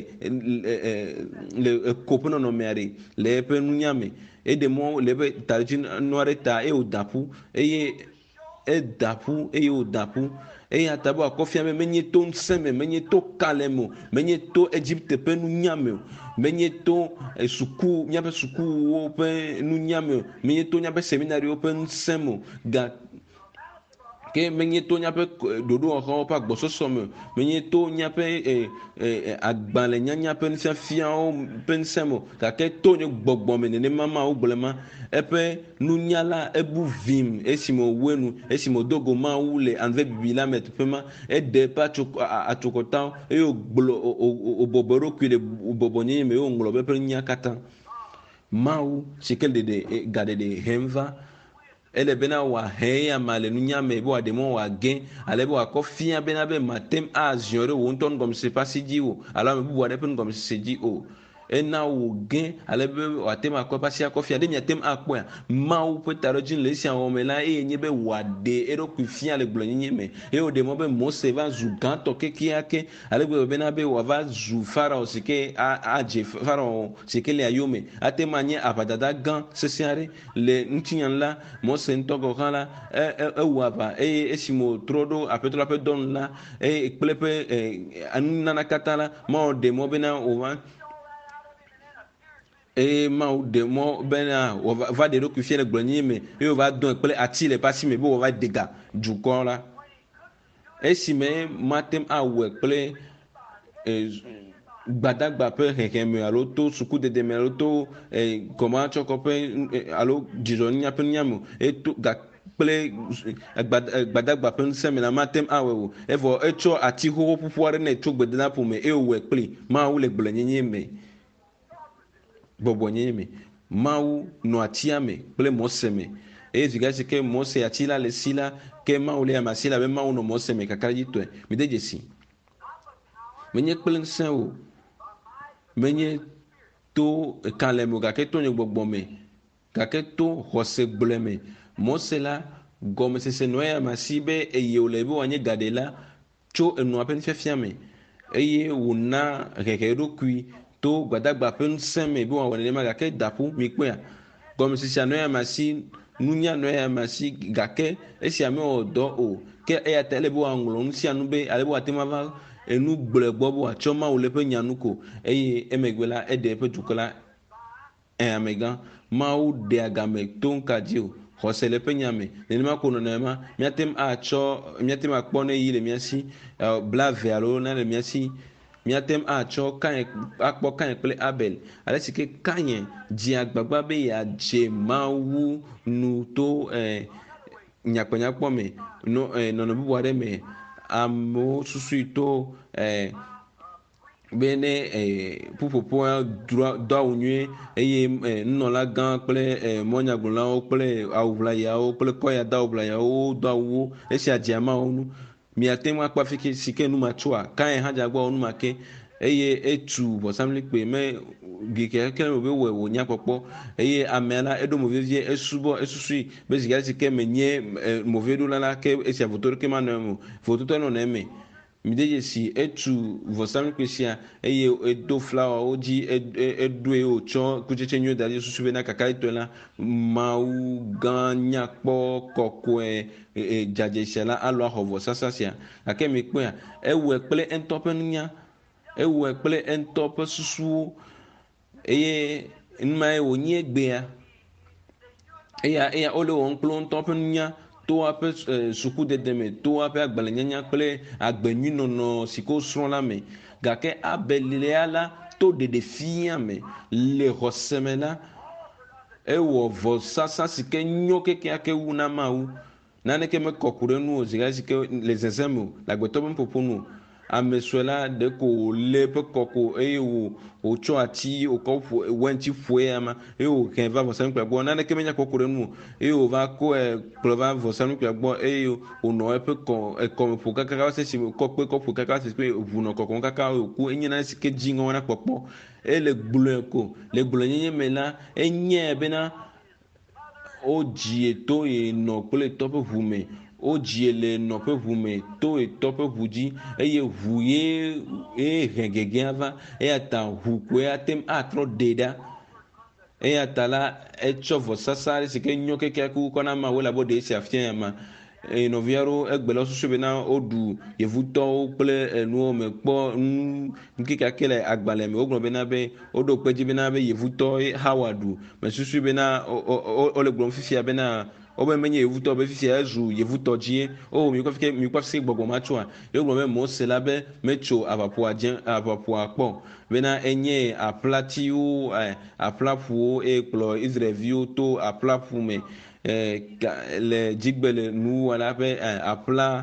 le kopono no mere le pe nunya me e demo le be tarjin noareta e o dapu e e dapu e o dapu e atabo akofia me menye to nseme menye to kalemo menye to Egypte pe nunyame menye to suku nyabe suku wo pe nunyame menye to nyabe seminari wo pe nsemo ga ke menye to nyabe dodo ho pa gbososo me menye to nyabe eh agbale nyanya pe nsia fia o pe nsemo ga ke to nyo gbogbo me ne mama o gblema epe nunyala ebu vim esimo wenu esimo dogo ma wule anve bibila met pema e de pa atukota e o glo oboboro kwile obobonye me o nglo be pe nyakata mau sikel de de gade de hemva ele bena wa heya male nunya me bo ademo wa gen ale bo akofia bena be matem a jore wo nton comme c'est pas si di o alors me bo ade pen comme c'est di o ena wo gen alebe watema ko pasi akofia de miatem akpo ma wo petaro jin le si awon mela e yin be wade e ro ku fia le glonyin me e o de mo be Mose va zu gan to keke ake alebe be na be wa va zu farao sike a aje farao sike le ayome atema nye apadada gan sesiare le ntinyan la Mose ntogo kan la e e wa ba e esimo trodo apetro apedon la e plepe anuna na katala ma o de mo be na o va e ma o de mo bena va de roku fie le glonyi me e va don pele ati le pasi me bo va dega du kon la e si me matem a we pele e gbadagba pe keke me alo to suku de de me alo to e comment choko pe alo dizonia pe nyamo e to ga pele gbadagba pe se me na matem a we o e vo e cho ati ho pupuare na to gbedana po me e we pele ma o le glonyi me bobonye me mau no atia me ple Mose me e zigasi ke Mose atila le sila ke mau le amasila be mau no Mose me kakali to me deje si menye ple nsen o menye to kalemo ga ke to ne gbogbo me ga ke to hose gble me Mose la gome se se no ya masibe e ye o le bo anye gadela cho enu apen fefia me eye wona keke ro kui to gbadagba ƒe ŋusẽ me be wòawɔ nenema gake daƒo mi kpɔa gɔmesisia nɔ ya ma si nunya nɔ ya ma si gake esia mewɔ dɔ o ke eya ta ele be wòaŋlɔ nu sia nu be ale be wòate ŋu ava enu gblɔe gbɔ be wòatsɔ Mawu le ƒe nyanu ko eye emegbe la eɖe eƒe dukɔ la amegã Mawu ɖea game to ŋka dzi o xɔse le ƒe nya me nenema ko nɔnɔma míate ŋu atsɔ míate ŋu akpɔ ne yi le mía si blave alo na le mía si míate ŋu atsɔ Kain akpɔ Kain kple Abel ale si ke Kain dzi agbagba be yeadze Mawu nu to eh, nyakpɔnyakpɔ me no eh, nɔnɔ bubu aɖe me amewo susui to eh, be ne eh, ƒuƒoƒoa do awu nyuie eye nunɔlagã kple mɔnyagblɔlawo kple awuʋlayawo kple kɔyada awuʋlayawo do awuwo esia dzea Mawu nu miate ŋu akpɔ afi si ke nu ma tsoa Kain hã dze agbɔ nu ma ke eye etu vɔsamlikpe me gike ke me be wɔ wònya kpɔkpɔ eye amea la eɖo mo vevie esubɔ esusui be zi si ke menye moveɖola la ke esia voto ɖeke ma nɔ eme o vototɔ nɔ eme mi de dzesi etu vɔsamlikpe sia eye edo flawawo dzi eɖoe wòtsɔ kutsetse nyuie da ɖi susu be na kaka etɔe la Mawu gã nyakpɔ kɔkɔe dzadzesia la alo axɔ vɔsasa sia gake mi kpɔa ewɔe kple eŋutɔ ƒe nunya ewɔe kple eŋutɔ ƒe susuwo eye numa ye wònye gbea eya eya wole wɔm kple ŋutɔ ƒe nunya to woƒe sukudede me to woƒe agbalẽnyanya kple agbenyuinɔnɔ si ke wosrɔ̃ la me gake Abelia la to ɖeɖefia me le xɔse me la ewɔ vɔsasa si ke nyo kekeake wu na Mawu naneke mekɔ ku ɖe nu o zi si ke le zezem o le agbetɔ ƒe ƒoƒo nu o ame sue la ɖe ko wòlé eƒe kɔko eye wòtsɔ ati wòkɔ wɛŋti ƒoe ama eye wòhɛ va vɔsamlikpea gbɔ naneke menya kɔ ku ɖe nu o eye wòva kɔ kplɔ va vɔsamlikpea gbɔ eye wònɔ eƒe kɔ ekɔme ƒo kaka va se si kɔ kpe kɔ ƒo kaka va se si ʋu nɔ kɔkɔm kaka wòku enye nane si ke dzi ŋɔ na kpɔkpɔ ele gblɔe ko le gblɔnyenye me la enye bena wodzie to ye nɔ kple etɔ ƒe ʋu me wodzi le nɔƒe ʋu me to etɔ ƒe ʋu dzi eye ʋu ye ye hɛ gegea va eya ta ʋu koe ate ŋu atrɔ ɖe ɖa eya ta la etsɔ vɔsasa aɖe si ke nyo kekeake wokɔ na Mawu elabe ɖe esi afia ya ma nɔvia ɖo egbe le susu bena woɖu yevutɔwo kple enuwo me kpɔ nu kekeake le agbalẽ me wogblɔ bena be woɖo kpe dzi bena be yevutɔ ha wòaɖu me susu bena wole gblɔm fifia bena wobe menye yevutɔ be fifia ezu yevutɔ dzie o mi kɔ mi kɔ fi gbɔgbɔ ma tsoa yegblɔ be Mose la be metso aʋaƒoa dze aʋaƒoa kpɔ bena enye aƒlatiwo aƒlaƒuwo eye kplɔ Israelviwo to aƒlaƒu me le dzigbe le nuwɔla la ƒe aƒla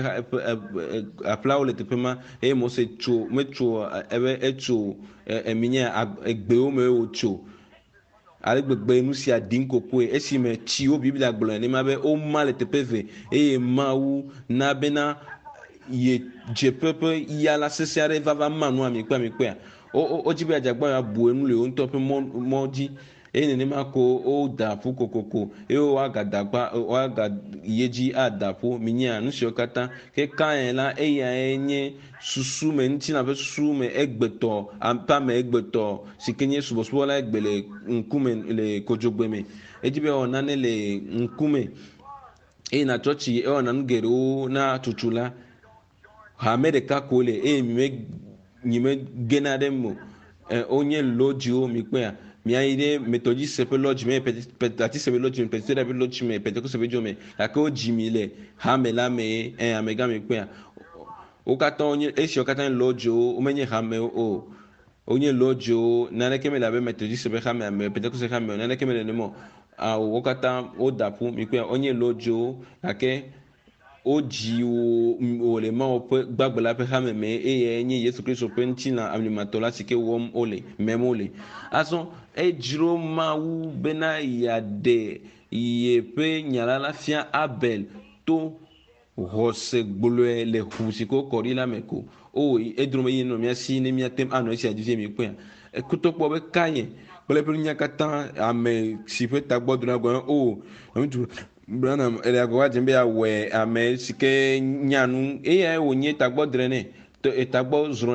ƒe aƒlawo le teƒe ma eye Mose tso metso ebe etso eminye egbewo me wòtso ale gbegbe nu sia ɖim kokoe esime tsiwo bibi le agblɔe ne ma be woma le teƒe eve eye Mawu na bena ye dzeƒe ƒe ya la sese aɖe va va ma nu amikpe amikpea wodzi be adzagba yeabu enu le wo ŋutɔ ƒe mɔ dzi eye nenema ko woda ƒu kokoko eye woagadagba woaga ye dzi ada ƒu minyea nu siwo katã ke Kain la eyae nye susu me ŋutilã ƒe susu me egbetɔ ampa me egbetɔ si ke nye subɔsubɔ la egbe le ŋkume le kodzogbe me edzi be ewɔ nane le ŋkume eye na tsɔtsi ewɔna nu geɖewo na tutu la hame ɖeka ko le eye mi me nyi me gena ɖe mo wonye lɔdziwo mi kpea miayi ɖe metodiste ƒe lɔdzi me baptiste ƒe lɔdzi me presbytera ƒe lɔdzi me pentecoste ƒe dzo me gake wodzi mi le hame la me amegã me kpea wo katã wonye esiwo katã nye lɔdziwo womenye hamewo o wonye lɔdziwo naneke mele abe metodiste ƒe hame ame pentecoste ƒe hame o naneke mele nenema o wo katã woda ƒu mi kpea wonye lɔdziwo gake wodzi wo le Mawu ƒe gbagbe la ƒe hame me eye nye Yesu Kristo ƒe ŋutilã ablimatɔ la si ke wɔm wole mem wole azɔ edzro Mawu bena yeaɖe yeƒe nyala la fia Abel to xɔse gblɔe le ʋu si ke wokɔ ɖi la me ko o edro me yi nɔ mía si ne míate anɔ esia dzi vie mi kpea ekutokpɔ be Kain kple eƒe nunya katã ame si ƒe tagbɔ dona gɔ̃ o ŋutsu Branham ele agɔ wa dze be awɔe ame si ke nya nu eyae wònye tagbɔ dre nɛ tagbɔ zrɔ̃ nɛ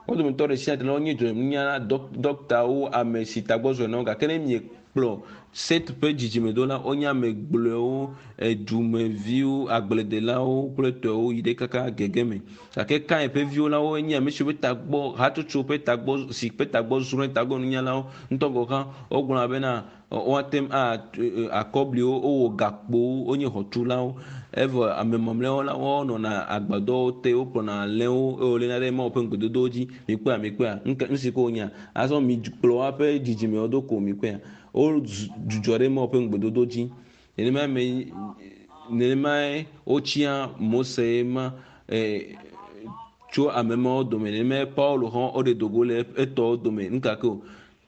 wo dometɔ ɖe sia ɖe la wonye dzɔdzɔnunya dɔktawo ame si tagbɔ zɔ na wo gake ne mie kplɔ set ƒe dzidzimedola wonye ame gblɔewo edumeviwo agbledelawo kple tɔwo yi ɖe kaka gege me gake Kain ƒe viwo la wo nye ame siwo ƒe tagbɔ hatsotso ƒe tagbɔ si ƒe tagbɔ zrɔ̃ tagbɔ nunyalawo ŋutɔ gɔ hã wogblɔna bena woatem akɔbliwo wowɔ gakpowo wonye xɔtulawo evɔ ame mamlɛawo la wonɔna agbadɔwo te wokplɔna alẽwo eye wolena ɖe Mawu ƒe ŋugbedodowo dzi mikpea mikpea nu si ke wonya azɔ mi kplɔ woaƒe dzidzimewo do ko mikpea wo dzudzɔ ɖe Mawu ƒe ŋugbedodo dzi nenema me nenemae wotsia Mose ma tso ame mawo dome nenemae Paulo hã woɖe dogo le etɔwo dome nukake o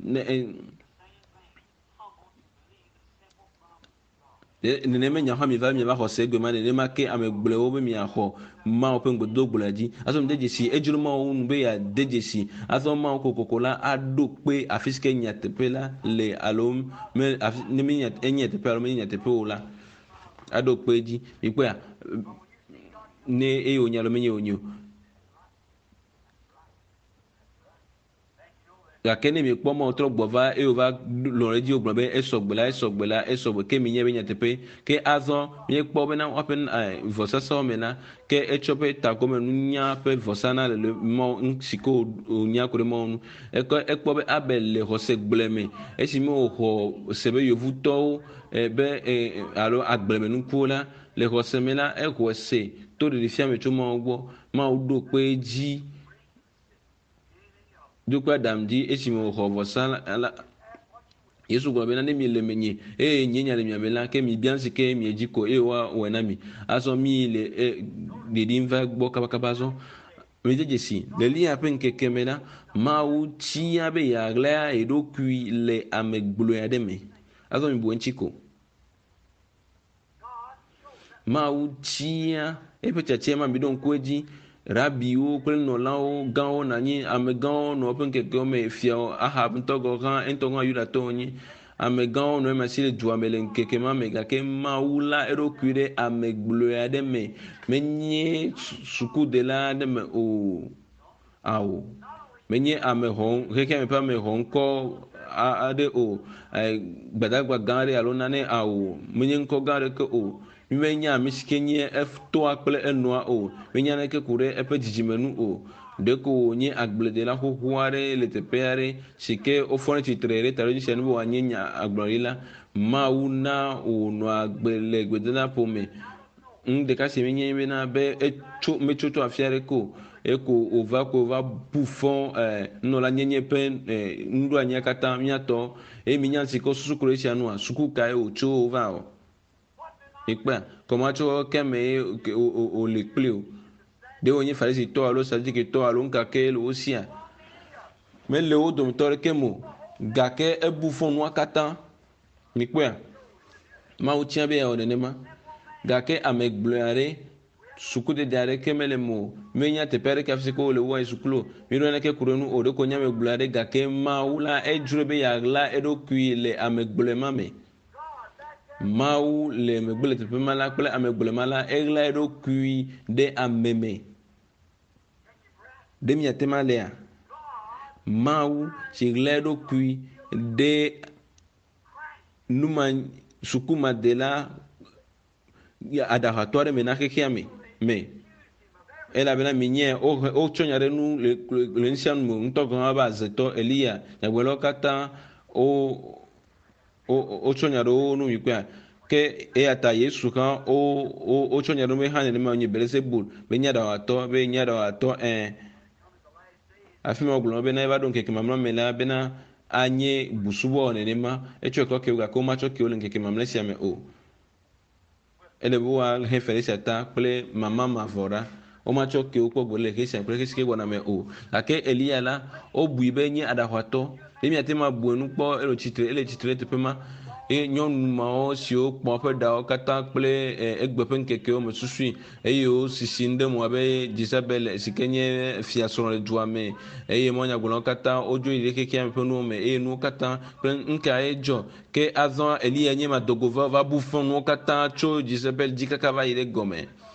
nenema nya hã mi va mi va xɔ se gbe ma nenema ke ame gblɔewo be miaxɔ Mawu ƒe ŋugbedodo gblɔa dzi azɔ mi de dzesi edzro Mawu nu be ya de dzesi azɔ Mawu kokoko la aɖo kpe afi si ke nyateƒe la le alo me ne mi enye teƒe alo menye nyateƒe o la aɖo kpe dzi mikpɔa ne eye wonye alo menye wonye o gake ne mi kpɔ Mawu trɔ gbɔ va eye wova lɔ ɖe dzi wogblɔ be esɔgbe la esɔgbe la esɔgbe ke mi nye be nyateƒe ke azɔ miekpɔ bena woaƒe vɔsasawo me na ke etsɔ ƒe tagɔme nunya ƒe vɔsana le mɔ si ke wonya ko ɖe Mawu nu ekpɔ be Abel le xɔse gble me esi me wòxɔ se be yovutɔwo be alo agblemenukuwo la le xɔse me la exɔ se to ɖeɖefia me tso Mawu gbɔ Mawu ɖo kpe dzi dukɔ adam dzi esi me wòxɔ vɔsa la Yesu gblɔ bena ne mi le menye eye nye nya le mia me la ke mi bia si ke mi dzi ko eye woawɔe na mi azɔ mi le ɖeɖim va gbɔ kabakaba azɔ mi de dzesi le lia ƒe ŋkeke me la Mawu tia be yeaɣla eɖokui le ame gblɔe aɖe me azɔ mi bu eŋuti ko Mawu tia eƒe tiatia ma mi ɖo ŋku edzi rabiwo kple nɔlawo gãwo nanyi ame gãwo nɔ ƒe ŋkekewo me fiawo Ahab ŋutɔ gɔ hã ŋutɔ hã Yudatɔwo nye ame gãwo nɔ ema si le dua me le ŋkeke ma me gake Mawu la eɖokui ɖe ame gblɔe aɖe me menye sukudela aɖe me o awo menye ame xɔ xexea me ƒe ame xɔ ŋkɔ aɖe o gbadagba gã aɖe alo nane awo menye ŋkɔ gã aɖeke o menye ame si ke nye etɔa kple enɔa o menye aneke ko ɖe eƒe dzidzimenu o ɖeko wònye agbledela xoxo aɖe le teƒe aɖe si ke wofɔ ne tsitre ɖe ta ɖe dzi sia nu be wòanye nya agblɔɖila Mawu na wònɔ agbe le gbedenaƒo me nu ɖeka si menye bena be etso metso tso afi aɖeke o eko wòva ko wòva bu fɔ nunɔla nyenye ƒe nuɖoanyia katã miatɔ eye mi nya si ke susu ko ɖe sia nua suku kae wòtso wòva o ikpea kɔmatso keme o le kpli o de wonye Farisitɔ alo Sadukitɔ alo ŋkake le wo sia mele wo dometɔ ɖeke mo gake ebu fɔ nua katã mikpɔa Mawu tia be yeawɔ nenema gake ame gblɔe aɖe sukudede aɖeke mele mo menya teƒe aɖeke afi si ke wole wɔe sukulu mi ɖo naneke ku ɖe nu o ɖeko nye ame gblɔe aɖe gake Mawu la edzro be yeaɣla eɖokui le ame gblɔe ma me Mawu le megbe le teƒe ma la kple ame gblɔe ma la eɣla eɖokui ɖe ame me ɖe miate ma lea Mawu si ɣla eɖokui ɖe numa sukumadela aɖaxatɔ aɖe me na xexea me me elabena mi nye wotsɔ nya ɖe nu le le ŋusia nu me ŋutɔ gɔ̃ be azetɔ Eliya nyagblɔɖilawo katã wo wotsɔ nya ɖe wo nu mi kpea ke eya ta Yesu hã wo wotsɔ nya ɖe me hã nenema nye Belzebul be nya ɖawatɔ be nya ɖawatɔ ɛ afi ma wogblɔ bena eva ɖo ŋkeke mamlɛa me la bena anye busubɔ nenema etsɔ ekɔ kewo gake womatsɔ kewo le ŋkeke mamlɛa sia me o ele be woahe Felisia ta kple mama mavɔ ɖa womatsɔ kewo kpɔ gbe le xesia kple xesi ke wɔna me o gake Eliya la wobui be nye aɖaxɔtɔ ye miate ma bu enu kpɔ ele tsitre ele tsitre teƒe ma eye nyɔnu mawo siwo kpɔ ƒe ɖawo katã kple egbe ƒe ŋkekewo me susui eye wo sisim ɖe mo abe Jezabel si ke nye fiasrɔ̃ le dua me eye mɔnyagblɔlawo katã wodzo yi ɖe xexea me ƒe nuwo me eye nuwo katã kple ŋkea ye dzɔ ke azɔ Eliya nye madogo va va bu fɔ nuwo katã tso Jezabel dzi kaka va yi ɖe gɔme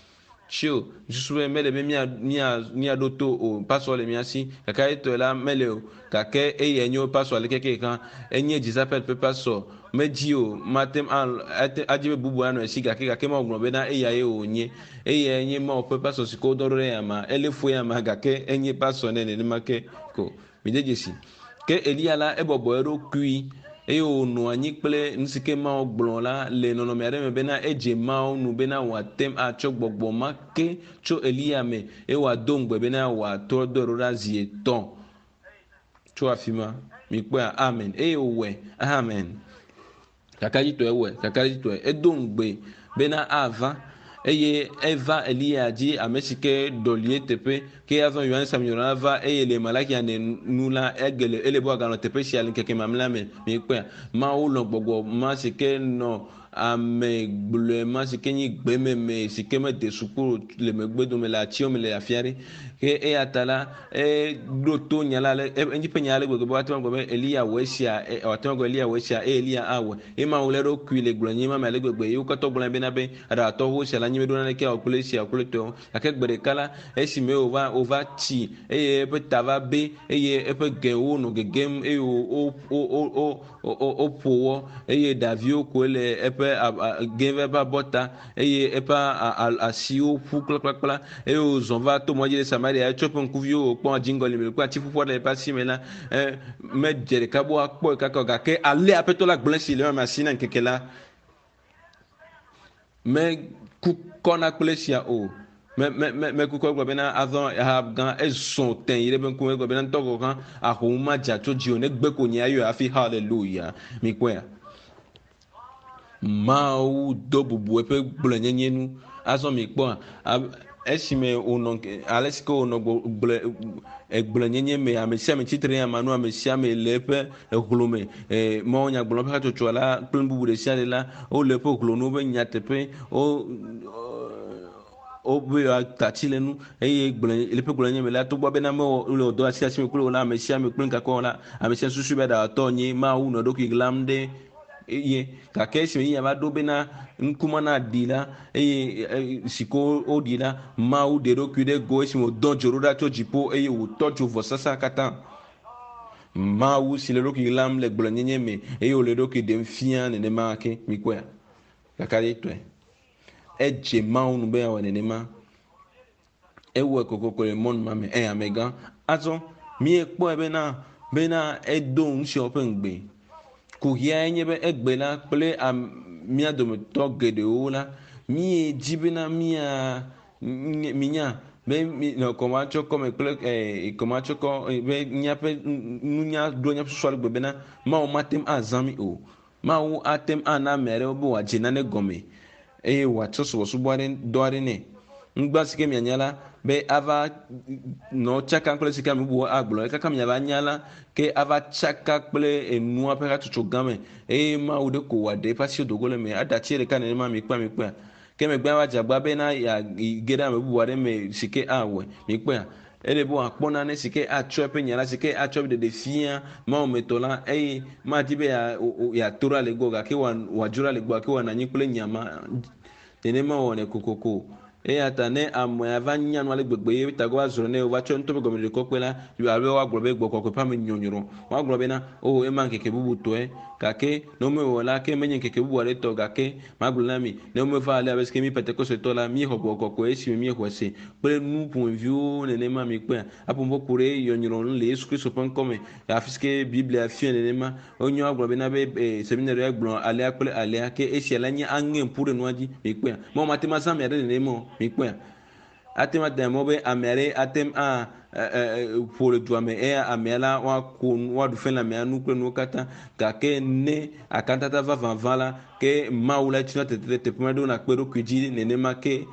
chio jusube mele be mia mia mia doto o paso le miasi kaka eto la mele o kake e yenyo paso le keke kan enye disapel pe paso medio matem an ajibe bubu ano esi kake kake ma ogbon be na e ya e onye e ye enye ma pe paso siko doro ya ma elefu ya ma kake enye paso ne ne make ko midejesi ke eliala ebobo ero kui eye wònɔ anyi kple nusike mawo gblɔ la le nɔnɔme aɖe me bena edze mawo nu bena wòatem atsɔ gbɔgbɔ ma ke tso Eliya me eye wòado ŋugbe bena wòatrɔ do ɖo ɖa zi etɔ̃ tso afi ma mi kpɔe amen eye wòwɔe amen kakadzitɔe wɔe kakadzitɔe edo ŋugbe bena ava eye eva Eliya dzi ame si ke dɔlie teƒe ke azɔ Yohane Samiyɔna va eye le malakia ne nu la egele ele bo aganɔ teƒe sia le keke mamlɛa me mi kpɔe mawo lɔ gbɔgbɔ ma si ke nɔ ame gblɔe ma si ke nyi gbememe si ke mede sukulu le megbedome le atiwo me le afi aɖe ke eya ta la eɖo to nya la le eŋdzi ƒe nya la gbegbe be woate ŋu agblɔ be Eliya wɔe sia woate ŋu agblɔ Eliya wɔe sia eye Eliya awɔ eye mawo le eɖokui le gblɔ nyi ma me ale gbegbe yewo katã gblɔna bena be aɖatɔwo sia la nyi be ɖo naneke wòkple sia wòkple tɔwo gake gbe ɖeka la esime wòva wòva tsi eye eƒe ta va be eye eƒe gewo nɔ gegem eye wo wo wo wo ƒo wɔ eye ɖaviwo koe le eƒe geve ƒe abɔta eye eƒe asiwo ƒu kplakplakpla eye wòzɔ va to mɔdzi ɖe Samaria etsɔ eƒe ŋkuviwo wòkpɔ dziŋgɔli me kple ati ƒuƒua le eƒe asi me la medze ɖeka be woakpɔe kaka gake ale aƒetɔ la gblẽ si le eme asi na ŋkeke la meku kɔna kple sia o me me me me kukɔ gblɔ bena azɔ Ahab gã ezɔ tɛn yi ɖe be ŋkume gblɔ bena ŋutɔ gã ahom ma dza tso dzi o ne gbe ko nye ayɔ hafi haleluya mi kpɔe Mawu do bubu eƒe gblɔnyenye nu azɔ mi kpɔa esime wònɔ ale si ke wònɔ gblɔ gblɔnyenye me ame sia ame tsitre ama nu ame sia ame le eƒe ehlo me mɔ nyagblɔ ƒe hatsotsoa la kple bubu ɖe sia ɖe la wole eƒe hlonu ƒe nyateƒe wo wobe atati le nu eye gblɔ le eƒe gblɔnyenye me la togbɔ bena mewɔ le wòdo asi asi me kple wò la ame sia ame kple ŋkakɔ la ame sia susu be ɖawɔtɔ nye Mawu nɔ ɖokui glam ɖe eye gake esime yi va ɖo bena ŋkume na ɖi la eye si ke woɖi la Mawu ɖe ɖokui ɖe go esime wòdɔ dzo ɖo ɖa tso dziƒo eye wòtɔ dzo vɔsasa katã Mawu si le ɖokui glam le gblɔnyenye me eye wòle ɖokui ɖem fia nenema ke mi kpɔe kaka ɖe tɔe edze Mawu nu be yeawɔ nenema ewɔe kokoko le mɔnu ma me eye amegã azɔ miekpɔe bena bena edo ŋusia ƒe ŋugbe kuhia nye be egbe la kple mia dometɔ geɖewo la mie dzi bena mia minya be kɔma tsɔ kɔme kple kɔma tsɔ kɔ be miaƒe nunya do nya susua le gbe bena Mawu matem azã mi o Mawu atem ana ame aɖewo be wòadze nane gɔme eye wòatsɔ subɔsubɔ aɖe dɔ aɖe nɛ ŋgba si ke mianya la be ava nɔ tsaka kple si ke ame bubu agblɔ kaka miava nya la ke ava tsaka kple enua ƒe hatsotso gã me eye Mawu ɖe ko wòaɖe eƒe asiwo do go le me aɖatsi ɖeka nenema mi kpea mi kpea ke megbe ava dze agba bena ge ɖe ame bubu aɖe me si ke awɔe mi kpea ele be wòakpɔ nane si ke atsɔ eƒe nya la si ke atsɔ ɖeɖe fia Mawu metɔ la eye madi be yeato ɖa le gbɔ gake wòadzo ɖa le gbɔ gake wòanɔ anyi kple nyama nenema wɔnɛ kokoko eya ta ne amea va nya nu ale gbegbe ye tago azɔ ne va tsɔ ŋutɔ be gɔme ɖe kɔkɔe la abe woagblɔ be gbɔ kɔkɔe ƒe ame nyɔnyrɔ woagblɔ bena o ema ŋkeke bubu tɔe gake ne womewɔ la ke menye ŋkeke bubu aɖe tɔ gake magblɔ na mi ne womeva ale abe sike mi Pentekostotɔ la miexɔ gbɔ kɔkɔe esime miexɔ se kple nu ƒomeviwo nenema mi kpea aƒomeƒe ko ɖe yɔnyrɔ nu le Yesu Kristo ƒe ŋkɔ me afi sike Biblia fia nenema wonye woagblɔ bena be seminaire gblɔ alea kple alea ke esia la nye aŋe ƒu ɖe nua dzi mi kpea Mawu mate ma zã mi aɖe nenema o mi kpɔe atem ada mɔ be ame aɖe atem a ƒo le dua me eye amea la woako woaɖu fɛ le amea nu kple nuwo katã gake ne akantata vavãvã la ke Mawu la tsina tete teƒe ma ɖo na kpe ɖokui dzi nenema ke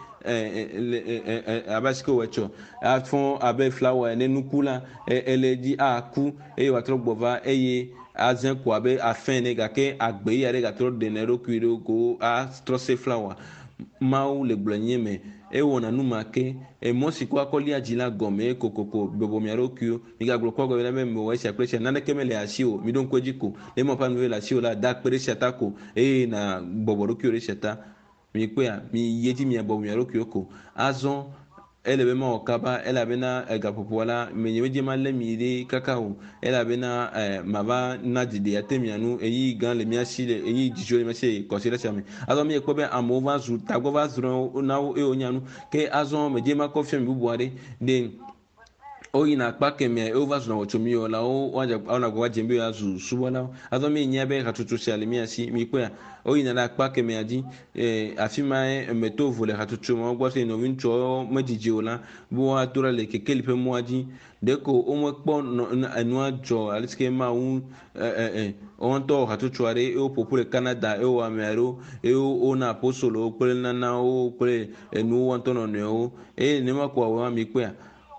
abe si ke wòetsɔ afɔ abe flawa ne nuku la ele dzi aku eye wòatrɔ gbɔ va eye azẽ ko abe afɛ ne gake agbe ya ɖe gatrɔ ɖe ne ɖokui ɖo ko atrɔ se flawa Mawu le gblɔnye me ewɔna nu ma ke emɔ si ko akɔlia dzi la gɔme kokoko bɔbɔ mia ɖokuiwo mi gagblɔ kɔ gɔme be mewɔ esia kple esia naneke mele asi o mi ɖo ŋku edzi ko ne mɔ ƒe anu le asi o la da kpe ɖe sia ta ko eye na bɔbɔ ɖokuiwo ɖe sia ta mi kpe ya mi yeti mi abo mi aro kyoko azon ele be ma okaba ele be na gapopo wala me nyewe je ma le mi de kakao ele be na ma ba na dide atemi anu eyi gan le mi asile eyi dijo le mi se consider chami azon mi ekpo be amo va zu tago va zu na e onyanu ke azon me je ma ko fiam bubu ade de oyi na akpa kemia over zuna wachomi ola o waja ona gwa jembe ya zu subona azo mi nyabe hatutu shale mi asi mi kwa oyi na akpa kemia ji eh afima meto vole hatutu mo gwa se no wincho majiji ola bo atura le kekeli pe mo aji deko o mo kpo anu ajo aliske ma un eh eh on to hatutu are e o popule Canada e o amero e o na posolo pele na na o pele enu won to no ne o e ne ma kwa wa mi kwa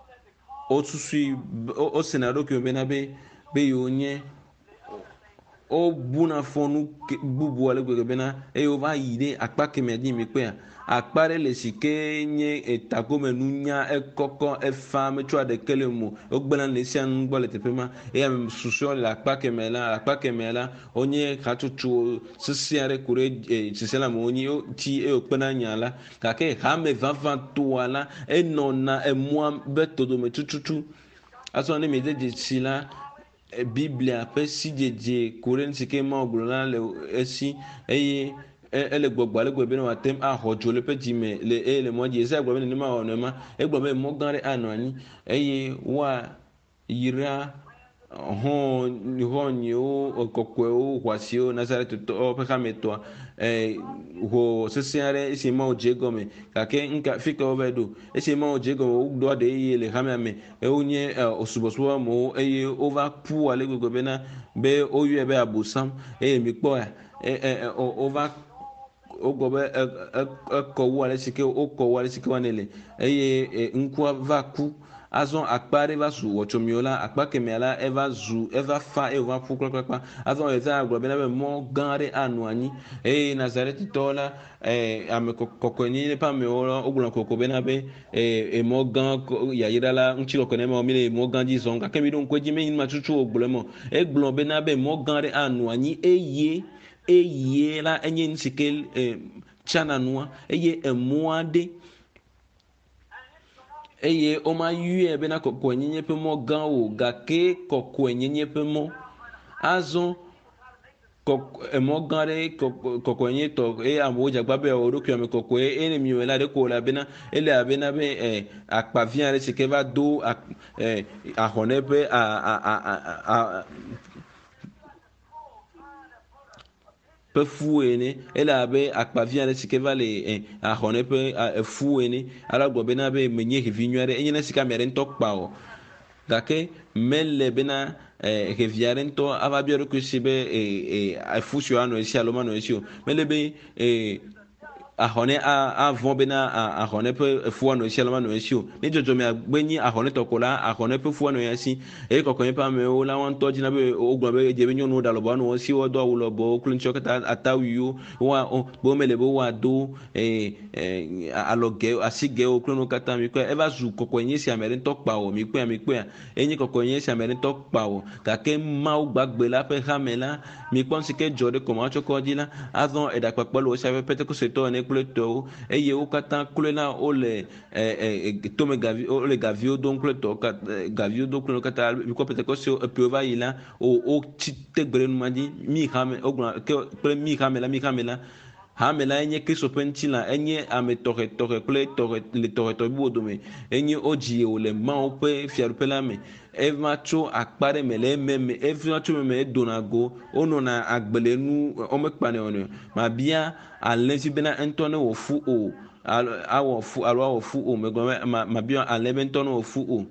otusu o senado ke bena be be yonye o buna fonu bubu ale gbe bena e o va yide akpa ke me di mi pe akpare le sike nye etako menu nya e koko e fame twa de kele mo o gbena le sian gbole tepema e am susu la akpa ke me la akpa ke me la onye katutu sisiare kure sisela mo onye ti e o pena nya la ka ke ha me vingt to ala e nona e moi betodo me tututu aso ne me de sila biblia pe si jeje kure nsike ma oglola le esi eye ele gbogbo le gbe na watem a hojo le pe jime le e le mo je se gbo ni ma ona ma e gbo me mo ganre anani eye wa ira hon ni honye o kokwe o kwasi o nazareth to o pe kameto eh ho sesiare isi ma o je gome ka ke nka fika o bedo isi ma o je gome o do de ye le hame me e onye osuboso mo eye over pu ale gbo be na be o yu ebe abusam e mi po e over ogobe ekowo ale sike okowo ale sike wanele eye nkwa vaku azon akpare va su ochomiola akpa kemiala eva zu eva fa eva fu klakla azon eza aglobe na be mo ganre anuani e Nazareth tola eh ame kokoni le pa me oro ogbon kokobe na be e mo gan ya yirala nchilo kone mo mi le mo gan ji zonga kemi don kweji me yin ma tutu ogbolo e gbon be na be mo ganre anuani eye eye la enye nsikel eh chana noa eye emoade eye o ma yue be na kokko nyenye pe mo gan o ga ke kokko nyenye pe mo azon kokko e mo gan re kokko nyenye to e amo jagba be o dokyo me kokko e ene mi wela de ko la be na ele abe na be eh akpa vian re se ke va do eh ahone pe a a a pe fuene ela be akpavia le sikeva le ahone pe fuene ala go bena be menye hivinware enyina sika mere ntokpa o dake mele bena heviare nto ava biero ko sibe e afusio ano esi aloma no esi o mele be ahone a avon bena ahone pe fuwa no esi aloma no esi o ni jojo me agbenyi ahone tokola ahone pe fuwa no esi e kokon pa me o la won toji na be ogbon be je be nyonu dalobo no si o do awulobo okulun chokata atawiyo wa bo mele bo wa do eh aloge asige okulun kata mi ko e va zu kokon yin si amere ntokpa o mi pe mi pe enyi kokon yin si amere ntokpa o ka ke ma o gbagbe la pe hamela mi pon si ke jode ko ma chokoji la azon e da papolo o sabe pete ko se to ne kleto eye o kata kulena o le eh tome gavi o le gavio donc kleto gavio donc kleto kata mi ko pete ko se pe va ila o o titegbre no madi mi hame o ke mi hame la mi hame la hame la enye ke so pentila enye ame tore tore ple tore le tore to bo do me enye oji o le ma o pe fiaru pe la me eva tso akpare mele meme eva tso meme donago ono na agbelenu o me kpane ono ma bia alensi bena entone wo fu o awo fu alo awo fu o me go ma bia alebe entone wo fu o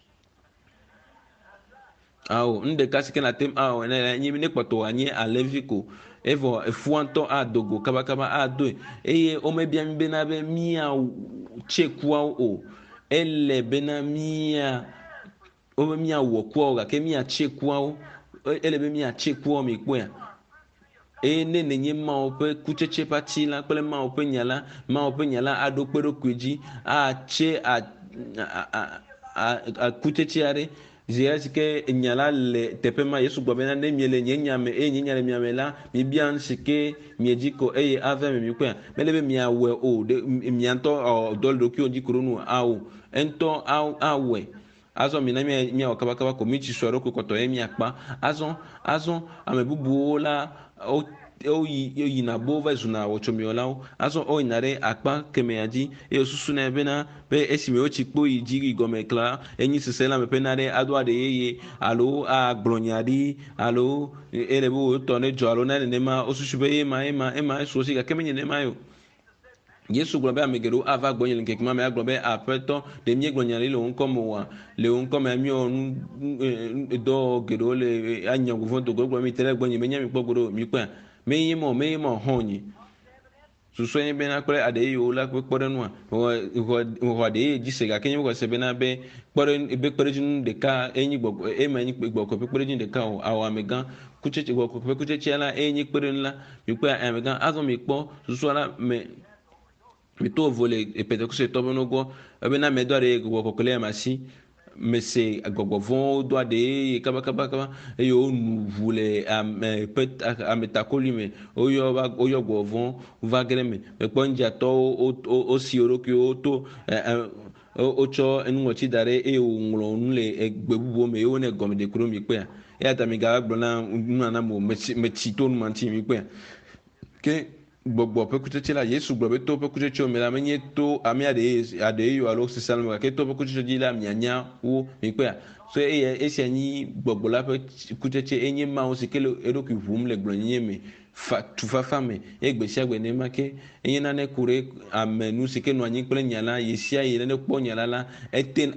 awo nde kasike na tem awo na nyi ne kpoto anyi aleviko evo efuanto adogo kaba kaba ado eye o me bia mbe na be mia chekwa o ele bena mia o me mia wo kwa o ga ke mia chekwa o ele be mia chekwa mi kwa e ne ne nye ma o pe kucheche pati la pele ma o pe nyala ma o pe nyala ado pero kweji a che a a a kucheche are zia sike nyala le tepema Yesu gbobena ne miele nyanyame e nyanyale miamela mi bian sike miejiko e ave mi kwa melebe miawe o de mianto dol do ki onji kurunu au ento au awe azɔ mina mia mia wakaba kaba ko mi tsi sɔ ɖo kɔtɔ ye mia kpa azɔ azɔ ame bubuwo la o o yi yina bo va zuna wɔtsɔmiwɔlawo azɔ o yina ɖe akpa kemea dzi eye susu na bena be esime wotsi kpo yi dzi gɔme kla enyi sese la me pena ɖe ado aɖe yeye alo agblɔ nya ɖi alo ele be wotɔ ne dzɔ alo na nenema o susu be ema ema ema esu si gake menye nenema yo. Yesu gblɔ be ame geɖewo ava gbɔ nye le ŋkeke ma me agblɔ be aƒetɔ ɖe míegblɔ nya ɖi le wo ŋkɔme oa le wo ŋkɔme miɔ nu dɔ geɖewo le anyagbovɔ do gblɔ mi te ɖe gbɔ nye menye mi kpɔ goɖo mi kpɔa meye mɔ meye mɔ hɔn nye susɔ nye bena kple aɖe yiwo la kpe kpɔɖenua xɔ aɖe ye dzi se gake nye xɔ se bena be kpɔɖe be kpeɖedzinu ɖeka enyi gbɔgbɔ ema enyi gbɔkɔƒe kpeɖedzinu ɖeka o awɔ amegã kutsetse gbɔkɔƒe kutsetsea la enyi kpeɖenu la mi kpɔa amegã azɔ mi kpɔ susɔ la me mi to vole epentekoste tɔ be no gbɔ ebena me dɔ aɖe gbɔgbɔ kɔkɔle ya ma si me se gbɔgbɔ vɔwo do aɖe ye kaba kaba kaba eye wo nu ʋu le ame pet ametakoli me woyɔ va woyɔ gbɔgbɔ vɔ va ge ɖe me mekpɔ ŋdzatɔwo wo wo si wo ɖokuiwo to wotsɔ enuŋlɔtsi da ɖe eye woŋlɔ nu le egbe bubuwo me ye wone gɔme de kuro mi kpea eya ta mi ga gblɔ na nunana mo me tsi to nu ma ŋuti mi kpea ke gbɔgbɔ ƒe kutsetse la Yesu gblɔ be to ƒe kutsetsewo me la menye to ame aɖe aɖe yiwo alo sisa me gake to ƒe kutsetse dzi la mianya wo mi kpea so eye esia nyi gbɔgbɔ la ƒe kutsetse enye mawo si ke le eɖokui ʋum le gblɔnyenye me fa tufafa me ye gbe sia gbe ne ma ke enye nane ku ɖe ame nu si ke nɔ anyi kple nya la ye sia ye ne kpɔ nya la la ete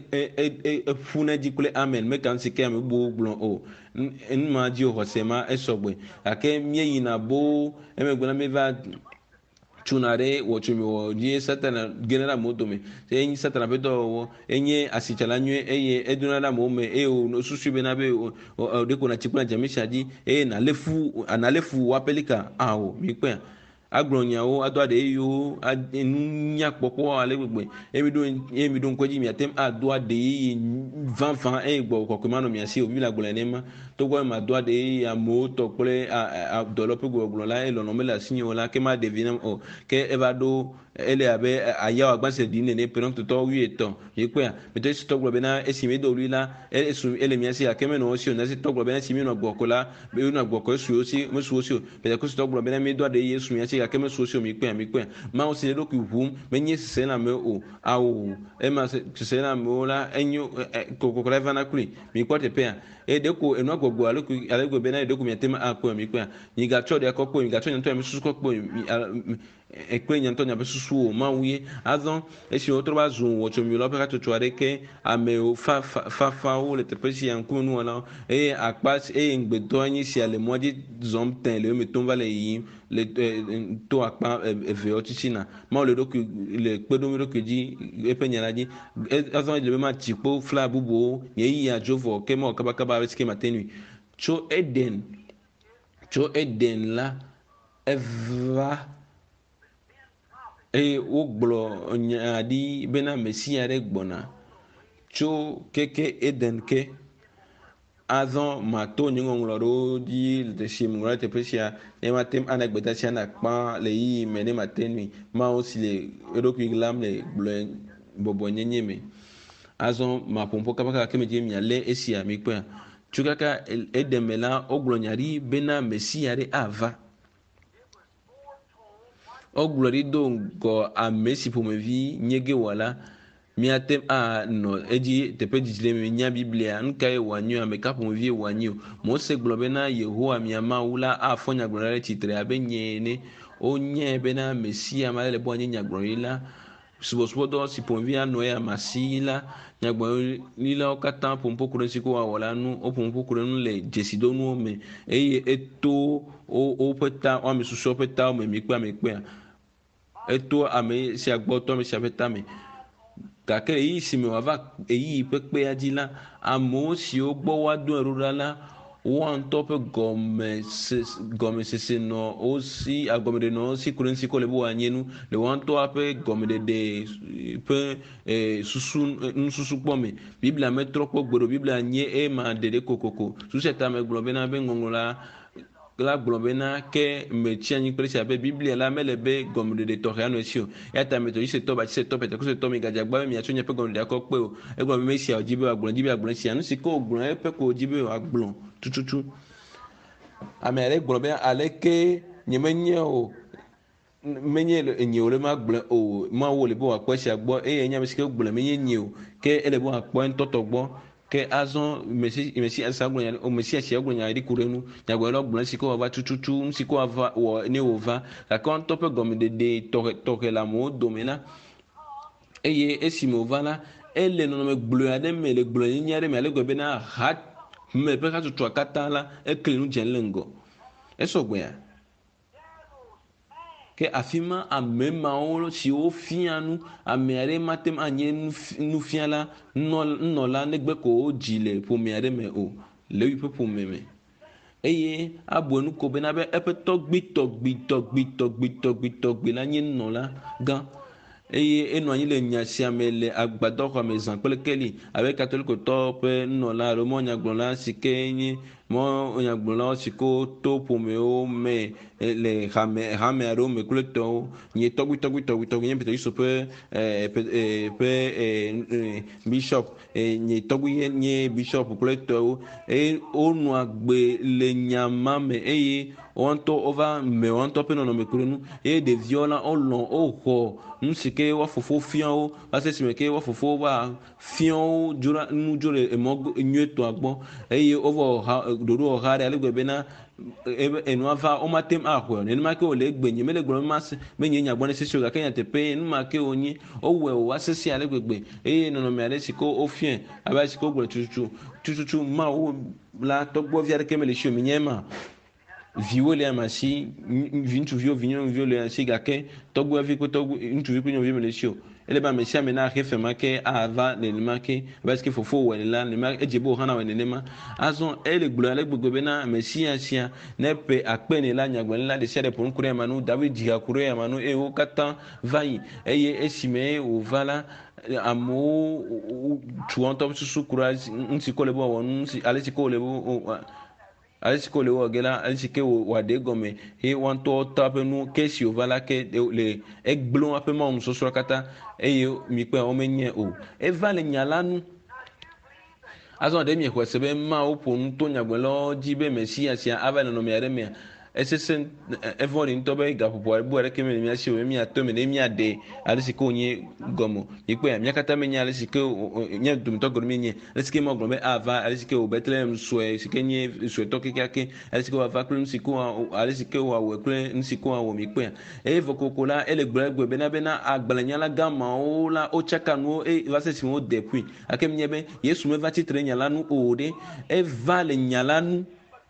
eƒu ne dzi kple amen meka nu si ke ame bubuwo gblɔ o enuma dzi o xɔse ma esɔgbe gake míeyina bo emegbe la mi va tsuna ɖe wɔtsomi wɔ dzi satana gena ɖe amewo dome enyi satana ƒe dɔwɔwɔ enye asitsala nyuie eye edona ɖe amewo me eye wò susu bena be ɖe ko na tsi kple dzamisia dzi eye nale fu nale fu woapelika awo mi kpea agblɔ nyawo ado aɖe yiwo enu nyakpɔkpɔ ale gbegbe emi ɖo emi ɖo ŋkɔdzi miatem ado aɖe yi vavã eye gbɔ kɔkɔe ma nɔ mia si o mi la gblɔ ne ma togbɔ ma do aɖe yi amewo tɔ kple dɔlɔƒe gbɔgblɔ la eye lɔlɔ mele asi o la ke ma ɖevi nam o ke eva ɖo ele abe ayawo agbase ɖi nene pɛrɛntɔtɔ wi etɔ̃ yi kpea metɔ esi tɔgblɔ bena esi mi do wli la esu ele mia si gake menɔ wo si o nesi tɔgblɔ bena esi mi nɔ gbɔkɔ la be nɔ gbɔkɔ esu wo si mesu wo si o pɛtɛ kosi tɔgblɔ bena mi do aɖe yi esu mia si gake mesu wo si o mi kpea mi kpea mawo si ne ɖokui ʋum menye sese na me o awo ema sese na mewo la enyo kokoko la vana kuli mi kpɔ teƒea eye ɖeko enua gbɔgbɔ alekui alekui bena ɖeko miate ma akpɔ mi kpea mi gatsɔ ɖe akɔ kpɔ mi gatsɔ nyɔntɔ mi susu kɔ kpɔ ekpe nyantɔ nyabe susu o mawu ye azɔ esi wotɔ va zu wɔtsomi la ƒe hatsotso aɖe ke amewo fa fa fawo le teƒe sia ŋkume nuwɔlawo eye akpa eye ŋgbetɔ anyi sia le mɔdzi zɔm tɛ le eme tom va le yiyim le to akpa evewo tsitsina mawo le ɖokui le kpe ɖom ɖokui dzi eƒe nya la dzi azɔ le be ma tsi kpo fla bubuwo nye yi adzo vɔ ke ma kaba kaba esi ke ma te nui tso Eden tso Eden la eva eye wogblɔ nya ɖi bena mesia ɖe gbɔna tso keke Eden ke azɔ mato nyɔŋɔŋlɔ ɖewo dzi le si ŋlɔ ɖe teƒe sia ne ma tem ana gbeta sia na kpa le yi me ne ma te nui mawo si le eɖokui lam le gblɔ bɔbɔ nyenye me azɔ maƒoƒo kaba ke me dzi mia lé esia mi kpɔa tso kaka Eden me la wogblɔ nya ɖi bena mesia ɖe ava ogblɔ ɖi do ŋgɔ ame si ƒomevi nyege wɔ la miate anɔ edzi teƒe dzidzi le me nya biblia nuka ye wòanyo ame ka ƒomevi wòanyo Mose gblɔ bena Yehowa mia Mawu la afɔ nyagblɔɖila ɖe tsitre abe nye ene wonyae bena mesia ma le bɔ nye nyagblɔɖila subɔsubɔdɔ si ƒomevi anɔ ya masi la nyagblɔɖilawo katã ƒomeƒo ku ɖe si ko wòawɔ la nu wo ƒomeƒo ku ɖe nu le dzesidonuwo me eye eto woƒe ta woame susɔ ƒe tawo me mi kpea mi kpea eto ame sia gbɔ tɔ ame sia ƒe tame gake eyi si me wòava eyi ƒe kpea dzi la amewo siwo gbɔ woado eɖo ɖa la wọn tɔ ƒe gɔme sese gɔme sese nɔ osi agɔmeɖe nɔ osi kuro ŋuti ko le be woanyenu le wọn tɔa ƒe gɔmeɖeɖe ƒe e, susu nususu kpɔ me biblia metrɔ kpɔ gbeɖo biblia nye ema ɖeɖe kokoko susia ta me gblɔ bena be ŋɔŋlɔ la la gblɔ bena ke metsi anyi kple sia be biblia la mele be gɔmeɖeɖe tɔxɛ anɔ esi o ya ta metɔdzisetɔ batsisetɔ pɛtɛkosetɔ mi gadzagba be miatsɔ nye ƒe gɔmeɖeɖea kɔ kpe o egblɔ be mesia dzi be agblɔ dzi be agblɔ sia nu si ke wògblɔ eƒe ko dzi be agblɔ tututu ame aɖe gblɔ be aleke nye menye o menye nye o le ma gblɔ o ma wo le be wòakpɔ sia gbɔ eye nye ame si ke gblɔ menye nye o ke ele be wòakpɔ ŋutɔtɔ gbɔ ke azɔ mesi mesi asa gblɔ nya o mesi asia gblɔ nya ɖi ku ɖe nu nyagblɔɖila gblɔ si ke wòava tututu si ke wòava wɔ ne wòva gake ŋutɔ ƒe gɔmeɖeɖe tɔxɛ tɔxɛ le amewo dome la eye esi me wòva la ele nɔnɔme gblɔe aɖe me le gblɔ nye aɖe me ale gbe bena ha me ƒe hatutua katã la ekli nu dze le ŋgɔ esɔ gbea ke afi ma ame mawo siwo fia nu ame aɖe mate anye nufiala nunɔla negbe ko wodzi le ƒome aɖe me o le eƒe ƒome me eye abue nu ko bena be eƒe tɔgbi tɔgbi tɔgbi tɔgbi tɔgbi tɔgbi la nye nunɔla gã eye enɔ anyi le nya sia me le agbadɔxɔ me zã kple keli abe katolikotɔ ƒe nunɔla alo mɔnyagblɔla si ke nye mɔnyagblɔlawo si ke to ƒomewo me le hame hame aɖewo me kple tɔwo nye tɔgbi tɔgbi tɔgbi tɔgbi nye petro ƒe ƒe bishop nye tɔgbi nye bishop kple tɔwo eye wonɔa gbe le nyama me eye wɔntɔ wova me wɔntɔ ƒe nɔnɔme kple nu eye ɖeviwo la wolɔ woxɔ nu si ke wa fofo fia wo va se esime ke wa fofo va fia wo dzora nu dzo le emɔ nyuietɔa gbɔ eye wova ɔha ɖoɖo ɔha ɖe ale gbe bena enua va wo matem axɔe nenema ke wòle egbe nye mele gblɔm ma be nye nyagbɔ ne sese o gake nyateƒe nu ma ke wònye wowɔe wòva sese ale gbegbe eye nɔnɔme aɖe si ke wofia abe si ke wogblɔ tututu tututu ma wo la tɔgbɔvi aɖeke mele si o mi nye ma viwo le ama si vi ŋutsuviwo vi nyɔnuviwo le asi gake tɔgbuivi kple tɔgbu ŋutsuvi kple nyɔnuvi mele si o ele be ame sia ame na xe fe ma ke ava nenema ke abe si ke fofo wɔ la nenema edze be wòhã wɔ nenema azɔ ele gblɔ ale gbegbe bena ame sia sia ne ƒe akpe ne la nyagblɔɖila ɖe sia ɖe ƒo nu ku ɖe ama nu David dziha ku ɖe ama nu eye wo katã va yi eye esime wòva la amewo tu ŋutɔ susu ku ɖe ŋuti ko le be wɔ nu ale si ke wòle be ale si ke wòle wɔ ge la ale si ke wòaɖe gɔme eye woantɔwo tɔ ƒe nu ke si wòva la ke le egblẽ woƒe mawunusɔsrɔ̃ katã eye mi kpe womenye o eva le nya la nu azɔ ɖe miexɔ se be mawo ƒo nu to nyagblɔlawo dzi be mesia sia ava nɔnɔme aɖe mea esese evɔ̃ɖi ŋutɔ be gaƒoƒo bu aɖeke me le mia si o miato me ne miaɖe ale si ke wònye gɔme mi kpe mia katã menye ale si ke nye dometɔ gɔɖo mienye ale si ke magblɔ be ava ale si ke wò Betlehem sue si ke nye suetɔ kekeake ale si ke wòava kple nu si ke ale si ke wòawɔ kple nu si ke wòawɔ mi kpea eye vɔkoko la ele gblɔ egbe bena bena agbalẽnyala gã mawo la wotsaka nuwo eye va se esime wode ƒui gake nye be Yesu meva tsitre nya la nu o ɖe eva le nya la nu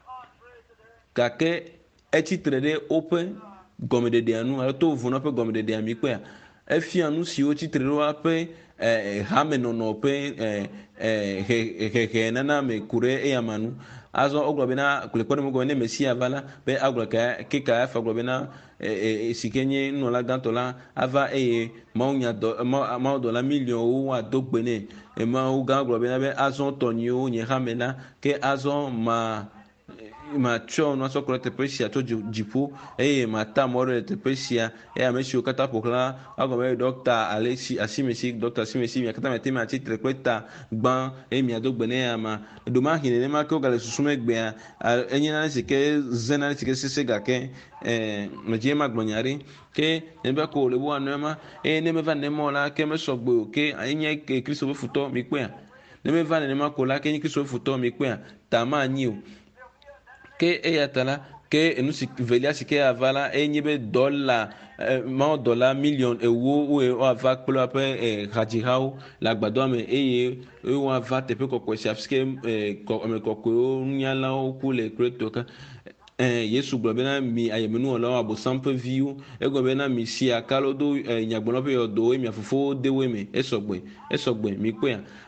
gake etsitre ɖe woƒe gɔmeɖeɖea nu alo to vono ƒe gɔmeɖeɖea mi kpea efia nu siwo tsitre ɖe woƒe hamenɔnɔ ƒe hehe nana me ku ɖe eyama nu azɔ wogblɔ bena kplekpɔɖeme gɔme ne Mesia va la be agblɔ ka ke ka afa gblɔ bena si ke nye nunɔla gãtɔ la ava eye mawunya dɔ mawudɔla miliɔnwo woado gbe nɛ emawo gã gblɔ bena be azɔ tɔnyiwo nye hame la ke azɔ ma ma tsɔ nua sɔ kplɔ teƒe sia tso dziƒo eye ma ta mɔ ɖe teƒe sia eye ame siwo katã ƒoxlã agɔme dɔkta Alexi Asimesi dɔkta Asimesi mia katã mate ma tsitre kple ta gbã eye miado gbe ne ama ɖomahi nenema ke wogale susu megbea enye nane si ke zẽ nane si ke sese gake medzi ma gblɔ nya ɖe ke nebe ko le wo anɔ ma eye ne meva nenema la ke mesɔ gbe o ke enye Kristo ƒe futɔ mi kpea ne meva nenema ko la ke nye Kristo ƒe futɔ mi kpea ta ma anyi o ke eya ta la ke enu si velia si ke ava la enye be dɔla mawɔ dɔla miliɔn ewo woava kple woƒe hadzihawo le agbadɔa me eye woava teƒe kɔkɔe sia fi ke ame kɔkɔewo nunyalawo ku le Kristo ke Yesu gblɔ bena mi ayemenuwɔlawo Abosam ƒe viwo egblɔ bena mi si akalo do nyagblɔla ƒe yɔdowo mia fofowo de wo me esɔgbe esɔgbe mi kpea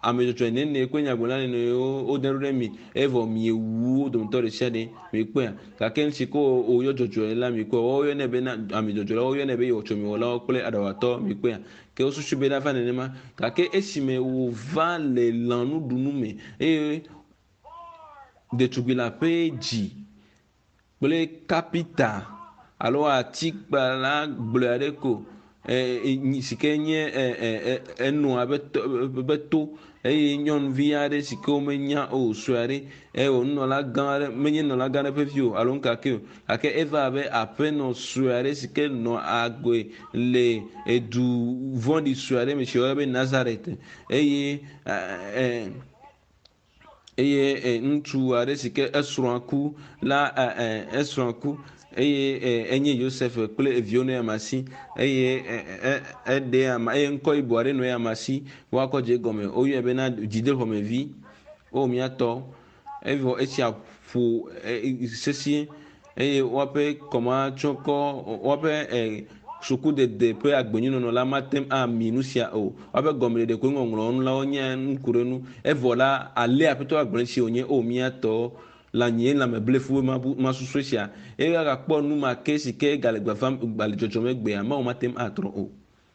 amejojo nene ko nyagbola ne o denro mi evo mi ewu do to re shade mi pe ka ken si ko o yo jojo la mi ko o yo ne be na amejojo o yo ne be yo chomi wala o pele adawato mi pe ke o susu be na fa ne ma ka ke esime wo va le lanu dunu me e de tugila peji pele capita alo atikpa la gblare ko eh sike nye eh enu abeto eye nyɔnuvi aɖe si ke womenya o soare e wonɔ la gã aɖe menye nɔ la gã aɖe ƒe vi o alo nkake o gake eva abe aƒenɔ sue aɖe si ke nɔ agbe le edu vɔ̃ɖi sue aɖe me si woyɔna be Nazaret eye eh eye ŋutsu aɖe si ke esrɔ̃a ku la esrɔ̃a ku eye enye Joseph kple eviwo nɔ ama si eye eɖe ama eye ŋkɔ yibɔ aɖe nɔ ama si woakɔ dze gɔme woyɔe bena dzidelxɔmevi o miatɔ evɔ esia ƒo sesĩe eye woaƒe kɔmatsɔkɔ woaƒe sukudede ƒe agbenyinɔnɔ la matem ami nu sia o woaƒe gɔmeɖeɖe koe ŋɔŋlɔ nu la wonye nukuɖenu evɔ la ale aƒetɔ agblẽ si wonye o miatɔ la nye lãme ble fu ma susue sia eye agakpɔ nu ma ke si ke gale gbavam gbale dzɔdzɔme gbea mawo matem atrɔ o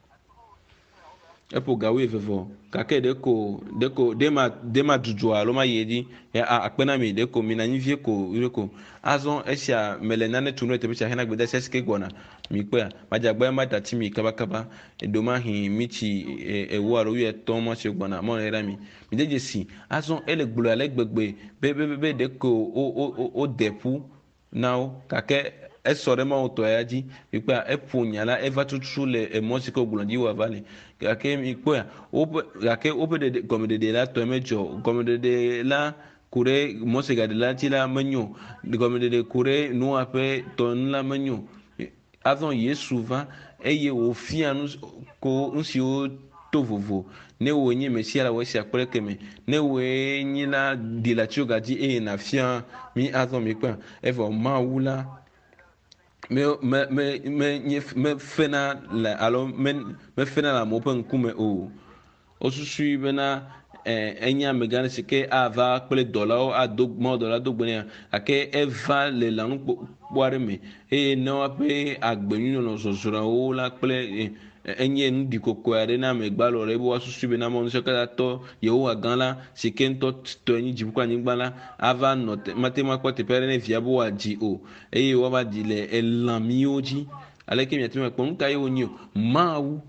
eƒo gawo evevɔ gake ɖeko ɖeko ɖema ɖema dzudzɔ alo ma yi edzi akpena mi ɖeko mina nyi vie ko ɖeko azɔ esia mele nane tu no teƒe sia hena gbede sia si ke gbɔna mi kpea madzagba ma dati mi kabakaba eɖoma hi mitsi ewo alo wuiɛ tɔ ma si gbɔna ma ne ra mi mi de dzesi azɔ ele gblɔ ale gbegbe be be be ɖeko o o o deƒu na wo gake esɔ ɖe mawo tɔ ya dzi mi kpea eƒo nya la eva tutu le emɔ si ke gblɔ dzi wo ava le gake mi kpɔa woƒe gake woƒe ɖeɖe gɔmeɖeɖe la tɔe medzɔ gɔmeɖeɖe la ku ɖe mɔsegaɖe la ti la menyo gɔmeɖeɖe ku ɖe noa ƒe tɔnu la menyo azɔ Yesu va eye wòfia nu ko nu siwo to vovo ne wo nye Mesia la wɔ esia kple keme ne woe nye la ɖi la tso gadzi eye nàfia mi azɔ mi kpea evɔ Mawu la me me me me nye me fena le alo me me fena le amewo ƒe ŋkume o wosusui bena enye amegã si ke ava kple dɔlawo ado mɔ dɔla do gbenea gake eva le lãnukpokpo aɖe me eye ne woaƒe agbenyunyɔnɔ zɔzrɔ̃wo la kple enye nuɖi koko aɖe na amegbalɔ ɖe ebe woasusui bena mɔ nusɔ katã tɔ Yehowa gã la si ke ŋutɔ tɔ nyi dziƒo kple anyigba la ava nɔ mate ma kpɔ teƒe aɖe ne via be wòadzi o eye woava dzi le elãmiwo dzi aleke miate ŋu akpɔ nu ka ye wonye o Mawu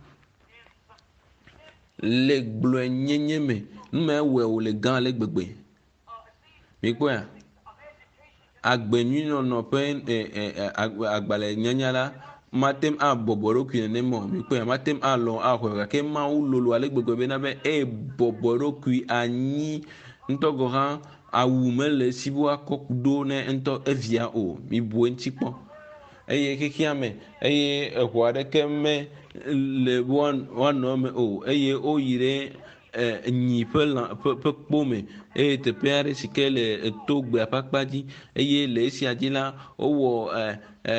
le gblɔe nyenye me nume ewɔe wòle gã ale gbegbe mi kpɔa agbenyunyɔnɔ ƒe agbalẽ nyanya la matem abɔbɔ ɖokui nenema o mi kpɔa matem alɔ axɔe gake Mawu lolo ale gbegbe bena be eye bɔbɔ ɖokui anyi ŋutɔ gɔ hã awu mele si be woakɔ ɖo ne ŋutɔ evia o mi bu eŋuti kpɔ eye xexea me eye eʋu aɖeke me le woanɔ me o eye woyi ɖe nyi ƒe lã ƒe kpo me eye teƒe aɖe si ke le to gbea ƒe akpa dzi eye le esia dzi la wowɔ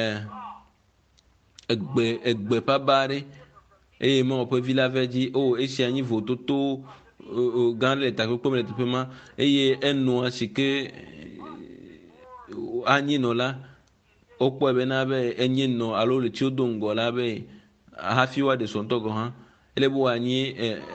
egbe egbe ƒe aba aɖe eye Mawu ƒe vi la va dzi o esia nyi vototo gã aɖe le takpekpe me le teƒe ma eye enɔa si ke anyinɔ la wokpɔe bena be enye nɔ alo le tsi do ŋgɔ la be hafi woaɖe srɔ̃ ŋutɔ gɔ hã ele be woanyi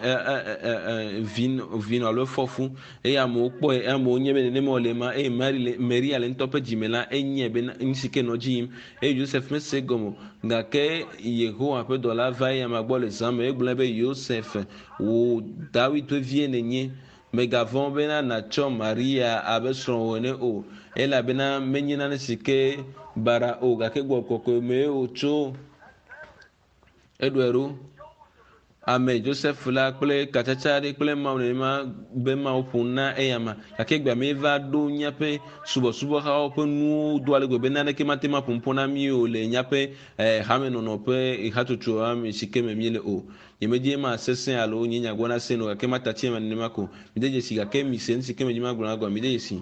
vinɔ alo fɔfu eye amewo kpɔe amewo nye be nenema wòle ma eye Maria le ŋutɔ ƒe dzime la enye be nu si ke nɔ dzi yim eye Joseph mese gɔme o gake Yehowa ƒe dɔla va eya ma gbɔ le zã me egblɔ be Joseph wò David ƒe vie nenye megavɔ̃ bena nàtsɔ Maria abe srɔ̃wò ene o elabena menye nane si ke bara o gake gbɔ kɔkɔe me wòtso eɖɔe ɖo ame Joseph la kple katsatsa aɖe kple Mawu nenema be Mawu ƒo na eya ma gake gbea me va ɖo míaƒe subɔsubɔhawo ƒe nuwo do ale gbe be naneke mate ma ƒo ƒo na mí o le míaƒe hamenɔnɔ ƒe hatsotso si ke me mí le o yemedie ma sesẽ alo nye nyagblɔ na se no gake ma tati ma nenema ko mi de dzesi gake mi se nu si ke me dzi ma gblɔ na gɔa mi de dzesi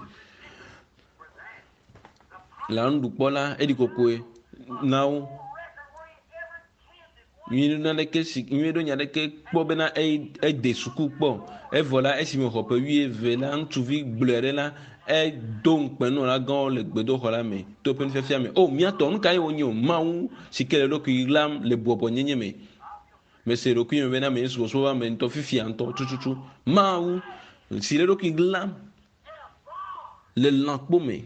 le nuɖukpɔ la eɖi kokoe na wo mi na de ke si mi do nya de ke kpo be na e e de suku kpo e vola e si mi ho pe wi ve la ntsuvi gblere la e do nkpe no la gan le gbedo ho la me to pe fefia me o mi ato nka e wonyi o mawu sikele lo ki lam le bobo nyenye me me se ro ki me na me so so ba me to fifia nto tututu mawu si le lo ki lam le lankpo me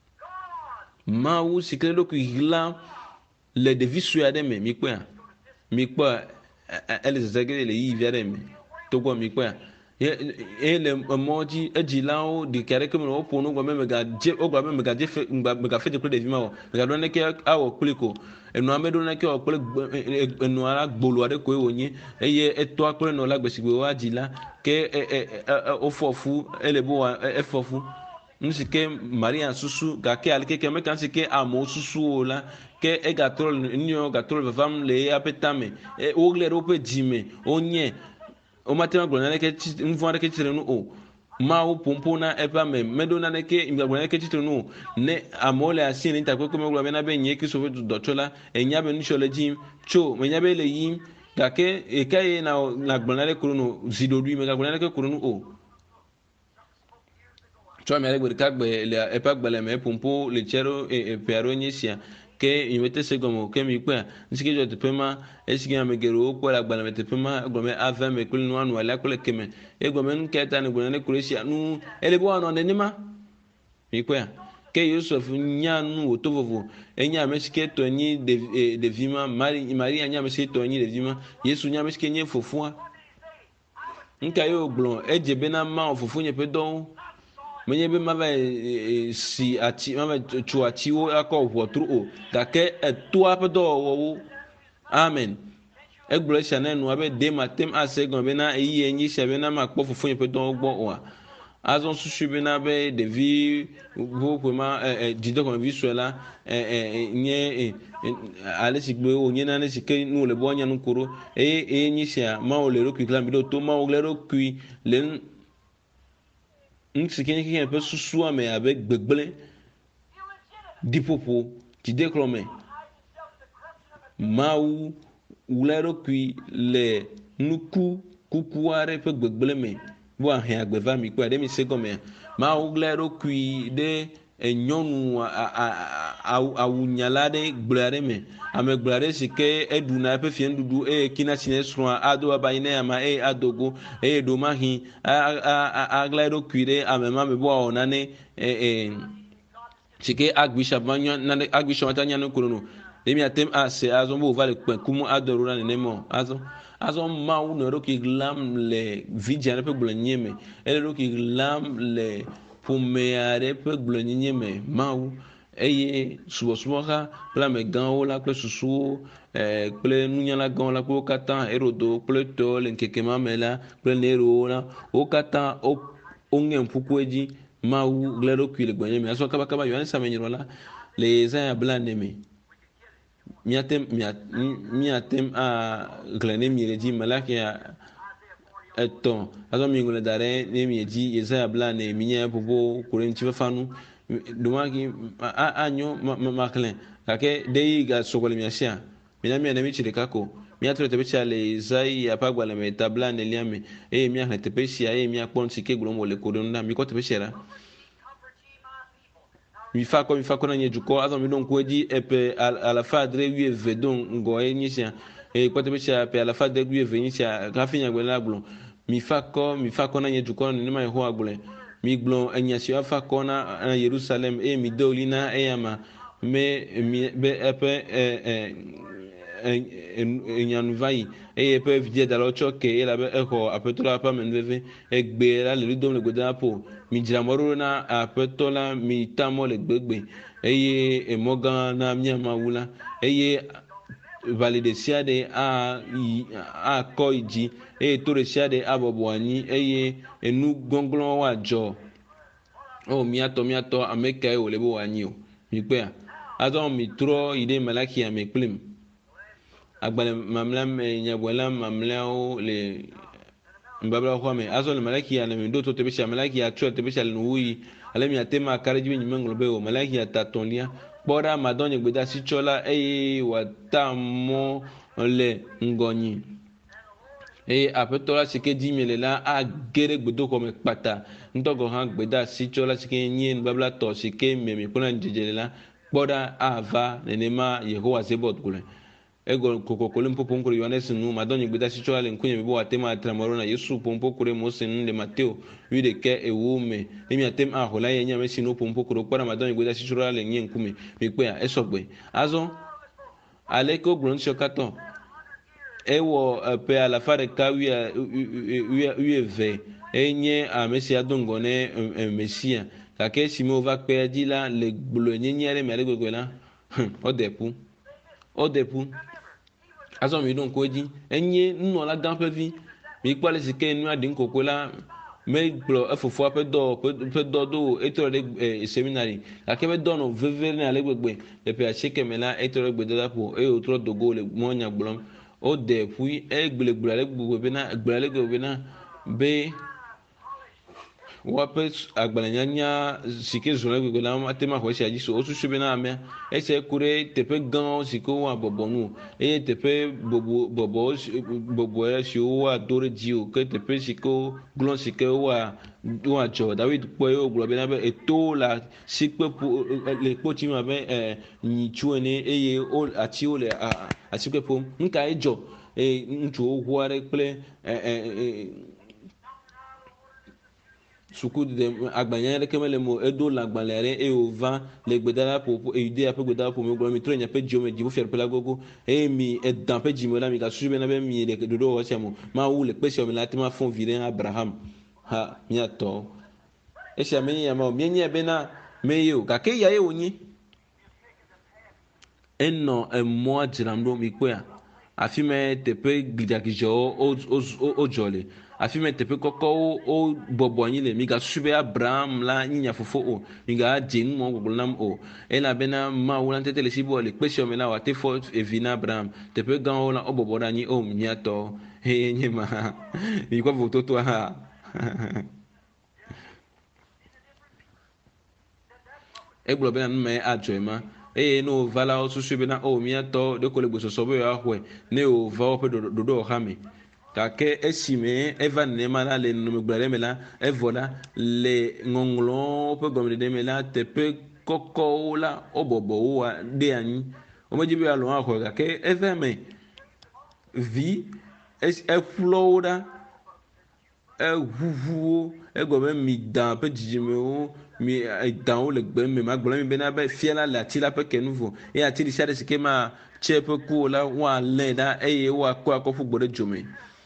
mawu sikele lo ki lam le devi suya de me mi kpo ya mi kpo ele zezegele le yi via de me to go mi kpo ya e le moji ejilao di kare ke mo pono go me mega je o go me mega je mega fe de de vima o mega do ne ke awo kuliko enu amedo ne ke o kule enu ara gbolo ade ko ewonye eye eto akure no la gbesigbe wa jila ke o fofu ele bo e fofu nsike maria susu ga ke alike ke me kan sike amo susu ola ke e ga trol nyo ga trol vam le apetame e o gle ro pe jime onye o matema glona ke mvwa ke tire no o ma o pompo na epa me medo na ke imglona ke tire no ne amole asin ni takwe ko me glona na be nye ki so do dotola enya be nshole jim cho me nya be le yim ga ke e kai na na glona le kuruno zidodui me ga glona ke kuruno o cho me le gbe ka gbe le epa gbele me pompo le chero e pero nyisia ke imete segomo ke mi kwa nsike jo tepema esike amegero ko la gbala metepema gome ava me kul no anu ala kule keme e gome nke ta ne gone kuresia nu elebo anu ne nima mi kwa ke Yusuf nyanu otovovo enya mesike to nyi de de vima mari mari anya mesike to nyi de vima Yesu nya mesike nye fofua nka yo glon ejebe na ma ofufu nye pedon menye be ma va si ati ma va tu ati wo akọ wotru o da ke eto apedo wo amen e gboro sha na nu abe de matem ase gan be na eyi enyi sha be na ma kpo fufu yin pedon gbo wa azon susu be na be de vi bo ko ma jido ko vi suela nye ale sigbe o nye na ne sike nu le bo nya nu kuro e enyi sha ma o le ro ki kla mi do to ma o le ro ki le nsike ki pe susu ame abe gbegble dipopo ti dekrome mawu ulero kui le nuku kukuare pe gbegble me bo ahin agbeva mi ko ade mi se gome mawu ulero kui de enyonu awunyalade gblare me ame gblare sike eduna pe fien dudu e kina sine sroa ado abayine ama e adogo e do mahi aglero kuire ame ma me bo onane e e sike agbisha banyo na agbisha watanya no kurono demi atem ase azon bo vale kumu adorura ne nemo azon azon ma u no ro ki glam le vidiane pe gblanye me ele ro ki glam le pomeare pe gblonye me mawu eye subo subo ha pla me gan o la pe susu eh ple nunya la gan la ko katan erodo ple to le nkeke mamela ple nero la o katan o ongen pukueji mawu glero kwile gblonye me aso kaba kaba yo ansa menyro la le za blande me miatem miatem a glene mi reji malaki ya eton azo mi ngule dare ne mi eji Yesaya bla ne minya bobo kurenchi fafanu dumaki anyo maklen kake dei ga sokole mi asia mi na mi na mi chire kako mi atro te becha le Yesaya apagwa le meta bla ne liame e mi a te pesia e mi a pon sike glomo le kodonda mi ko te pechera mi fa ko mi fa ko na nyejuko azo mi don ko eji epe ala fa dre wi vedon ngo e nyisia e ko te becha pe ala fa dre wi venyisia kafinya gwela glo mi fa ko mi fa ko na nye duko ni ma ho agbole mi glon enyasi afa ko na Jerusalem e mi dolina e ama me mi be epe e e enyanu vai e epe vidie dalo choke e la be eho apetola pa menveve e gbe la le dom le goda po mi jira moro na apetola mi tamo le gbegbe eye e mogan na miama wula eye valide siade a a koiji e tore siade abobo ani eye enu gonglon wa jo o mi ato mi ato ameka e olebo ani o mi pe azon mi tro ide malaki ame plim agbale mamla me nyabwala mamla o le mbabla kwa me azon le malaki ya me do to te bisha malaki ya tro te bisha le nuyi ale mi atema kariji ni manglo be o malaki ya tatonlia bora madonye gbeda si chola e watamo le ngonyi e apeto la sike di mele la a gere gbedo ko me pata ntogo han gbeda sicho la sike nyin babla to sike meme kuna njejele la boda ava nenema Yehowa zebot kule ego kokokole mpo ponkore Yohanes nu madonyi gbeda sicho ale nkunye bibo atema atramoro na Yesu pompo kure Mose de Mateo wide ke ewume emi atem a hola yenya mesi no pompo kure kwa madonyi gbeda sicho ale nyen nkume mikpe a esogbe azo ale ko gron shokato ewo pe à la fin de ka ueve enye a mesia dongone mesia kake simo va pe di la le glo nyenyere me le gogo la o depu o depu aso mi don ko di enye nno la gan pe vi mi pa le sike nu adin koko la me glo efofo pe do pe do do eto le seminary kake be do no veve na le gbegbe e pe a cheke me la eto le gbedo la po e o tro dogo le monya gblom o de puis e gbelegbele ale gbogbo be na gbele gbogbo be na be wape agbalanyanya sike zona gbogbo na atema ho se ajiso o susu be na ame e se kure tepe gan siko wa bobonu e tepe bobo bobo bobo e si o wa dore ji o ke tepe siko glon sike wa wa jo David po e o glo be na be eto la sikpe le poti ma be eh ni chuene eye o ati o le ati pe po nka ejo e ntu ogwu are ple eh suku de agbanya re kemele mo edo la gbalere e o va le gbedara po e ide ape gbedara po me gbo mi trenya pe jio me jibo fer pela gogo e mi e dan pe jimo la mi ka sube na be mi le dodo o chamo ma wu le pese o mi la te ma fon viren Abraham ha mi ato e se ameni ya ma mi nye be na me yo ka ke ya e onyi enno e mo ajiramdo mi ko ya afime tepe glidakijo o o o jole afime tepe koko o bobo anyi le mi ga sube Abraham la nyinya fofo o mi ga jin mo gugulnam o ela bena ma wulan tete le sibo le pese o me la wa te fo evina Abraham tepe gan o la o bobo dani o mi ato he nyema mi ko voto to ha e glo bena me ajoema e no vala o susu be na o mi ato de ko le gboso so be ahwe ne o va o pe do do ha mi kake esime eva ne mala le no me gbare mela evola le ngonglo pe gomde de mela te pe koko la o bobo wa de ani o me jibe alo ahwe kake eva me vi es e flora e vuvu e gome mi dan pe jijime o mi dan o le gbe me ma gbo mi be na be fiela la ti la pe ke nouveau e ati di sade sike ma che pe ku la wa le da e ye wa ko akofu gbode jome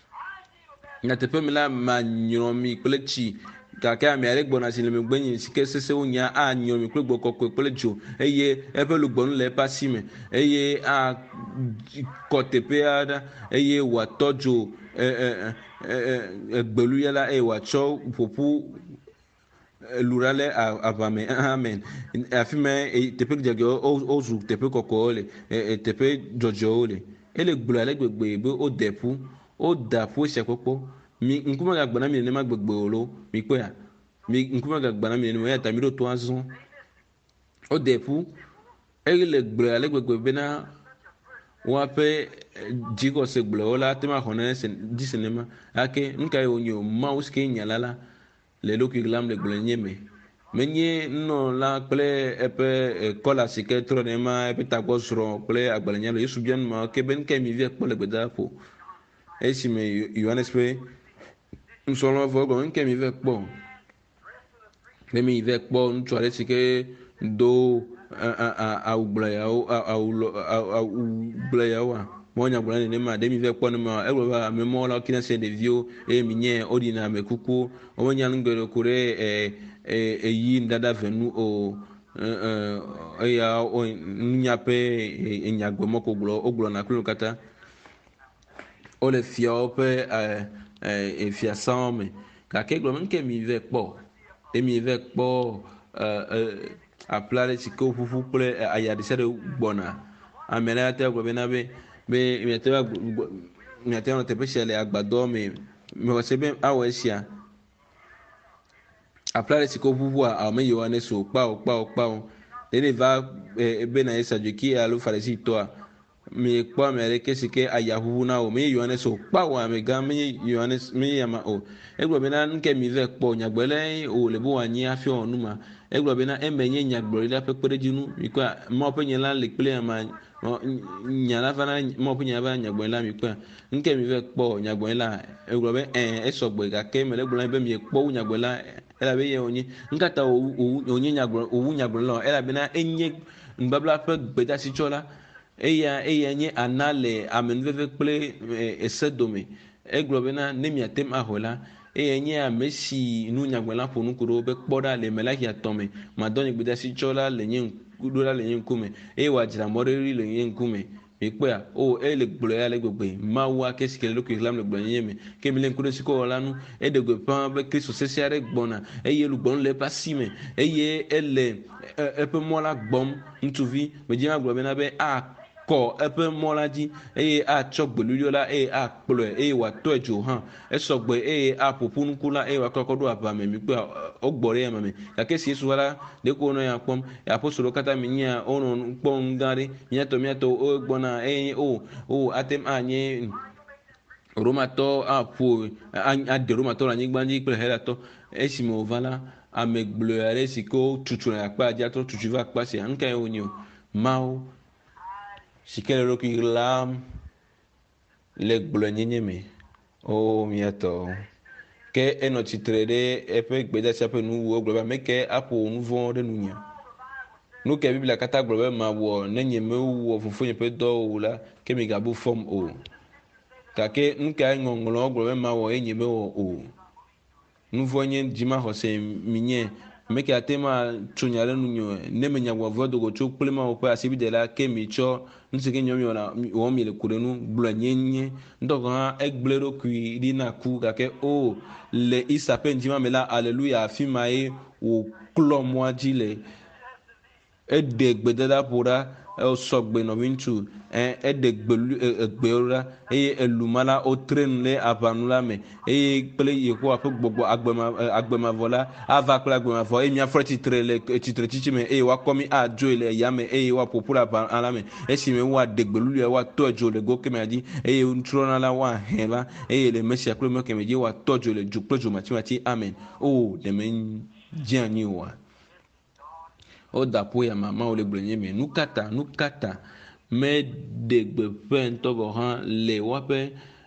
na te pe mi la ma nyo mi kle chi ka ka mi are gbo na sin le mi gbenyin sike sese o nya a nyo mi kle gbo kokko kle jo e ye e pe lu gbo nu le pa si me e ye a ko te pe ada e ye wa tojo e e e gbelu yala e wa cho popu lurale avame amen afime tepe jago ozu tepe kokole e tepe jojole ele gbulale gbegbe be o depu o dapu se popo mi nkuma ga gbana mi ne ma gbegbe olo mi pe ya mi nkuma ga gbana mi ne mo ya ta mi do to azun o depu ele gbulale gbegbe be na wa pe jigo se gbulola te ma hone se di cinema ake nka yo nyo ma uske nyalala le lo ki glam le gbole nyeme menye no la ple epe kola sike tro ne ma epe ta go sro ple agbale nyalo yesu bien ma ke ben ke mi vie ple gbeda po e si me Yohanes pe nsolo vo go ke mi vie po le mi vie po ntwa le sike do a a a ugbla ya a a ugbla ya wa monya gbla ne ma de mi vie po ne ma e wo ba me mo la kina se de vio e mi nye odina me kuku o monya ngere kure e e yi ndada venu o e ya o nya pe e nya gbo moko glo oglo na kulu kata o le fia o pe e e fia sam ka ke glo nke mi vie po e mi vie po e a plare siko fufu ple aya de se de gbona amela te glo be na be be mi te mi te no te pe se le agbado mi mi se be awo esia apply siko fufu a me Yohanes o pa o pa o pa o ele va be na esa de ki alo faresi to a mi kpɔ ame ɖe ke si ke ayahuhu na o mi Yohanes o kpa o ame gã mi Yohanes mi yama o egblɔ bena nuke mi vɛ kpɔ nyagbɔle o le be wòanyi hafi wɔ nu ma egblɔ bena eme nye nyagblɔɖila ƒe kpeɖedzinu mi kpɔa Mawu ƒe nya la le kple ama nya la va na Mawu ƒe nya la va na nyagbɔɖila mi kpɔa nuke mi vɛ kpɔ nyagbɔɖila egblɔ be ɛɛ esɔgbɔ gake me le gblɔ be mi kpɔ nyagbɔɖila elabe ye wònye nkata wònye nyagbɔ òwu nyagbɔɖila elabena enye nubabla ƒe gbedasitsɔla eya eya nye ana le amenuveve kple ese dome egblɔ bena ne miatem axɔ la eya nye ame si nu nyagbɔla ƒo nu ku ɖo be kpɔ ɖa le Melachia tɔme madɔ nye gbedasitsɔla le nye ɖo la le nye ŋkume eye wòadzra mɔɖeɖi le nye ŋkume mi kpɔa o ele gblɔ ya le gbegbe Mawu ake si ke le ɖokui xlãm le gblɔ nye me ke mi le ŋku ɖe si ke wɔ la nu eɖe gbe ƒãa be Kristo sesẽ aɖe gbɔna eye lugbɔnu le eƒe asi me eye ele eƒe mɔ la gbɔm ŋutsuvi medzi ma gblɔ bena be a kɔ eƒe mɔ la dzi eye atsɔ gbeɖuɖɔ la eye akplɔe eye wòatɔe dzo hã esɔgbe eye aƒoƒu nuku la eye wòakɔ kɔ ɖo aʋa me mi kpɔa wogbɔ ɖe yame me gake si Yesu va la ɖeko wonɔ ya kpɔm apostolowo katã mi nyia wonɔ kpɔ nu gã ɖe míatɔ míatɔ wo gbɔna eye o o atem anye Romatɔ aƒo aɖe Romatɔ le anyigba dzi kple Helatɔ esime wòva la ame gblɔe aɖe si ke wotutu le akpa dzi atrɔ tutu va akpa sia nu kae wonye o Mawu si ke le ɖokui ɣlam le gblɔenyenye me o miatɔ ke enɔ tsitre ɖe eƒe gbedeasia ƒe nuwuwo gblɔ be ame ke aƒo nu vɔ ɖe nunye nu ke Biblia katã gblɔ be mawɔ ne nye mewɔ fofonye ƒe dɔwo o la ke mi gabu fɔm o gake nu ke ŋɔŋlɔ gblɔ be mawɔ eye nye mewɔ o nu vɔ nye dzimaxɔse mi nye ame ke ate ma tso nya ɖe nunye ne me nyagbɔvɔ dogo tso kple Mawu ƒe asibide la ke mi tsɔ nu si ke nyɔ mi wɔna wɔm mi le ku ɖe nu gblɔ nye nye ŋdɔ hã egblẽ ɖokui ɖi na ku gake o le Isa ƒe ŋdima me la aleluya afi ma ye wòklɔ mɔa dzi le eɖe gbedadaƒo ɖa sɔgbe nɔvi ŋutsu eɖe gbewo ɖa eye eluma la wotre nu le aʋanu la me eye kple Yehowa ƒe gbɔgbɔ agbemavɔ la ava kple agbemavɔ eye míafɔ tsitre le tsitre tsitsi me eye woakɔ mi adzoe le yame eye woaƒoƒu ɖe aʋa la me esime woaɖe gbelulia woatɔ dzo le go kemɛ dzi eye nutrɔna la woahɛ va eye le Mesia kple me kemɛ dzi woatɔ dzo le dzo kple dzo matsimatsi amen o ɖeme dze anyi oa o da ƒo ya mama wo le gblɔ nye me nu kata nu kata me de gbe ƒe ŋutɔ vɔ hã le woaƒe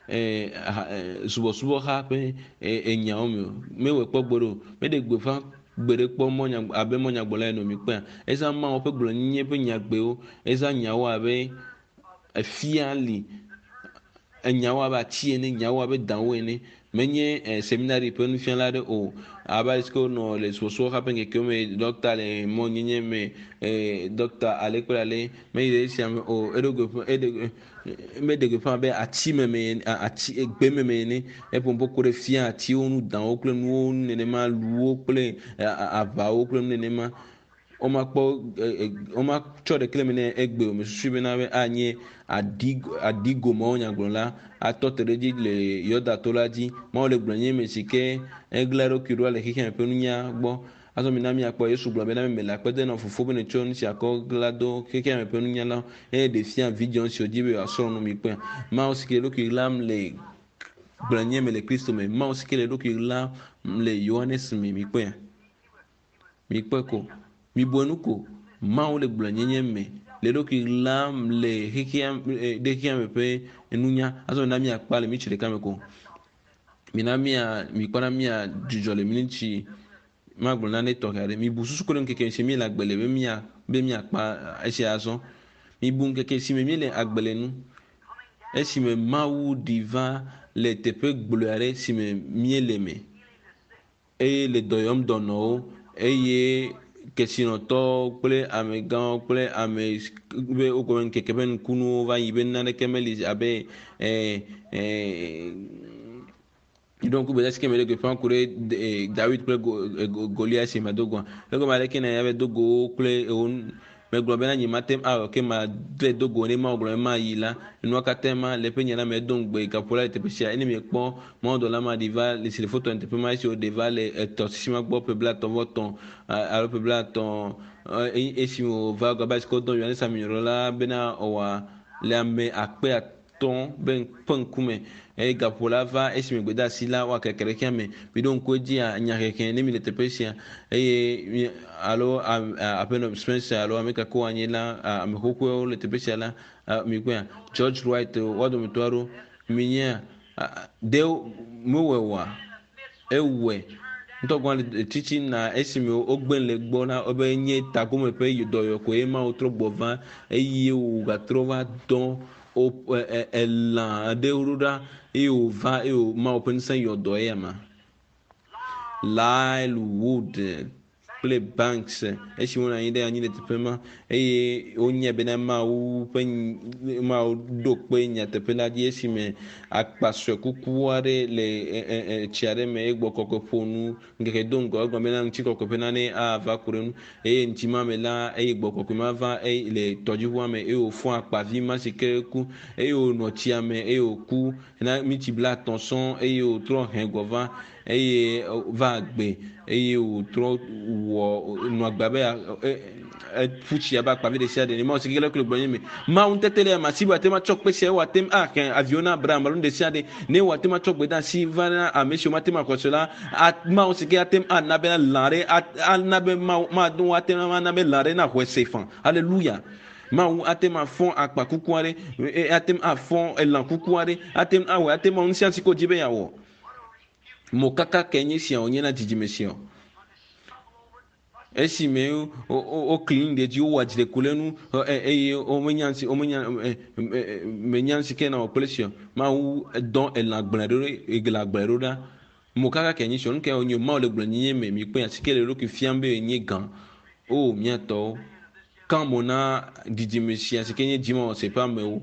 subɔsubɔ xa ƒe enyawo me me wɔ kpɔ gbe ɖo me de gbe ƒã gbe ɖe kpɔ mɔnya abe mɔnyagbɔla eno mi kpɔa eza Mawu ƒe gblɔ nye ƒe nyagbewo eza nyawo abe efia li enyawo abe ati ene nyawo abe danwo ene menye seminari ƒe nufiala ɖe o abe ale si ke wonɔ le subɔsubɔ xa ƒe ŋkekewo me dɔkta le mɔnyenye me dɔkta ale kple ale me yi ɖe esia me o eɖo gbe eɖe me de gbe ƒã be ati meme ati gbe meme ene eƒompo ko ɖe fia atiwo nu danwo kple nuwo nenema luwo kple aʋawo kple nu nenema woma kpɔ woma tsɔ ɖeke le me ne egbe o me susu bena be anye adigo adigo mawo nyagblɔla atɔ te ɖe dzi le Yɔda to la dzi Mawu le gblɔ nye me si ke egla ɖokui ɖo le xexea ƒe nunya gbɔ azɔ mi na miakpɔ Yesu gblɔ bena me le akpete nɔ fofo be ne tsɔ nu sia kɔ gla do xexea ƒe nunya la eye ɖe fia vidzɔ si wòdzi be wòasrɔ̃ nu mi kpɔa Mawu si ke ɖokui ɣlam le gblɔ nye me le Kristo me Mawu si ke le ɖokui ɣlam le Yohanes me mi kpɔa mi kpɔe ko mi bɔ nu ko Mawu le gblɔ nyenye me le ɖokui ɣlam le xexea ɖe xexea me ƒe nunya azɔ mi na miakpa le mi tsi ɖeka me ko mi na mia mi kpɔna mia dzudzɔ le mi ŋuti magblɔ na ne tɔxɛ aɖe mi bu susu ko ɖe ŋkeke si mi le agbe le be mia be miakpa esia azɔ mi bu ŋkeke si me mi le agbe le nu esime Mawu ɖi va le teƒe gblɔe aɖe si me mi le me eye le dɔyɔm dɔnɔwo eye kesinɔtɔwo kple amegãwo kple ame be wogɔme ŋkeke ƒe nukunuwo va yi be naneke meli abe ɛɛ ɛɛ donc gbeda si ke me de gbe ƒã ku ɖe David kple Goliath si ma do goa egɔme ale ke na ya be dogo kple ewo megblɔ bena nye matem awɔ ke ma de dogo ne Mawu gblɔ ma yi la enua katã ma le ƒe nya la me do ŋgbe gaƒola le teƒe sia ene mi kpɔ mɔdɔla ma ɖi va le si le foto teƒe ma esi woɖe va le etɔsisi ma gbɔ ƒe blatɔ vɔ tɔn alo ƒe blatɔ esi wòva gaba si ke wodɔ Yohanes Aminɔɖɔla bena ɔwɔa le ame akpe atɔn be ƒe ŋkume eye gaƒo la va esime gbedasi la wa kekeɖekea me mi ɖo ŋku edzi anya keke ne mi le teƒe sia eye alo aƒenɔ Spencer alo ame kako anyi la ame xoxowo le teƒe sia la mi kpɔa George Wright wa dometɔ aɖewo mi nyea de mewɔe wa ewɔe ntɔgba le titi na esime wogbe le gbɔ na wobe nye tagome ƒe dɔyɔ ko ema wotrɔ gbɔ va eye wogatrɔ va dɔn o elã aɖewo ɖa eye wòva eye wòma woƒe ŋusẽ yɔ dɔ eya ma Lyle Wood kple Banks esi wonɔ anyi ɖe anyi le teƒe ma eye wonye bena Mawu ƒe Mawu ɖo kpe nyateƒe la dzi esime akpasue kuku aɖe le tsi aɖe me egbɔ kɔkɔe ƒo nu ŋkeke do ŋgɔ egblɔ bena ŋuti kɔkɔe ƒe nane ava ku ɖe nu eye ŋuti ma me la eye gbɔ kɔkɔe ma va eye le tɔdziʋua me eye wòfɔ akpavi ma si ke ku eye wònɔ tsia me eye wòku na miti bla atɔ̃ sɔŋ eye wòtrɔ hɛ gɔ va eye va gbe eye wòtrɔ wɔ nɔ agba be eƒu tsi abe akpavi ɖe sia ɖe ne ma si ke le kple gblɔ nye me Mawu tete le ama si be ate ma tsɔ kpe sia wate ahe aviwo na Abraham alo ɖe sia ɖe ne wate ma tsɔ gbe ɖe asi va na ame siwo mate ma xɔse la Mawu si ke ate ana be lã ɖe ana be Mawu ma do ate ma ana be lã ɖe na xɔe se fan hallelujah Mawu ate ma fɔ akpa kuku aɖe ate ma afɔ elã kuku aɖe ate awɔ ate ma ŋusia si ko dzi be yeawɔ mo kaka ke nye sia wònye na dzidzime sia esime o clean de dzi wowɔ adzileko le nu eye womenya si womenya menya si ke na wɔ kple sia Mawu dɔn elã gblẽ ɖo egla gblẽ ɖo ɖa mo kaka ke nye sia nu ke wonye Mawu le gblɔ nye me mi kpɔ si ke le ɖokui fiam be nye gã o miatɔwo kan mo na dzidzime sia si ke nye dzima wɔ seƒe amewo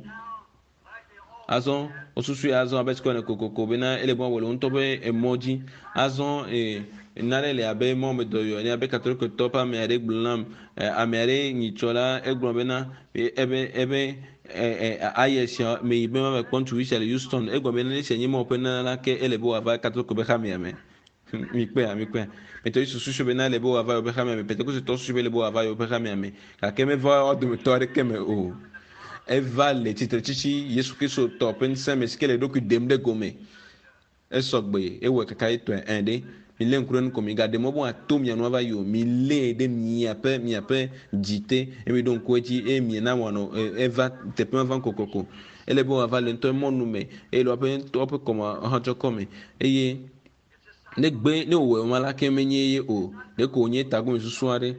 azɔ osusu azɔ abe sikɔ ne kokoko bena ele bɔ wole ŋutɔ ƒe emɔ dzi azɔ nane le abe mɔ me dɔyɔ ne abe katolikotɔ ƒe ame aɖe gblɔ nam ame aɖe nyitsɔ la egblɔ bena ebe ebe aye sia me yi be ma me kpɔ ŋutsuvi sia le Houston egblɔ bena ne sia nye mɔ ƒe nana la ke ele be wòava katoliko ƒe xamea me mi kpea mi kpea metɔ susu bena ele be wòava yewo ƒe xamea me pentekostotɔ susu be ele be wòava yewo ƒe xamea me gake meva wo dometɔ aɖeke me o eva le tsitre tsitsi Yesu Kristo tɔ ƒe ŋusẽ me si ke le ɖokui ɖem ɖe gome esɔgbe ewɔe kaka etɔe ɛn ɖe mi lé ŋku ɖe nu ko mi gaɖe mɔ be wòato mia nu ava yi o mi lée ɖe miaƒe miaƒe dzite eye mi ɖo ŋku edzi eye mi na wòanɔ eva teƒe ma va kokoko ele be wòava le ŋutɔ mɔnu me eye le woƒe woƒe kɔme hãtsɔkɔ me eye ne gbe ne wòwɔe ma la ke menye ye o ɖeko wònye tagome susu aɖe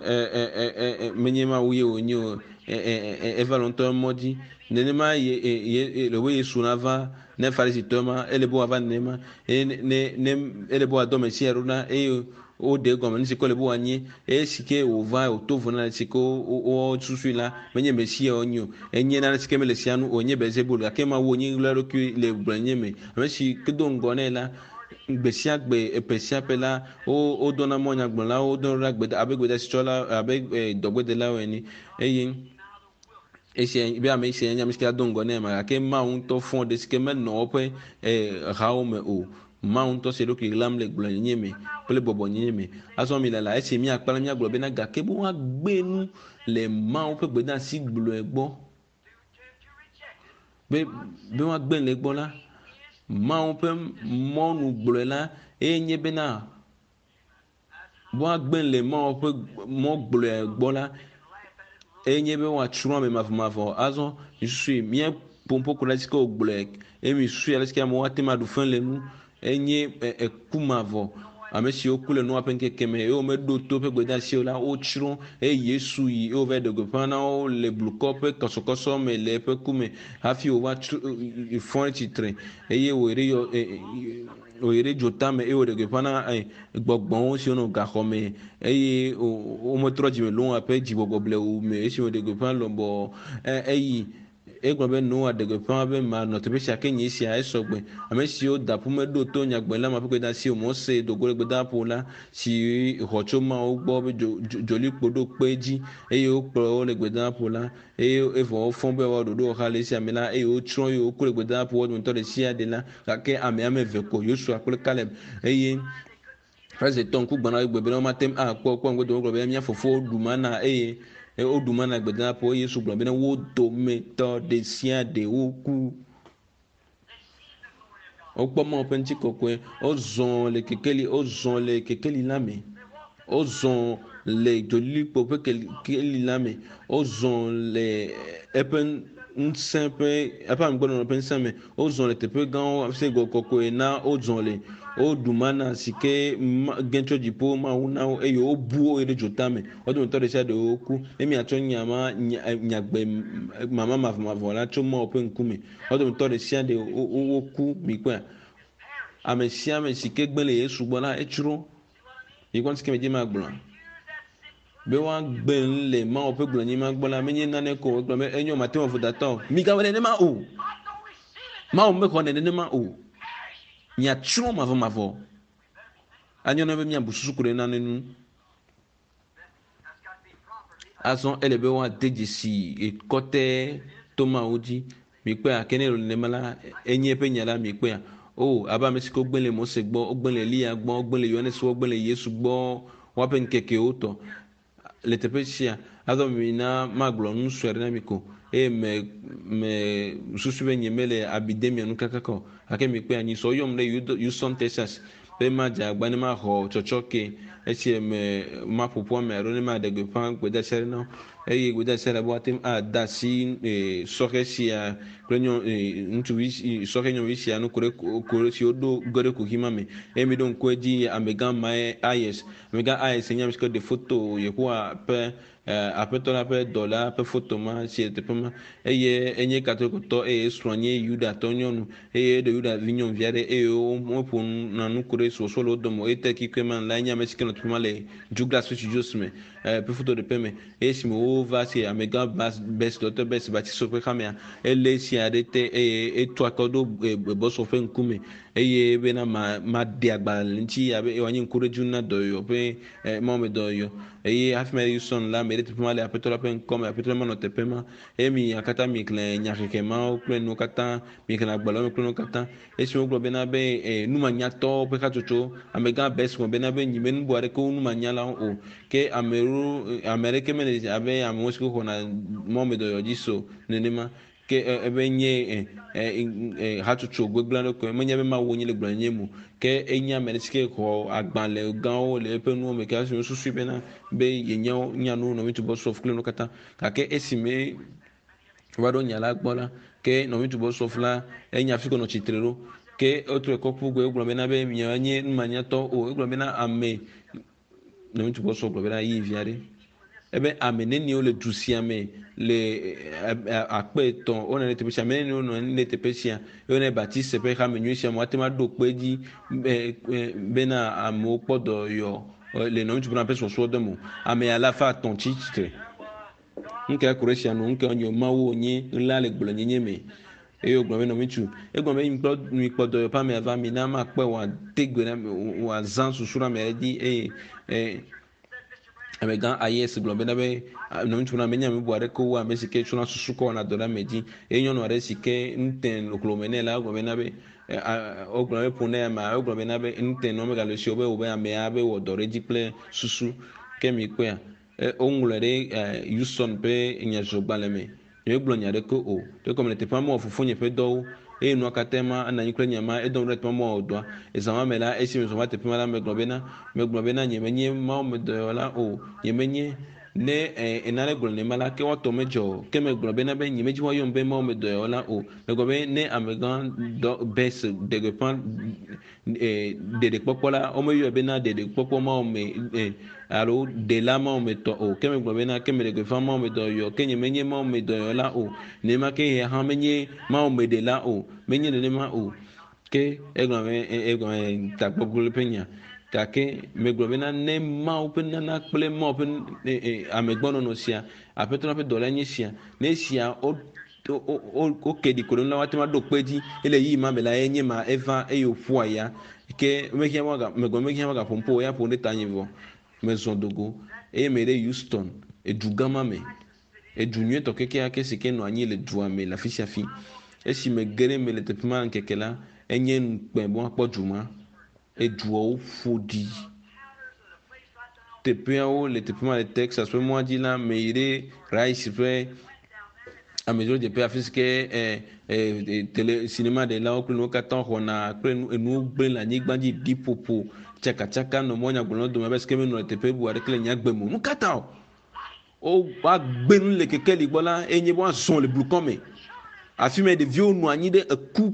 menye Mawu ye wònye o eva le ŋutɔ mɔ dzi nenema ye le be Yesu na va ne Farisitɔ ma ele be wòava nenema eye ne ne ele be wòadɔ Mesia ɖo na eye woɖe egɔme nu si ke le be wòanye eye si ke wòva wòto vo na si ke wo susui la menye Mesia wònye o enye nane si ke mele sia nu o nye Belzebul gake Mawu wònye ɣla ɖokui le gblɔ nye me ame si ke do ŋgɔ nɛ la gbe sia gbe eƒe sia ƒe la wo wodɔna mɔ nyagblɔlawo wodɔna gbe abe gbedasitsɔla abe dɔgbedelawo ene eye esi be ame sia nya mi si ke do ŋgɔ nɛ ma gake Mawu ŋutɔ fɔ ɖe si ke menɔ woƒe hawo me o Mawu ŋutɔ si ɖokui ɣlam le gblɔ nye me kple bɔbɔ nye me azɔ mi le la esi miakpa la miagblɔ bena gake be woagbe nu le Mawu ƒe gbedeasi gblɔe gbɔ be be woagbe le gbɔ la Mawu ƒe mɔnu gblɔe la eye nye bena woagbe le Mawu ƒe mɔ gblɔe gbɔ la eye nye be woatsrɔ̃ ame mavɔmavɔ azɔ susui mia pompo ko la si ke wògblɔe eye mi susui ale si ke amewo ate ma ɖu fẽ le nu enye eku mavɔ ame siwo ku le nua ƒe ŋkeke me eye womeɖo to ƒe gbedeasiwo la wotsrɔ̃ eye Yesu yi eye wòva ɖe gbeƒã na wo le blukɔ ƒe kɔsɔkɔsɔ me le eƒe ku me hafi wòva fɔ ɖe tsitre eye wòyi ɖe yɔ wòyi ɖe dzota me eye wòɖe gbeƒã na gbɔgbɔwo siwo nɔ gaxɔ me eye wometrɔ dzime lo aƒe dzigbɔgbɔ blewu me esi wòɖe gbeƒã lɔbɔ eyi egblɔ be Noa ɖe gbeƒã be manɔ teƒe sia ke nye sia esɔgbe ame siwo da ƒu meɖo to nyagbɔla ma ƒe gbedeasi o Mose dogo le gbedeaƒo la si xɔ tso Mawu gbɔ be dzolikpo ɖo kpe dzi eye wokplɔ wo le gbedeaƒo la eye evɔ wofɔ be woaɖoɖo xa le esia me la eye wotsrɔ̃ eye woku le gbedeaƒo wo dometɔ ɖe sia ɖe la gake ame ame eve ko Yosua kple Kaleb eye Farisitɔ ŋku gbɔna egbe be womatem akpɔ kpɔ ŋgɔdo wogblɔ be mia fofowo ɖu mana eye e o du mana gbeda po Yesu gblɔ bena wo dometɔ ɖe sia ɖe woku wokpɔ Mawu ƒe ŋutikɔkɔe wozɔ le kekeli wozɔ le kekeli la me wozɔ le dzolikpo ƒe kekeli la me wozɔ le eƒe ŋusẽ ƒe eƒe amegbɔnɔnɔ ƒe ŋusẽ me wozɔ le teƒe gãwo hafi se kɔkɔe na wozɔ le woɖu mana si ke gẽ tso dziƒo Mawu na wo eye wobu wo ɖe dzota me wo dometɔ ɖe sia ɖe woku ne miatsɔ nyama nyagbe mama mavɔmavɔ la tso Mawu ƒe ŋkume wo dometɔ ɖe sia ɖe woku mi kpɔa ame sia ame si ke gbe le Yesu gbɔ la etsro yi kɔn si ke me dzi ma gblɔ be woagbe nu le Mawu ƒe gblɔnyima gbɔ la menye nane ko wogblɔ be enyo mate wɔ vodatɔ migawɔ nenema o Mawu mexɔ nenema o miatsro mavɔmavɔ anyo ne be miabu susu ko ɖe nane nu azɔ ele be woade dzesi ekɔtɛ to Mawu dzi mi kpɔa ke ne le nenema la enye eƒe nya la mi kpɔa o abe ame si ke wogbe le Mose gbɔ wogbe le Elia gbɔ wogbe le Yohanes wogbe le Yesu gbɔ woaƒe ŋkekewo tɔ le teƒe sia azɔ mi na magblɔ nu sue ɖe na mi ko eye me me susu be nye mele abidemia nu kaka o gake mi kpe anyisɔ yɔm ɖe Houston Texas be madze agba ne maxɔ tsɔtsɔ ke esi me maƒoƒu ame aɖewo ne maɖe gbeƒã gbedeasi ɖe na wo eye gbedeasi ɖe be woate ada asi sɔhe sia kple ŋutsuvi sɔhe nyɔnuvi sia nu ko ɖe si woɖo ge ɖe kuxima me eye mi ɖo ŋku edzi amegã mae ayes amegã ayes nye ame si ke ɖe foto Yehowa ƒe aƒetɔ la ƒe dɔ la ƒe foto ma si le teƒe ma eye enye katolikotɔ eye esrɔ̃ nye Yudatɔ nyɔnu eye eɖe Yudavi nyɔnuvi aɖe eye woƒo na nu ko ɖe srɔ̃srɔ̃ le wo dome eye te kikue ma la nye ame si ke le teƒe ma le Douglas Fitzgerald me ƒe foto ɖeƒe me eye esime wova si amegã bes dɔtɔ bes batiso ƒe xamea elé sia ɖe te eye etu akɔ ɖo bɔsɔ ƒe ŋkume eye bena ma ma de agbalẽ le ŋuti abe wòanye ŋkuɖedzi na dɔyɔ ƒe mɔme dɔyɔ eye hafi ma Houston la me ɖe teƒe ma le aƒetɔ la ƒe ŋkɔme aƒetɔ la manɔ teƒe ma eye mi katã mi xlẽ nyaxexɛ mawo kple nuwo katã mi xlẽ agbalẽwo me kple nuwo katã esi wogblɔ bena be numanyatɔwo ƒe hatsotso amegã bes gblɔ bena be nyime nu bu aɖeke wo numanyalawo o ke amewo ame aɖeke mele abe amewo si ke xɔna mɔme dɔyɔ dzi so nenema ke ebe nye hatsotso gbegblẽ aɖe koe menye be Mawu nye le gblɔ nye mo ke enye ame ɖe si ke xɔ agbalẽ gãwo le eƒe nuwo me ke asi susu bena be yenye nyanu nɔvi tubɔsɔf kple nuwo katã gake esime va ɖo nya la gbɔ la ke nɔvi tubɔsɔf la enya fi ke nɔ tsitre ɖo ke wotro kɔƒu gbe wogblɔ bena be mianye numanyatɔ o wogblɔ bena ame nɔvi tubɔsɔf gblɔ bena yi vi aɖe ebe ame nenewo le du sia me le akpe etɔ̃ wonɔ le teƒe sia ame nenewo nɔ le teƒe sia wonɔ Baptiste ƒe xame nyui sia me woate ma ɖo kpe dzi bena amewo kpɔ dɔyɔ le nɔvi tubɔsɔf ƒe sɔsrɔ̃ de mo ame alafa atɔ̃ tsi tsitre nke kure sia no nke onye Mawu nye la le gblɔ nyenye me eye wogblɔ be nɔvi tsu egblɔ be mikpɔ mikpɔ dɔyɔ ƒe ame ava mi na ma kpe wòade gbe na wòazã susu na ame ɖi eye amegã ayes gblɔ bena be nɔvi tsu na menye ame bubu aɖeke wo ame si ke tsɔna susu kɔ wɔna dɔ ɖe ame dzi eye nyɔnu aɖe si ke nute loklo me nɛ la wogblɔ bena be wogblɔ be ƒo ne ama wogblɔ bena be nute nɔ megale si wo be wo be amea be wɔ dɔ ɖe dzi kple susu ke mi kpea woŋlɔ ɖe Houston ƒe nyadzɔdzɔgbalẽ me ne gblɔ nya ɖeke o to kɔme le teƒe ma wɔ fofonye ƒe dɔwo eye nua katã ma ana anyi kple nyama edɔm ɖe teƒe ma wɔ dɔa ezama me la esi me zɔ va teƒe ma la megblɔ bena megblɔ bena nye menye Mawu me dɔyɔla o nye menye ne enane gblɔ ne ma la ke woatɔ medzɔ ke megblɔ bena be nye medzi woayɔm be Mawu me dɔyɔla o megblɔ be ne amegã dɔ bes degeƒã ɖeɖekpɔkpɔ la womeyɔe bena ɖeɖekpɔkpɔ Mawu me alo ɖela Mawu me tɔ o ke megblɔ bena ke me degeƒã Mawu me dɔyɔ ke nye menye Mawu me dɔyɔla o nenema ke ye hã menye Mawu me ɖela o menye nenema o ke egblɔ be egblɔ tagbɔgblɔ ƒe nya gake megblɔ bena ne Mawu ƒe nana kple Mawu ƒe amegbɔnɔnɔ sia aƒetɔ la ƒe dɔ la nye sia ne sia o o ke di ko ɖe la woate ma ɖo kpe dzi ele yi ma me la enye ma eva eye wòƒoa ya ke mehia megblɔ mehia ma gaƒo ƒo ya ƒo ɖe ta nye vɔ mezɔ dogo eye me ɖe Houston edu gã ma me edu nyuietɔ kekeake si ke nɔ anyi le dua me le afi sia afi esi me ge ɖe me le teƒe ma ŋkeke la enye nukpɛ bo akpɔ duma eduawo ƒo ɖi teƒeawo le teƒe ma le Texas ƒe mɔa dzi la me yi ɖe Rice ƒe amedzrodzeƒe afi si ke eh, eh, tele sinema ɖelawo kple nuwo katã xɔna kple enuwo gblẽ le anyigba dzi ɖiƒoƒo tsakatsaka nɔ mɔnyagblɔlawo dome abe si ke menɔ le teƒe bu aɖeke le nyagbe me nu katã o woagbe nu le kekeli gbɔ la eye nye be woazɔ le blukɔ me afi me ɖeviwo nɔ anyi ɖe eku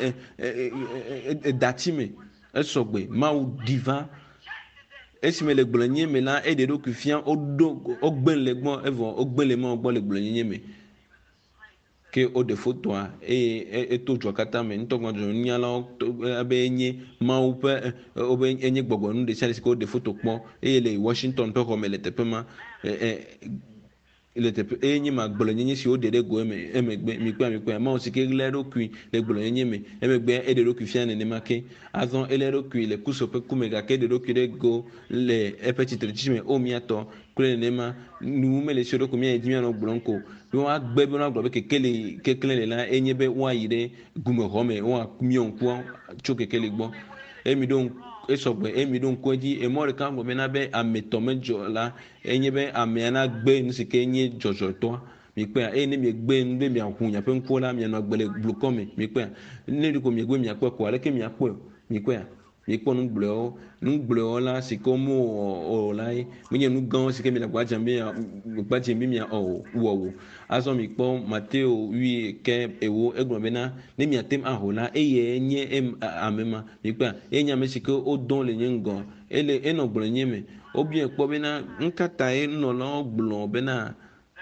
ƒe dati me esɔgbe mawu diva esime le gblɔnye me la eɖe ɖokui fia woɖo wogbe le gbɔ evɔ wogbe le mawo gbɔ le gblɔnyenye me ke woɖe fotoa eye eto dua katã me ŋutɔgblɔ nunyalawo abe enye mawu ƒe wobe enye gbɔgbɔnu ɖe sia ɖe si ke woɖe foto kpɔ eye le Washington ƒe xɔme le teƒe ma le teƒe eye nye ma gblɔnyenye si woɖe ɖe go eme emegbe mikpea mikpea mawu si ke ɣla eɖokui le gblɔnyenye me emegbe eɖe ɖokui fia nenema ke azɔ ele eɖokui le kuso ƒe kume gake eɖe ɖokui ɖe go le eƒe tsitretsitsi me o miatɔ kple nenema nu mele si ɖokui mía dzi mianɔ gblɔm ko be woagbe be woagblɔ be keke le kekle le la enye be woayi ɖe gumexɔ me woamiɔ ŋkua tso kekeli gbɔ emi ɖo esɔgbe emi ɖo ŋkua dzi emɔ ɖeka gblɔ bena be ame tɔ medzɔ la enye be amea na gbe nu si ke nye dzɔdzɔtɔa mikpea eye ne miegbe nu be miahu miaƒe ŋkuwo la mianɔ agbe le blukɔ me mikpea ne ɖiko miegbe miakpɔe ko aleke miakpɔe mikpea mikpɔ nugblɔewo nugblɔewo la si ke womewɔ o la ye menye nu gãwo si ke mele gbadzem be gbadzem be mia o wɔwɔ azɔ mikpɔ Mateo wi ke ewo egblɔ bena ne miatem aho la eye nye ame ma mikpea eye nye ame si ke wodɔ le nye ŋgɔ ele enɔ gblɔnye me wobia kpɔ bena nkata ye nunɔlawo gblɔ bena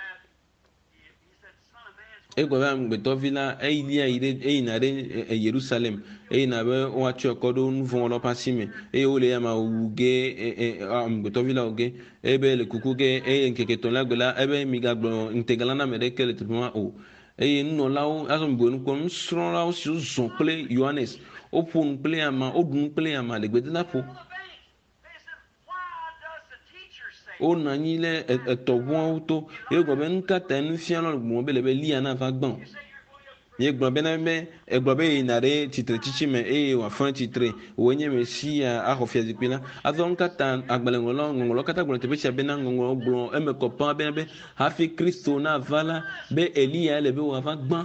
egblɔ be amegbetɔvi la eyi ayi ɖe eyina ɖe Yerusalem eyina be woatsɔe kɔ ɖo nu vɔ̃ wɔlawo ƒe asi me eye wole yama wu ge amegbetɔvi la wu ge ebe le kuku ge eye ŋkeke etɔ̃lia gbe la ebe migagblɔ ŋutegala na ame ɖeke le teƒe ma o eye nunɔlawo azɔ migbe nu kpɔ nusrɔ̃lawo siwo zɔ kple Yohanes woƒo nu kple ama woɖu nu kple ama le gbedeɖaƒo wonɔ anyi le etɔʋuawo to ye gblɔ be nu ka ta nufiala le gblɔm be le be Elia na va gbã ye gblɔ bena be egblɔ be yina ɖe tsitretsitsi me eye wòafɔ tsitre wòe nye Mesia axɔ fiazikpui la azɔ nu ka ta agbalẽŋlɔlawo ŋɔŋlɔwo katã gblɔ teƒe sia bena ŋɔŋlɔwo gblɔ eme kɔ ƒã bena be hafi Kristo na va la be Elia le be wòava gbã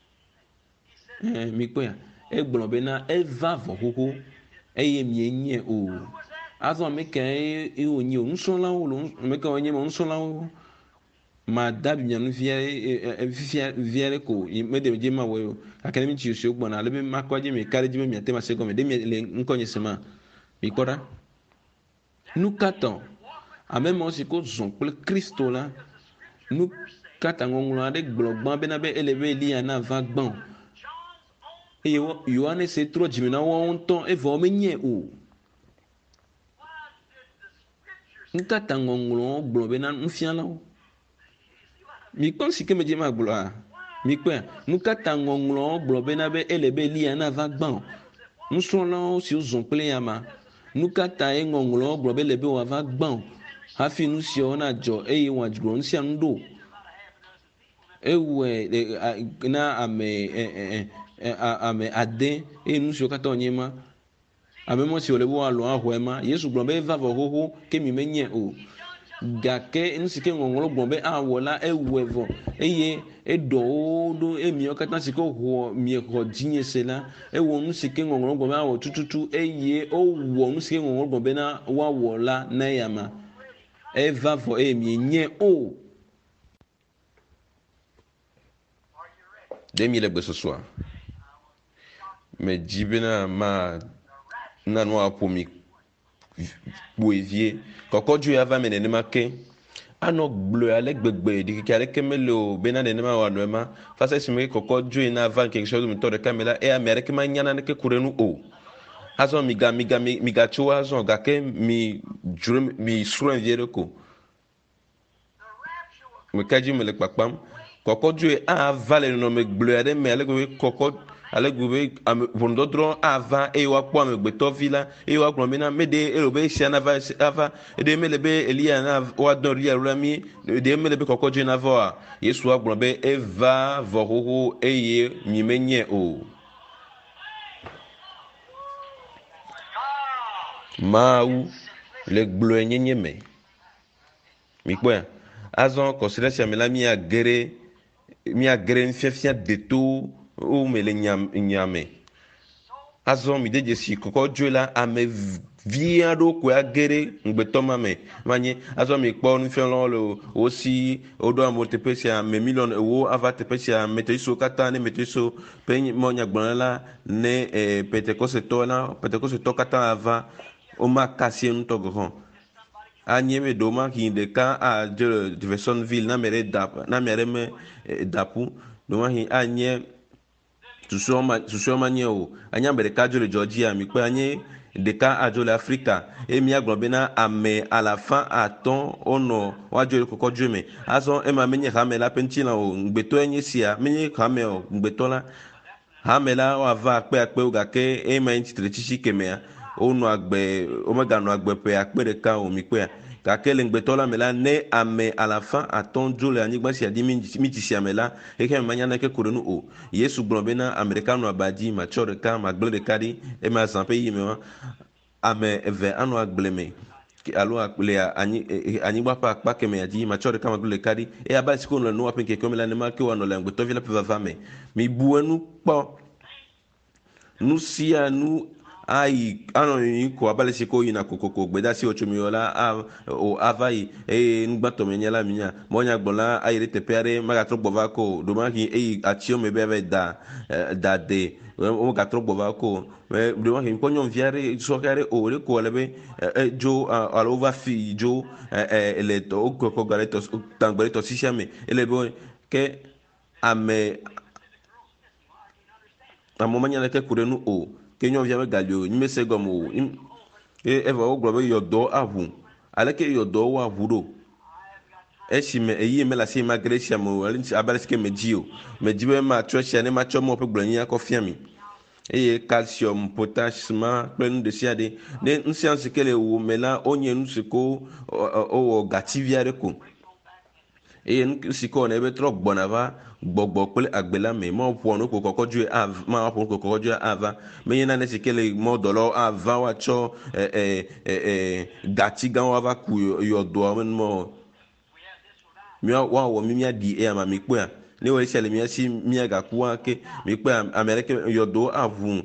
mikpɔe egblɔ bena eva vɔ xoxo eye mienye o azɔ ame kae ye wònye o nusrɔ̃lawo le ame kae wònye o nusrɔ̃lawo ma dabi mia nu via via via ɖe ko me de dze ma wɔe o gake ne mi tsi siwo gbɔna ale be makɔ dzi mi ka ɖe dzi be miate ma se gɔme ɖe mi le ŋkɔ nye sema mi kpɔ ɖa nu ka tɔ ame mawo si ko zɔ kple Kristo la nu ka ta ŋɔŋlɔ aɖe gblɔ gbã bena be ele be Elia na va gbã o eye Yohanes trɔ dzime na woawo ŋutɔ evɔ menye o nu ka ta ŋɔŋlɔwo gblɔ bena nufialawo mikpɔ si ke me dze ma gblɔa mikpɔa nu ka ta ŋɔŋlɔwo gblɔ bena be ele be Elia na va gbã o nusrɔ̃lawo siwo zɔ kple ya ma nu ka ta ye ŋɔŋlɔwo gblɔ be ele be wòava gbã o hafi nu siawo na dzɔ eye wòagblɔ nu sia nu ɖo ewɔe na ame ame ade eye nu siwo katã wònye ma ame mɔ si wòle be woalɔ ahɔe ma Yesu gblɔ be eva vɔ xoxo ke mi menye o gake nu si ke ŋɔŋlɔ gblɔ be awɔ la ewɔe vɔ eye eɖɔwo ɖo emiawo katã si ke wɔ miexɔ dzinye se la ewɔ nu si ke ŋɔŋlɔ gblɔ be awɔ tututu eye wowɔ nu si ke ŋɔŋlɔ gblɔ bena woawɔ la na eyama eva vɔ eye mienye o ɖe mi le gbɔsɔsɔa me dzi bena ma na nu aƒo mi kpoe vie kɔkɔdzo ya va me nenema ke anɔ gblɔe ale gbegbe ɖikeke aɖeke mele o bena nenema wòanɔe ma va se esime kɔkɔdzo na va nkeke sɔ dometɔ ɖeka me la eya ame aɖeke ma nya naneke ku ɖe nu o azɔ miga miga migatso azɔ gake mi dzro mi srɔ̃e vie ɖe ko me ka dzi me le kpakpam kɔkɔdzo ava le nɔnɔme gblɔe aɖe me ale gbegbe kɔkɔ ale gbegbe ʋɔnudɔdrɔ ava eye woakpɔ amegbetɔvi la eye woagblɔ bena meɖe ele be sia nava ava eɖe mele be Elia na woadɔ Elia la mi eɖe mele be kɔkɔdzo na va oa Yesu agblɔ be eva vɔ xoxo eye mi menye o Mawu le gblɔe nyenye me mi kpɔa azɔ kɔsiɖe sia me la miagere miagere nufiafia deto wo me le nya nyame azɔ mi de dzesi kɔkɔ dzoe la ame vi aɖewo koe agere ŋgbetɔ ma me manye azɔ mi kpɔ nufialawo le wosi woɖo amewo teƒe sia ame miliɔn ewo ava teƒe sia metodistwo katã ne metodistwo pe mɔ nyagblɔla la ne eh, pentekɔsetɔ la pentekɔsetɔ katã ava woma kasi ŋutɔ gɔhɔn anye me ɖewo ma hin ɖeka adze le Jeffersonville na me ɖe da na me ɖe me daƒu ɖewo ma hin anye susuɔ ma nye o anye ame ɖeka dzo le Georgia mi kpe anye ɖeka adzo le Afrika eye miagblɔ bena ame alafa atɔ̃ wonɔ woadzo le kɔkɔ dzoe me azɔ ema menye hame la ƒe ŋutilã o ŋgbetɔ nye sia menye hame o ŋgbetɔ la hame la woava akpe akpewo gake ema nye tsitre tsitsi kemea wonɔ agbe womeganɔ agbe ƒe akpe ɖeka o mi kpea gake le ŋgbetɔ la me la ne ame alafa atɔ̃ dzo le anyigba sia dzi mi tsi sia me la eke me manya neke ko ɖe nu o Yesu gblɔ bena ame ɖeka nɔ aba dzi matsɔ ɖeka magble ɖeka ɖi ema zã ƒe yi me wa ame eve anɔ agble me alo le anyigba ƒe akpa kemea dzi matsɔ ɖeka magble ɖeka ɖi eye abe si ko le nua ƒe nkeke me la nema ke woanɔ le ŋgbetɔvi la ƒe vava me mi bu enu kpɔ nu sia nu ayi anɔ yi ko abale si ko yina kokoko gbedasi o tsomi la o ava yi eye nugbãtɔ me nye la minya mɔnyagblɔla ayi ɖe teƒe aɖe magatrɔ gbɔ va ko ɖomahi eyi atiwo me be ava da da de womegatrɔ gbɔ va ko ɖomahi kpɔ nyɔnuvi aɖe sɔhe aɖe o ɖe ko le be dzo alo va fi dzo le tɔ wokɔ ga ɖe tɔ tangbe ɖe tɔsisia me ele be ke ame amewo menya leke ko ɖe nu o ke nyɔnuvia me gali o nyime se gɔme o eva wogblɔ be yɔdɔ aʋu aleke yɔdɔ wo aʋu ɖo esime eyi me le asi ma gre sia me o abe ale sike medzi o medzi be matsɔ sia ne matsɔ mɔ ƒe gblɔnyi akɔ fia mi eye calcium potassium kple nu ɖe sia ɖe ne nu sia nu si ke le wo me la wonye nu si ko wowɔ gativi aɖe ko eye nu si ke wɔna ebe trɔ gbɔna va gbɔgbɔ kple agbe la me ma ƒo nu ko kɔkɔ dzoe ava ma ƒo nu ko kɔkɔ dzoe ava menye nane si ke le mɔdɔlawo ava woatsɔ ɛ ɛ gati gãwo ava ku yɔdoa me mɔ mia woawɔ mi miaɖi eya ma mi kpɔa ne wo sia le mia si miagaku ake mi kpɔa ame ɖeke yɔdowo aʋu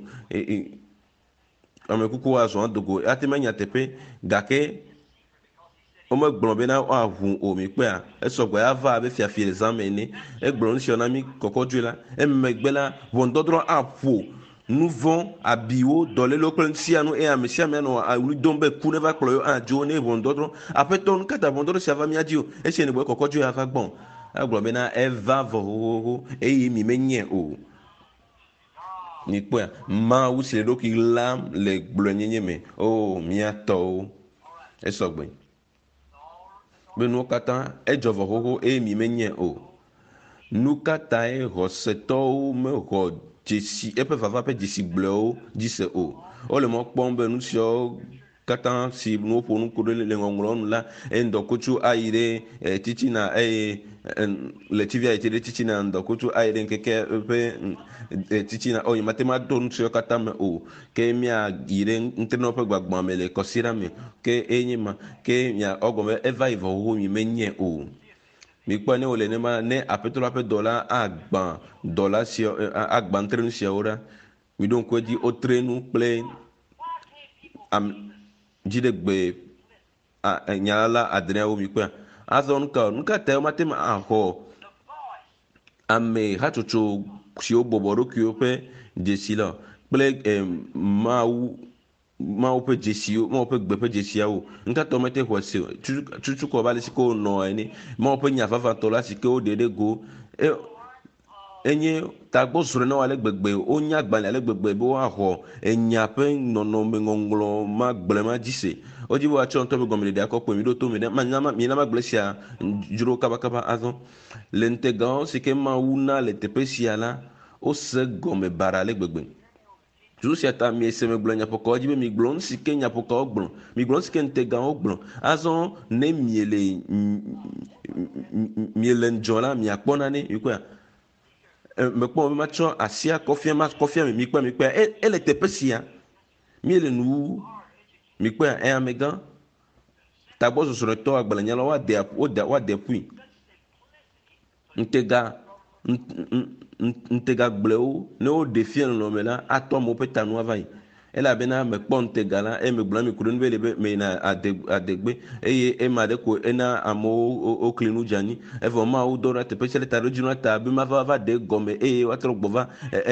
ame kuku azɔ adogo ate menya teƒe gake womegblɔ bena woaʋu o mi kpea esɔgbɔ ava abe fiafi le zã me ene egblɔ nu sia na mi kɔkɔ dzoe la emegbe la ʋɔnudɔdrɔ̃ aƒo nu vɔ̃ abiwo dɔlélo kple sia nu eye ame sia ame anɔ awli dom be ku neva kplɔ yewo adzo ne ʋɔnudɔdrɔ̃ aƒetɔ nu katã ʋɔnudɔdrɔ̃ sia va mia dzi o esie ne gbe kɔkɔ dzoe ava gbɔ egblɔ bena eva vɔ hohoho eye mi menye o mi kpɔa Mawu si le ɖokui lam le gblɔenyenye me o miatɔwo esɔgbe be nuwo katã edzɔ vɔ xoxo eye mi menye o nu katãe xɔsetɔwo mexɔ dzesi eƒe vava ƒe dzesi gblɔewo dzi se o wole mɔ kpɔm be nu siawo katã si nuwo ƒo nu ko ɖe le ŋɔŋlɔ nu la eye ŋdɔkutsu ayi ɖe titina eye le tivia yi ɖe titina ŋdɔkutsu ayi ɖe ŋkeke ƒe titina o yi mate ma do nu siawo katã me o ke mia yi ɖe ŋutenɔ ƒe gbagbã me le kɔsiɖa me ke enye ma ke mia ɔgɔme eva yi vɔ xoxo mi menye o mi kpɔ ne wole nema ne aƒetɔ la ƒe dɔ la agbã dɔ la sia agbã ŋutrenu siawo ɖa mi ɖo ŋku edzi wotre nu kple am dziɖegbe nyalala adreawo mi kpɔa azɔ nu ka nu ka ta mate ma axɔ ame hatsotso siwo bɔbɔ ɖokuiwo ƒe dzesi la kple mawu mawu ƒe dzesiwo mawu ƒe gbe ƒe dzesiawo nu ka ta mete xɔ se tutu kɔ va le si ke wonɔ ene mawu ƒe nya vavãtɔ la si ke woɖe ɖe go enye tagbɔ zrɔ̃ na wo ale gbegbe wonya agbalẽ ale gbegbe be woaxɔ enya ƒe nɔnɔme ŋɔŋlɔ ma gblẽ ma dzi se wodzi be woatsɔ ŋutɔ be gɔmeɖeɖe akɔ kpɔ mi ɖo to me ɖe mi na magble sia dzro kabakaba azɔ le ŋutegãwo si ke Mawu na le teƒe sia la wose gɔme bara ale gbegbe tu sia ta mi se me gblɔ nyaƒokɔwo dzi be mi gblɔ nu si ke nyaƒokɔwo gblɔ mi gblɔ nu si ke ŋutegãwo gblɔ azɔ ne miele miele ŋdzɔ la miakpɔ nane mi kpɔa mekpɔ be matsɔ asia kɔfia ma kɔfia mi mi kpɔa mi kpɔa ele teƒe sia mi le nu mi kpɔa e amegã tagbɔ sɔsɔrɔtɔ agbalẽnyala wa de wa de ƒui ntega ntega gblẽwo ne wo ɖe fia nɔnɔme la atɔ amewo ƒe tanu ava yi elabena mekpɔ ntega la eye megblɔ mi ku ɖo nu be le be me yina adegbe eye ema ɖe ko ena amewo wokli nu dzeanyi evɔ mawo dɔ ɖa teƒe sia ɖe ta ɖo dzi nɔ ta be mava va de gɔme eye woatrɔ gbɔ va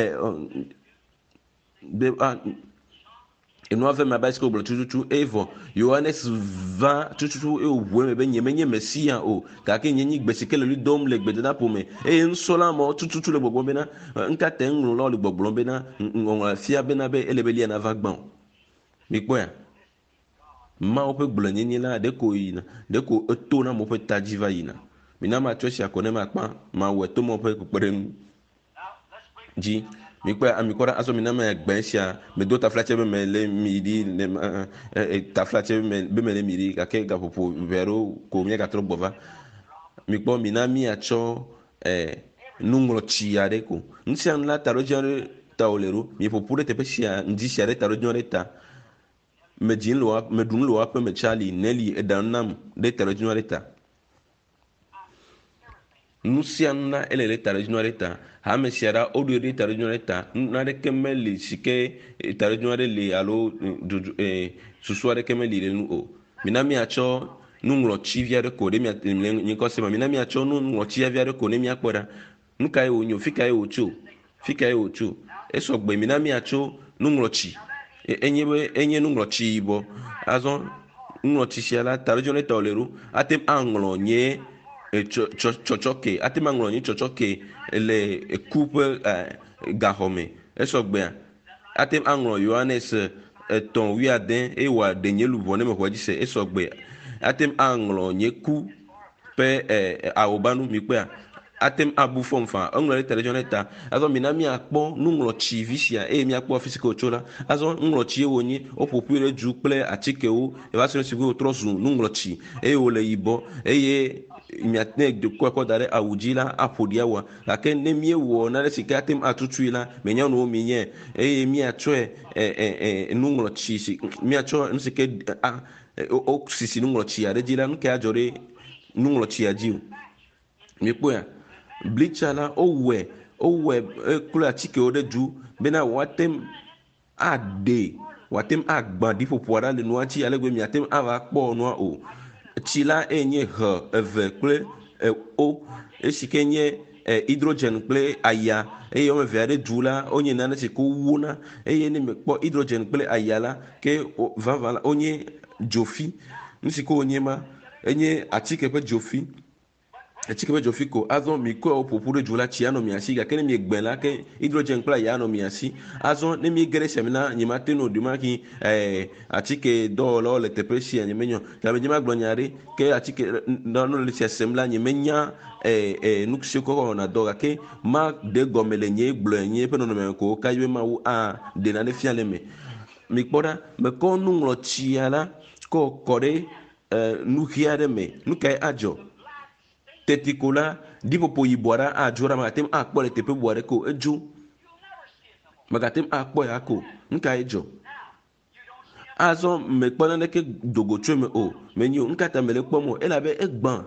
be enua ve ma ba siko gblɔ tututu eye vɔ Yohanes va tututu eye wòʋu me be nye menye Mesia o gake nye nyi gbe si ke le li dɔm le gbedoɖaƒo me eye nusrɔ̃la mawo tututu le gbɔgblɔm bena nkate ŋlɔlawo le gbɔgblɔm bena ŋɔŋlɔ fia bena be ele be lia nava gbã o mikpɔ ya mawo ƒe gblɔnyenye la ɖeko yina ɖeko eto na mo ƒe ta dzi va yina mina ma tsɔ sia ko ne ma kpã ma wɔ to mo ƒe kpekpeɖeŋu dzi mikpɔ amikɔ ɖa azɔ mina ma gbɛ sia medo taflatse be me le mi ɖi ne taflatse be me le mi ɖi gake gaƒoƒo vɛɖo ko mía gatrɔ gbɔ va mikpɔ mina miatsɔ nuŋlɔtsi aɖe ko nusia nu la ta ɖo dzi aɖe ta wòle ɖo mi ƒoƒu ɖe teƒe sia ŋdi sia ɖe ta ɖo dzi aɖe ta me dzi le wa me ɖum le wa ƒe me tsali ne li eɖanu nam ɖe ta ɖo dzi aɖe ta nu sia nu la ele ɖe ta ɖo dzi aɖe ta hame sia ɖa o ɖo ɖe ta ɖo dzi aɖe ta nu aɖeke meli si ke ta ɖo dzi aɖe li alo susu aɖeke meli ɖe nu o mina miatsɔ nuŋlɔtsi vi aɖe ko ɖe mia nye kɔ se ma mina miatsɔ nuŋlɔtsi vi aɖe ko ne miakpɔ ɖa nu ka ye wònyo fi ka ye wòtso fi ka ye wòtso esɔ gbe mina miatsɔ nuŋlɔtsi enye be enye nuŋlɔtsi yibɔ azɔ nuŋlɔtsi sia la ta ɖo dzi aɖe ta wòle ɖo ate aŋlɔ nye tsɔtsɔke ate aŋlɔ nye tsɔtsɔke le ku ƒe gaxɔme esɔ gbea ate aŋlɔ Yohanes etɔ̃ wi ade eye wòaɖe nye luʋɔ ne me ʋua dzi se esɔ gbe ate aŋlɔ nye ku ƒe awɔbanu mikpɔa ate abu fɔm fa eŋlɔ ɖe ta ɖe dzi aɖe ta azɔ mina miakpɔ nuŋlɔtsi vi sia eye miakpɔ afi si ke wòtso la azɔ nuŋlɔtsi ye wònye woƒoƒui ɖe dzu kple atikewo eva se ɖe si ke wòtrɔ zu nuŋlɔtsi eye wòle yibɔ eye miate kɔ kɔ da ɖe awu dzi la aƒoɖi awɔa gake ne miewɔ na ɖe si ke ate atutui la menye nuwo mi nye eye miatsɔe nuŋlɔtsi si miatsɔ nu si ke o sisi nuŋlɔtsia ɖe dzi la nu ke adzɔ ɖe nuŋlɔtsia dzi o mikpɔa blitsa la owɔe owɔe kple atikewo ɖe dzu bena woatem aɖe woatem agbã ɖiƒoƒo aɖe le nua dzi ale gbe miatem ava kpɔ nua o tsi la enye he eve kple o esi ke nye hydrogen kple aya eye wɔme eve aɖe dzu la wonye nane si ke wona eye ne mekpɔ hydrogen kple aya la ke vava la wonye dzofi nu si ke wonye ma enye atike ƒe dzofi atike ƒe dzofi ko azɔ mi kɔ ƒoƒu ɖe dzu la tsi anɔ mia si gake ne mi gbɛ la ke hydrogen kple aya anɔ mia si azɔ ne mi ge ɖe sia me na nye ma te no ɖi ma ki atike dɔwɔlawo le teƒe sia nye menyo gabe nye ma gblɔ nya ɖe ke atike nɔnɔ le sia sem la nye menya nu si ko wɔna dɔ gake ma de gɔme le nye gblɔ nye ƒe nɔnɔme ko ka be ma wo a de na ne fia le me mi kpɔ ɖa mekɔ nuŋlɔtsia la kɔ kɔ ɖe nu ɣi aɖe me nu kae adzɔ teti ko la ɖiƒoƒo yibɔ aɖe adzɔ ɖa magatem akpɔ le teƒe bu aɖe ko edzo magatem akpɔ ya ko nu ka edzɔ azɔ mekpɔ naneke dogo tso me o menye o nu ka ta mele kpɔm o elabe egbã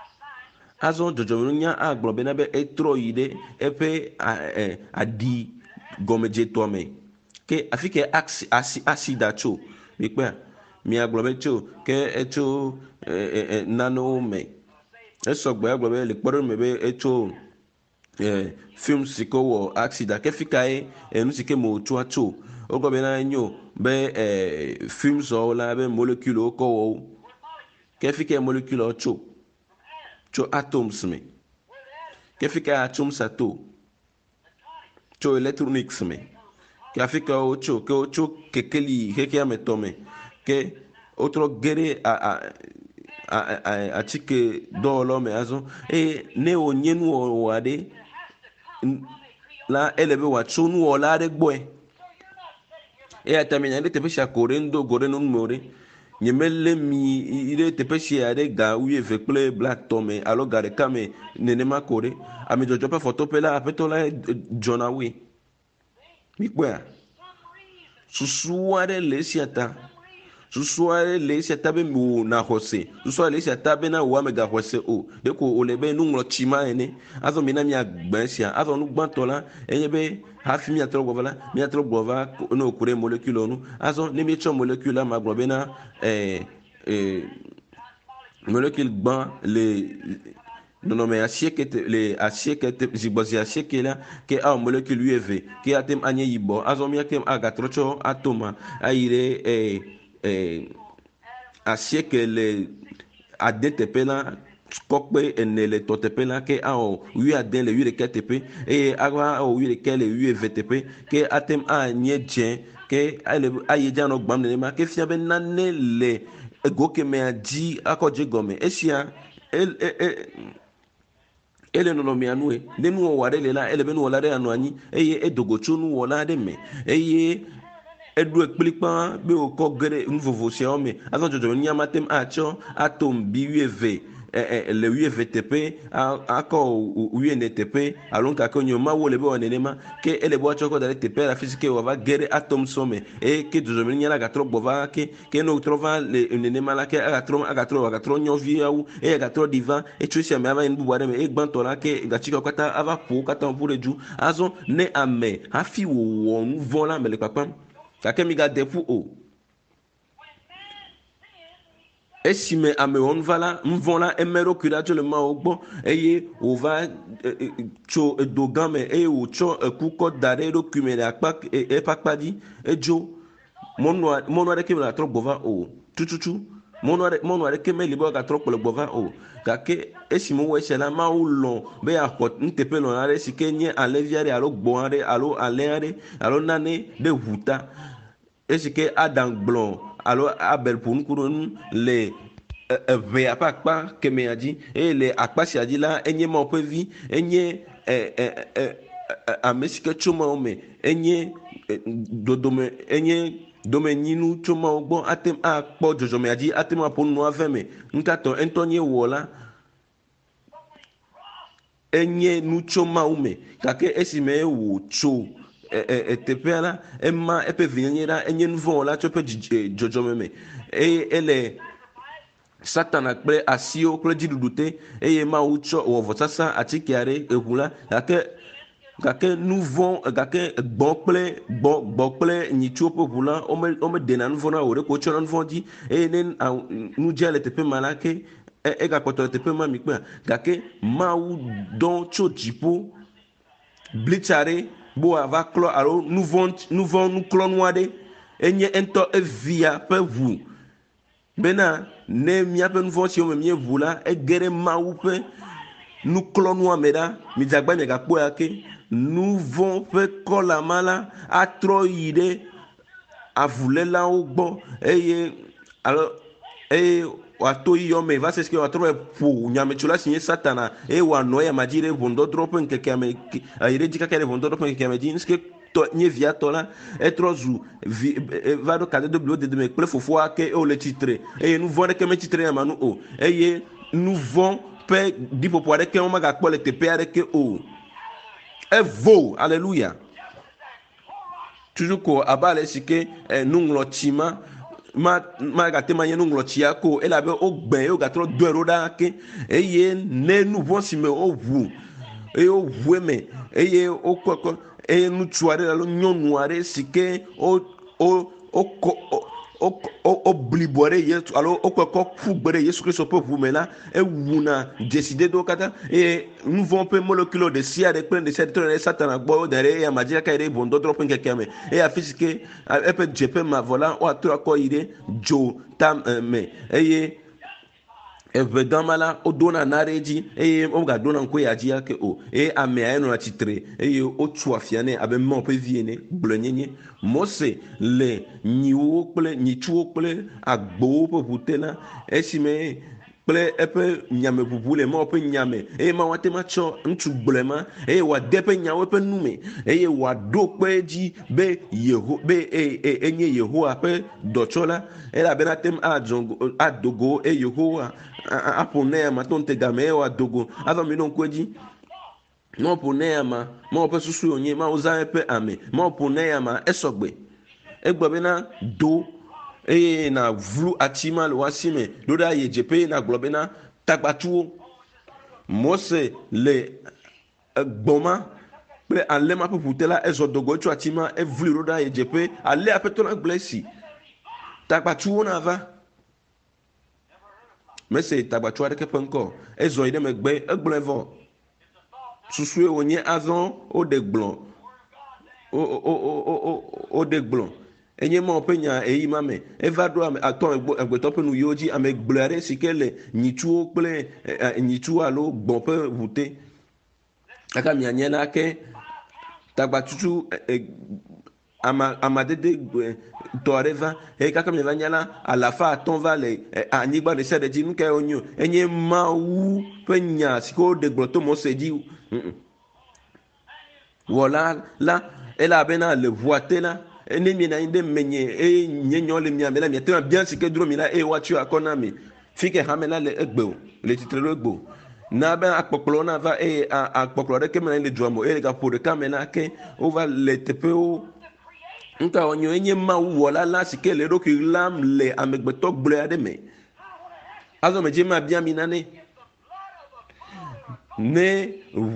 azɔ dzɔdzɔmenunya agblɔ bena be etrɔ yi ɖe eƒe aɖi gɔmedzetɔ me ke afi ke asi asida tso mikpɔa miagblɔ be tso ke etso nanewo me esɔgbɔ agblɔ be le kpɔ ɖe me be etso film si ke wɔ accident ke fi ka ye nu si ke me wòtso atso wogblɔ bena enyo be film sɔwo la be moleculewo kɔ wɔ wo ke fi ka moleculewo tso tso atoms me ke fi ka atoms ato tso electronics me ke afi ka wotso ke wotso kekeli xexea me tɔ me ke wotrɔ ge ɖe atike dɔwɔlawo me azɔ eye ne wònye nuwɔwɔ aɖe la ele be wòatso nuwɔla aɖe gbɔe eya ta menya ɖe teƒe sia ko ɖe ŋdo go ɖe nume ɖe nye mele mi ɖe teƒe sia ɖe ga wuieve kple blatɔ me alo ga ɖeka me nenema ko ɖe ame dzɔdzɔ ƒe fɔtoƒe la aƒetɔ la dzɔna woe mikpɔa susu aɖe le esia ta susua le sia tabe mu na hose susua le sia tabe na wa mega hose o de ko o le be nu nglo chima ene azo mi na mi agbansia azo nu gbanto la enye be hafi mi atro govala mi atro gova no kure molecule nu azo ne mi cho molecule ma gbo be na eh eh molecule gban le non non mais asieke le asieke zibozi asieke la ke a molecule U V ke atem anye yibo azo mi akem aga trocho atoma aire eh eh asieke le adtp la kokpe enele totepe la ke a o wi aden le wi le ktp e agwa o wi le ke le U V T P ke atem anye jen ke ale aye jano gbam ne ma ke fia be nane le ego ke me aji akoje gome esia el ele no mi anue de nu ware le la ele be nu wala de anu anyi eye edogochu nu wala de me eye edu ekplipan be o ko gere nvovo se o me azo jojo ni amatem acho atom bi U V le U V T P ako U N T P alon ka ko nyoma wo le be onene ma ke ele bo acho ko dale T P la physique o va gere atom some e ke jojo ni la ga tro bova ke ke no trova le onene ma la ke aga tro aga tro aga tro nyovi au e aga tro divan e tuisia me ava nbu bwa de me e gbanto la ke ga chika kwata ava po kata pour eju azo ne ame hafi wo won vola me le papa ka ke mi ga defu o esime ame on vala mvona emero kura to le ma ogbo eye o va cho dogame e o cho kuko dare ro kumere akpa e pakpadi ejo monwa monwa de kemela tro bova o tututu monwa monwa de kemeli bo ga tro polo bova o ka ke esime wo esela ma o lon be akot ntepe lon are sikenye aleviare alo gbo are alo alere alo nane de huta esike adam blon alors abel pour nous les ve apakpa kemeaji et les akpasi aji la enye mo pe vi enye eh eh amesike chuma ome enye dodome enye domeninu chuma ogbo atem akpo jojome aji atem apon no aveme nkato entonye wola enye nu chuma ume kake esime wo cho etepe la ema epe vinyera enye nouveau la chope jojo meme e ele satana kple asio kple didudute eye ma ucho wo vosasa atikiare ehula gake gake nouveau gake gbon kple gbon gbon kple nyicho po hula o me o me dena nouveau na ore ko cho nouveau di e ne nu jele tepe malake e ga poto tepe ma mi pe gake ma u don cho jipo blichare bo ava klo alo nous vont nous vont nous clonoade enye ento evia pe vu bena ne mia pe nous vont si o me vu la e gere maupe nous clonoa meda mi jagba me ga po yake nous vont pe kola mala atroide avulela ogbo eye alors e wato iyo me va seske watro pu nyame chula sinye satana e wa noya majire vondo dropen ke kame ayire dika kere vondo dropen ke kame din ske to nye via tola e trozu va do kade de blode de me ple fofo ake o le titre e nous vont que me titre ya manu o e ye nous vont pe di popo are ke o maga kpo le tepe are ke o e vo alléluia toujours ko abale sike nunglo chima ma ma ga tema yenu nglochia ko ela be ogben o ga tro duero da ke eye ne nu bon si me o wu e o wu me eye o ko e nu tuare la nyonu are sike o o o o o oblibore ye alors o ko ko fugbere Yesu Christ po wu me la e wu na décider do kata e nous vont pe molécule de sia de plein de cette de Satan gbo dere ya magia ka ire bondo drop nke kame e a fisike e pe jepe ma vola o atra ko ire jo tam me eye e vedamala o dona nareji eye o ga dona nko ya ji ake o e ame ayi no titre eye o tu afiane abe mo pe viene blonyenye mose le nyiwo ple nyichuo ple agbo po butela esime ple epe nyame bubule mo pe nyame e ma wate ma cho ntu blema e wa depe nyawe pe nume e wa do pe ji be yeho be e enye yeho ape dochola e la benatem ajongo adogo e yeho apone ma tonte game wa dogo ava mi non kweji mo pone ma mo pe susu onye ma uza pe ame mo pone ma esogbe egbe be na do eye na vlu atima le wasime do da ye jepe na gblɔ na tagbatuwo Mose le gbɔma kple alema ƒe ʋute la ezɔ dogo tso atima evli do da ye jepe ale aƒetɔ la gblɔ esi tagbatuwo na va mese tagbatu aɖeke ƒe ŋkɔ ezɔ yi ɖe megbe egblɔe vɔ susue wonye azɔ woɖe gblɔ woɖe gblɔ enye ma ƒe nya eyi ma me eva ɖo atɔ agbetɔ ƒe nuyiwo dzi ame gblɔe aɖe si ke le nyitsuwo kple nyitsu alo gbɔ̃ ƒe ʋute aka mianye la ke tagbatutu amadede tɔ aɖe va eye kaka miava nya la alafa atɔ̃ va le anyigba ɖe sia ɖe dzi nu ka wonyo enye Mawu ƒe nya si ke woɖe gblɔ to Mose dzi wɔla la elabena le ʋua te la ne mi na anyi ɖe menye eye nye nyɔ le mia me la miate ŋu abia si ke dro mi la eye woatsyɔ akɔ na mi fi ke hame la le egbe o le tsitre ɖo egbe o na be akpɔkplɔ na va eye akpɔkplɔ ɖeke me le dua me eye gaƒo ɖeka me la ke wova le teƒewo nka wonyo enye Mawu wɔla la si ke le eɖokui lam le amegbetɔ gblɔe aɖe me azɔ me dze ma bia mi nane ne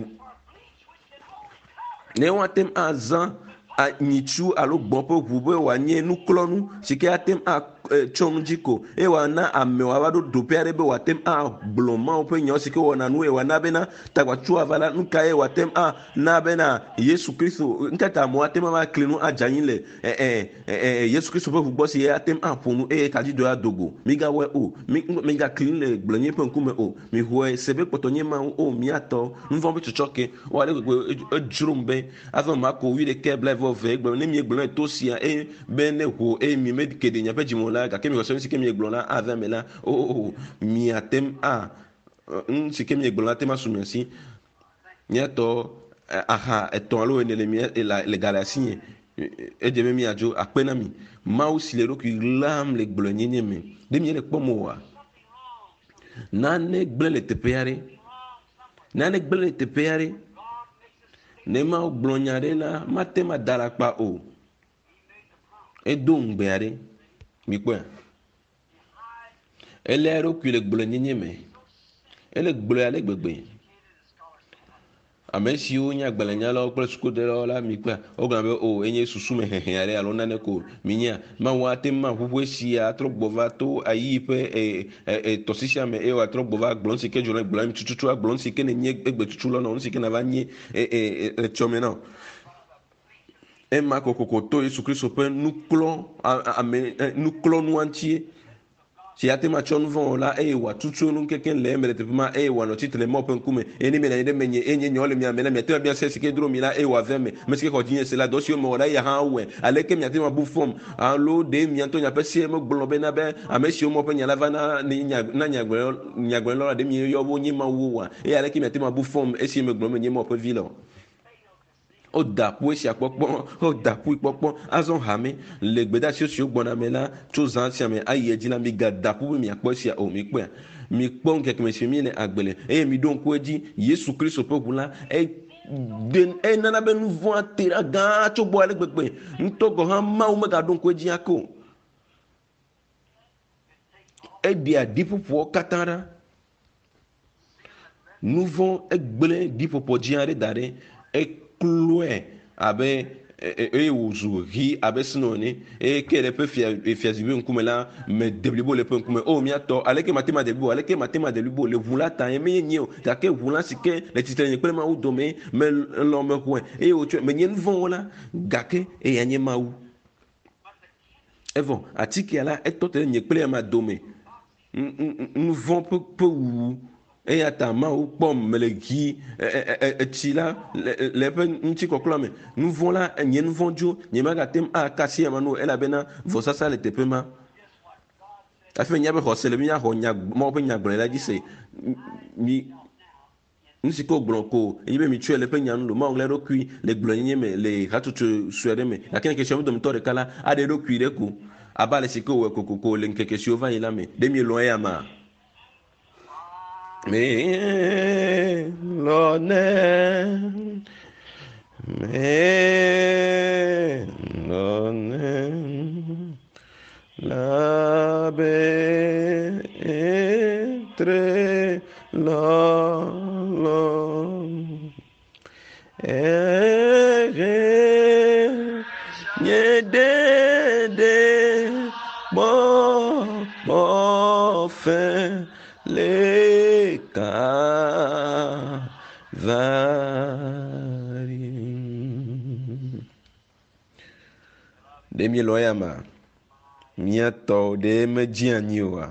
ne woatem azã nyitsu alo gbɔ̃ ƒe ʋu be wòanye nuklɔnu si ke atem atsɔ nu dzi ko eye wòana ame wòava ɖo ɖoƒe aɖe be wòatem agblɔ Mawu ƒe nyawo si ke wɔna nu eye wòana bena tagbatu ava la nu ka ye wòatem ana bena Yesu Kristo nuka ta amewo atem ava kli nu adze anyi le Yesu Kristo ƒe ʋu gbɔ si atem aƒo nu eye kadzidzɔ adogo migawɔe o migakli le gblẽnyi ƒe ŋkume o mihɔe se be kpɔtɔ nye Mawu o miatɔ nu vɔ̃ be tsɔtsɔ ke woaɖe gbegbe edzrom be ava mako wi ɖeke bla vɔ ve gblɔ ne mi gblɔ to sia e be ne ho e mi me keɖe nya ƒe dzimo la gake mi xɔsɔ si ke mi gblɔ la ave me la o mi atem a n si ke mi gblɔ la tem asu mi asi miatɔ aha etɔ̃ alo ene le mi le ga le asi nye edze be mi adzo akpe na mi Mawu si le ɖokui lam le gblɔ nyenye me ɖe mi le kpɔm oa nane gblẽ le teƒe aɖe nane gblẽ le teƒe aɖe ne Mawu gblɔ nya ɖe la mate ma da lakpa o edo ŋugbe aɖe mi kpɔe ele eɖokui le gblɔ nyenye me ele gblɔe ale gbegbe ame siwo nye agbalẽnyalawo kple sukudewo la mi kpɔe wogblɔ be o enye susu me hehe aɖe alo nane ko mi nya Mawu ate ma ʋuʋu sia atrɔ gbɔ va to ayi ƒe tɔsisia me eye wòatrɔ gbɔ va gblɔ si ke dzo le gblɔ mi tututu agblɔ si ke ne nye egbe tutu lɔ na nu si ke na va nye etsɔ me na ema kokoko to Yesu Kristo ƒe nuklɔ ame nuklɔnu ŋutie si ate ma tsɔ nu vɔ la eye wòatutu nu keke le eme le teƒe ma eye wòanɔ tsitre le mɔ ƒe ŋkume eye ne mi na anyi ɖe menye eye nye nyawo le mia me la miate ma bia se si ke dro mi la eye wòave me me si ke xɔ dzinye se la dɔ siwo me wɔ la eya hã wɔe aleke miate ma bu fɔm alo ɖe mia ŋutɔ nyaƒe sie megblɔ bena be ame siwo mɔ ƒe nya la va na na nyagblɔɖila la ɖe mi yɔ wo nye Mawu wa eye aleke miate ma bu fɔm esi megblɔ me nye mɔ ƒe vi la o o da ƒu esia kpɔkpɔ o da ƒu kpɔkpɔ azɔ hame le gbedeasi siwo gbɔna me la tso zã sia me ayi edzi la mi ga da ƒu be miakpɔ esia o mi kpɔe mi kpɔ ŋkeke me si mi le agbele eye mi ɖo ŋku edzi Yesu Kristo ƒe ʋu la e nana be nu vɔ̃ tera gã tso gbɔ ale gbegbe ŋutɔ gɔ hã Mawu megaɖo ŋku edzi ake o eɖia ɖiƒoƒowo katã ɖa nu vɔ̃ egblẽ ɖiƒoƒo dzi aɖe da ɖe ekloe abe eye wòzu ɣi abe sino ene eye ke le ƒe fiazibi ŋkume la me deblibo le ƒe ŋkume o miatɔ aleke mate ma deblibo aleke mate ma deblibo le ʋu la ta ye menye nye o gake ʋu la si ke le tsitre nye kple Mawu dome me lɔ me xɔe eye wòtsɔe menye nu vɔ̃ la gake eya nye Mawu evɔ atikea la etɔ te nye kple ama dome nu vɔ̃ ƒe wuwu eya ta Mawu kpɔm mele ɣi etsi la le eƒe ŋutikɔklɔ me nu vɔ̃ la nye nu vɔ̃ dzo nye magatem akasi ama no elabena vɔsasa le teƒe ma hafi nya be xɔse le miaxɔ nya Mawu ƒe nyagblɔe la dzi se mi nu si ke wògblɔ ko enyi be mi tsɔe le ƒe nyanu lo Mawu le eɖokui le gblɔnyenye me le hatsotso sue ɖe me gake ne kesia wo dometɔ ɖeka la aɖe eɖokui ɖe ko abe ale si ke wòwɔe kokoko le ŋkeke siwo va yi la me ɖe mi lɔ eya ma me lone me lone la betre la la ere nye de de bo bo fe le Calvary. De mi loyama miato de me jianyoa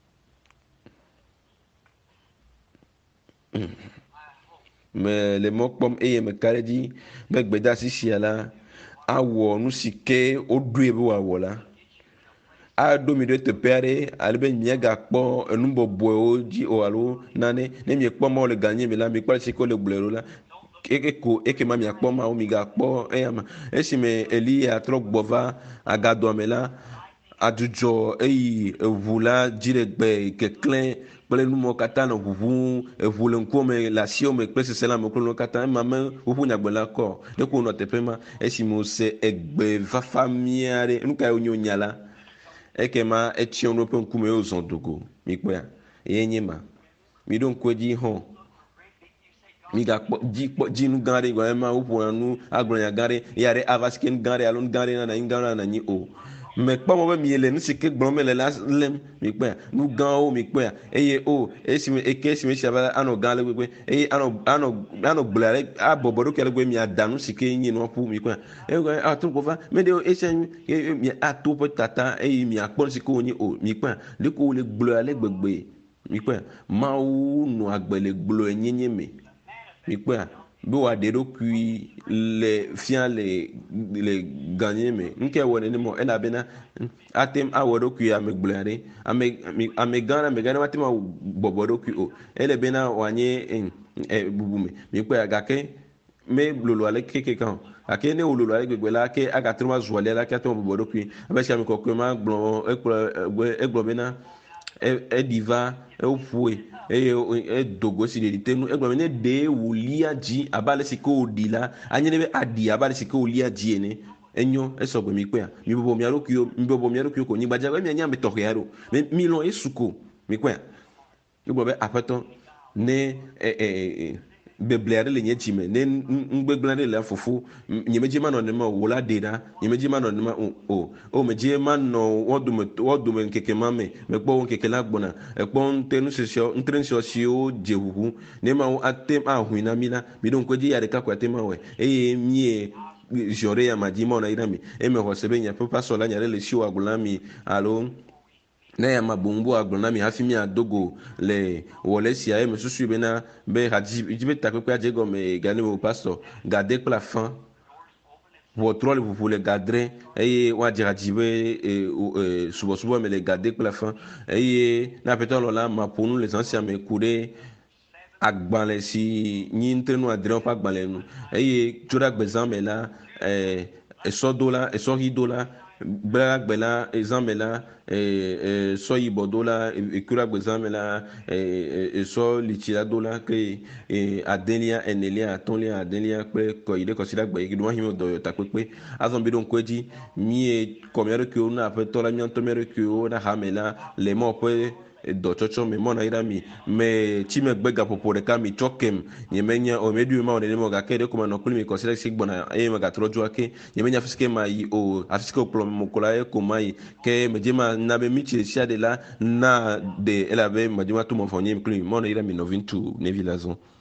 me le mokpom eye me kare di me gbeda sisi ala awo nu sike odu ebe awo la a do mi do te pere ale be mia ga kpo enu bobo o di o alo nane ne mi kpo mo le gagner mi la mi kwa siko le blero la eke ko eke ma mi akpo ma o mi ga kpo e ama esi me eli atro gbova agado amela adudzo eyi evula dziregbe kekle kple numo katã nɔ ʋuʋu eʋu le ŋkume le asiome kple sese la me kple nuwo katã ema me ʋuʋu nyagbela kɔ ne ko nɔ teƒe ma esime wose egbe fafa mia ɖe nu ka wonyo nya la eke ma etsia nu ƒe ŋkume ye wozɔ dogo mi kpɔa ye nye ma mi ɖo ŋku edzi hɔn mi ga kpɔ dzi kpɔ dzi nu gã ɖe gɔme ma woƒona nu agblɔnya gã ɖe ya ɖe ava sike nu gã ɖe alo nu gã ɖe nana nu gã ɖe nana nyi o me kpɔmɔ be mi le nu si ke gblɔm le la lem mi kpɔa nu gãwo mi kpɔa eye o esime eke esime esi ava anɔ gã le gbegbe eye anɔ anɔ anɔ gble ale abɔbɔ ɖokui ale gbegbe mi ada nu si ke nye nua ƒu mi kpɔa eye ato gbɔva me de esia mi ato ƒe tata eye mi akpɔ nu si ke wonye o mi kpɔa de ko wole gblɔ ale gbegbe mi kpɔa mawu nɔ agbe le gblɔ nyenye me mi kpɔa be wòaɖe ɖokui le fia le le ganye me nke wɔ nene mɔ elabena atem awɔ ɖokui ame gblɔe aɖe ame ame gã aɖe ame gã aɖe atem bɔbɔ ɖokui o ele bena wòanye bubu me mi kpɔa gake me lolo ale keke kan gake ne wo lolo ale gbegbe la ke agate ma zu alia la ke atem bɔbɔ ɖokui abe si ame kɔkɔe ma gblɔ ekplɔ egblɔ bena eɖi va eƒoe eye edogo si ɖeɖi te nu egblɔ ne ɖe wòlia dzi abe ale si ke wòɖi la anye ne be aɖi abe ale si ke wòlia dzi ene enyo esɔgbe mi kpɔa mi bɔbɔ mia ɖokuiwo mi bɔbɔ mia ɖokuiwo ko nyigba dza be mianya ame tɔxɛ aɖo mi lɔ esu ko mi kpɔa egblɔ be aƒetɔ ne beble aɖe le nye dzi me ne ŋugbegblẽ aɖe le fofo nye medzi ma nɔ nenema o wò la ɖe ɖa nye medzi ma nɔ nenema o o o medzi ma nɔ wɔdome wɔdome nkeke ma me mekpɔ wo nkeke la gbɔna ekpɔ ŋute nusɔsɔ ŋutre nusɔsɔwo dze ʋuʋu ne ma wo ate ahui na mi la mi ɖo ŋku edzi ya ɖeka ko ate ma wɔe eye mie ziɔ ɖe ya ma dzi ma wòna yi na mi eme xɔ se be nye ƒe pasɔ la nya ɖe le si wo agblɔ na mi alo ne ya ma boŋ bo agblɔ na mi hafi mi adogo le wɔle sia eme susu bena be hadzi dzi be takpekpe adze gɔme gane wo pastor gade kple afã ʋɔtrɔ le ʋuʋu le gadre eye woadze hadzi be subɔsubɔ me le gade kple afã eye ne aƒetɔ lɔ la ma ƒo nu le zã sia me ku ɖe agbalẽ si nyi ŋutre nu adrewo ƒe agbalẽ nu eye tso ɖe agbezã me la esɔdola esɔɣidola gbla gbe la ezãme la esɔ yibɔ do la eku ɖe agbezã me la esɔ litsi la do la ke adelia enelia atɔ̃lia adelia kple kɔyi ɖe kɔsi ɖe agbe yi ɖo ma hi me dɔyɔ takpekpe azɔ bi ɖo ŋku edzi mie kɔ mia ɖokuiwo na aƒetɔ la mia ŋutɔ mia ɖokuiwo na hame la le mɔ ƒe dɔtsɔtsɔ me mɔna yi ɖa mi me tsi megbe gaƒoƒo ɖeka mi tsɔ kem nye menya o me ɖi ma o nenema gake ɖe ko ma nɔ kpli mi kɔsi ɖe si gbɔna eye me gatrɔ dzo ake nye menya afi si ke ma yi o afi si ke kplɔ me ko la ye ko ma yi ke medze ma na be mi tsi sia ɖe la na de elabe medze ma to mɔ fɔ nye kpli mi mɔna yi ɖa mi nɔvi ŋutsu nevi la zɔ.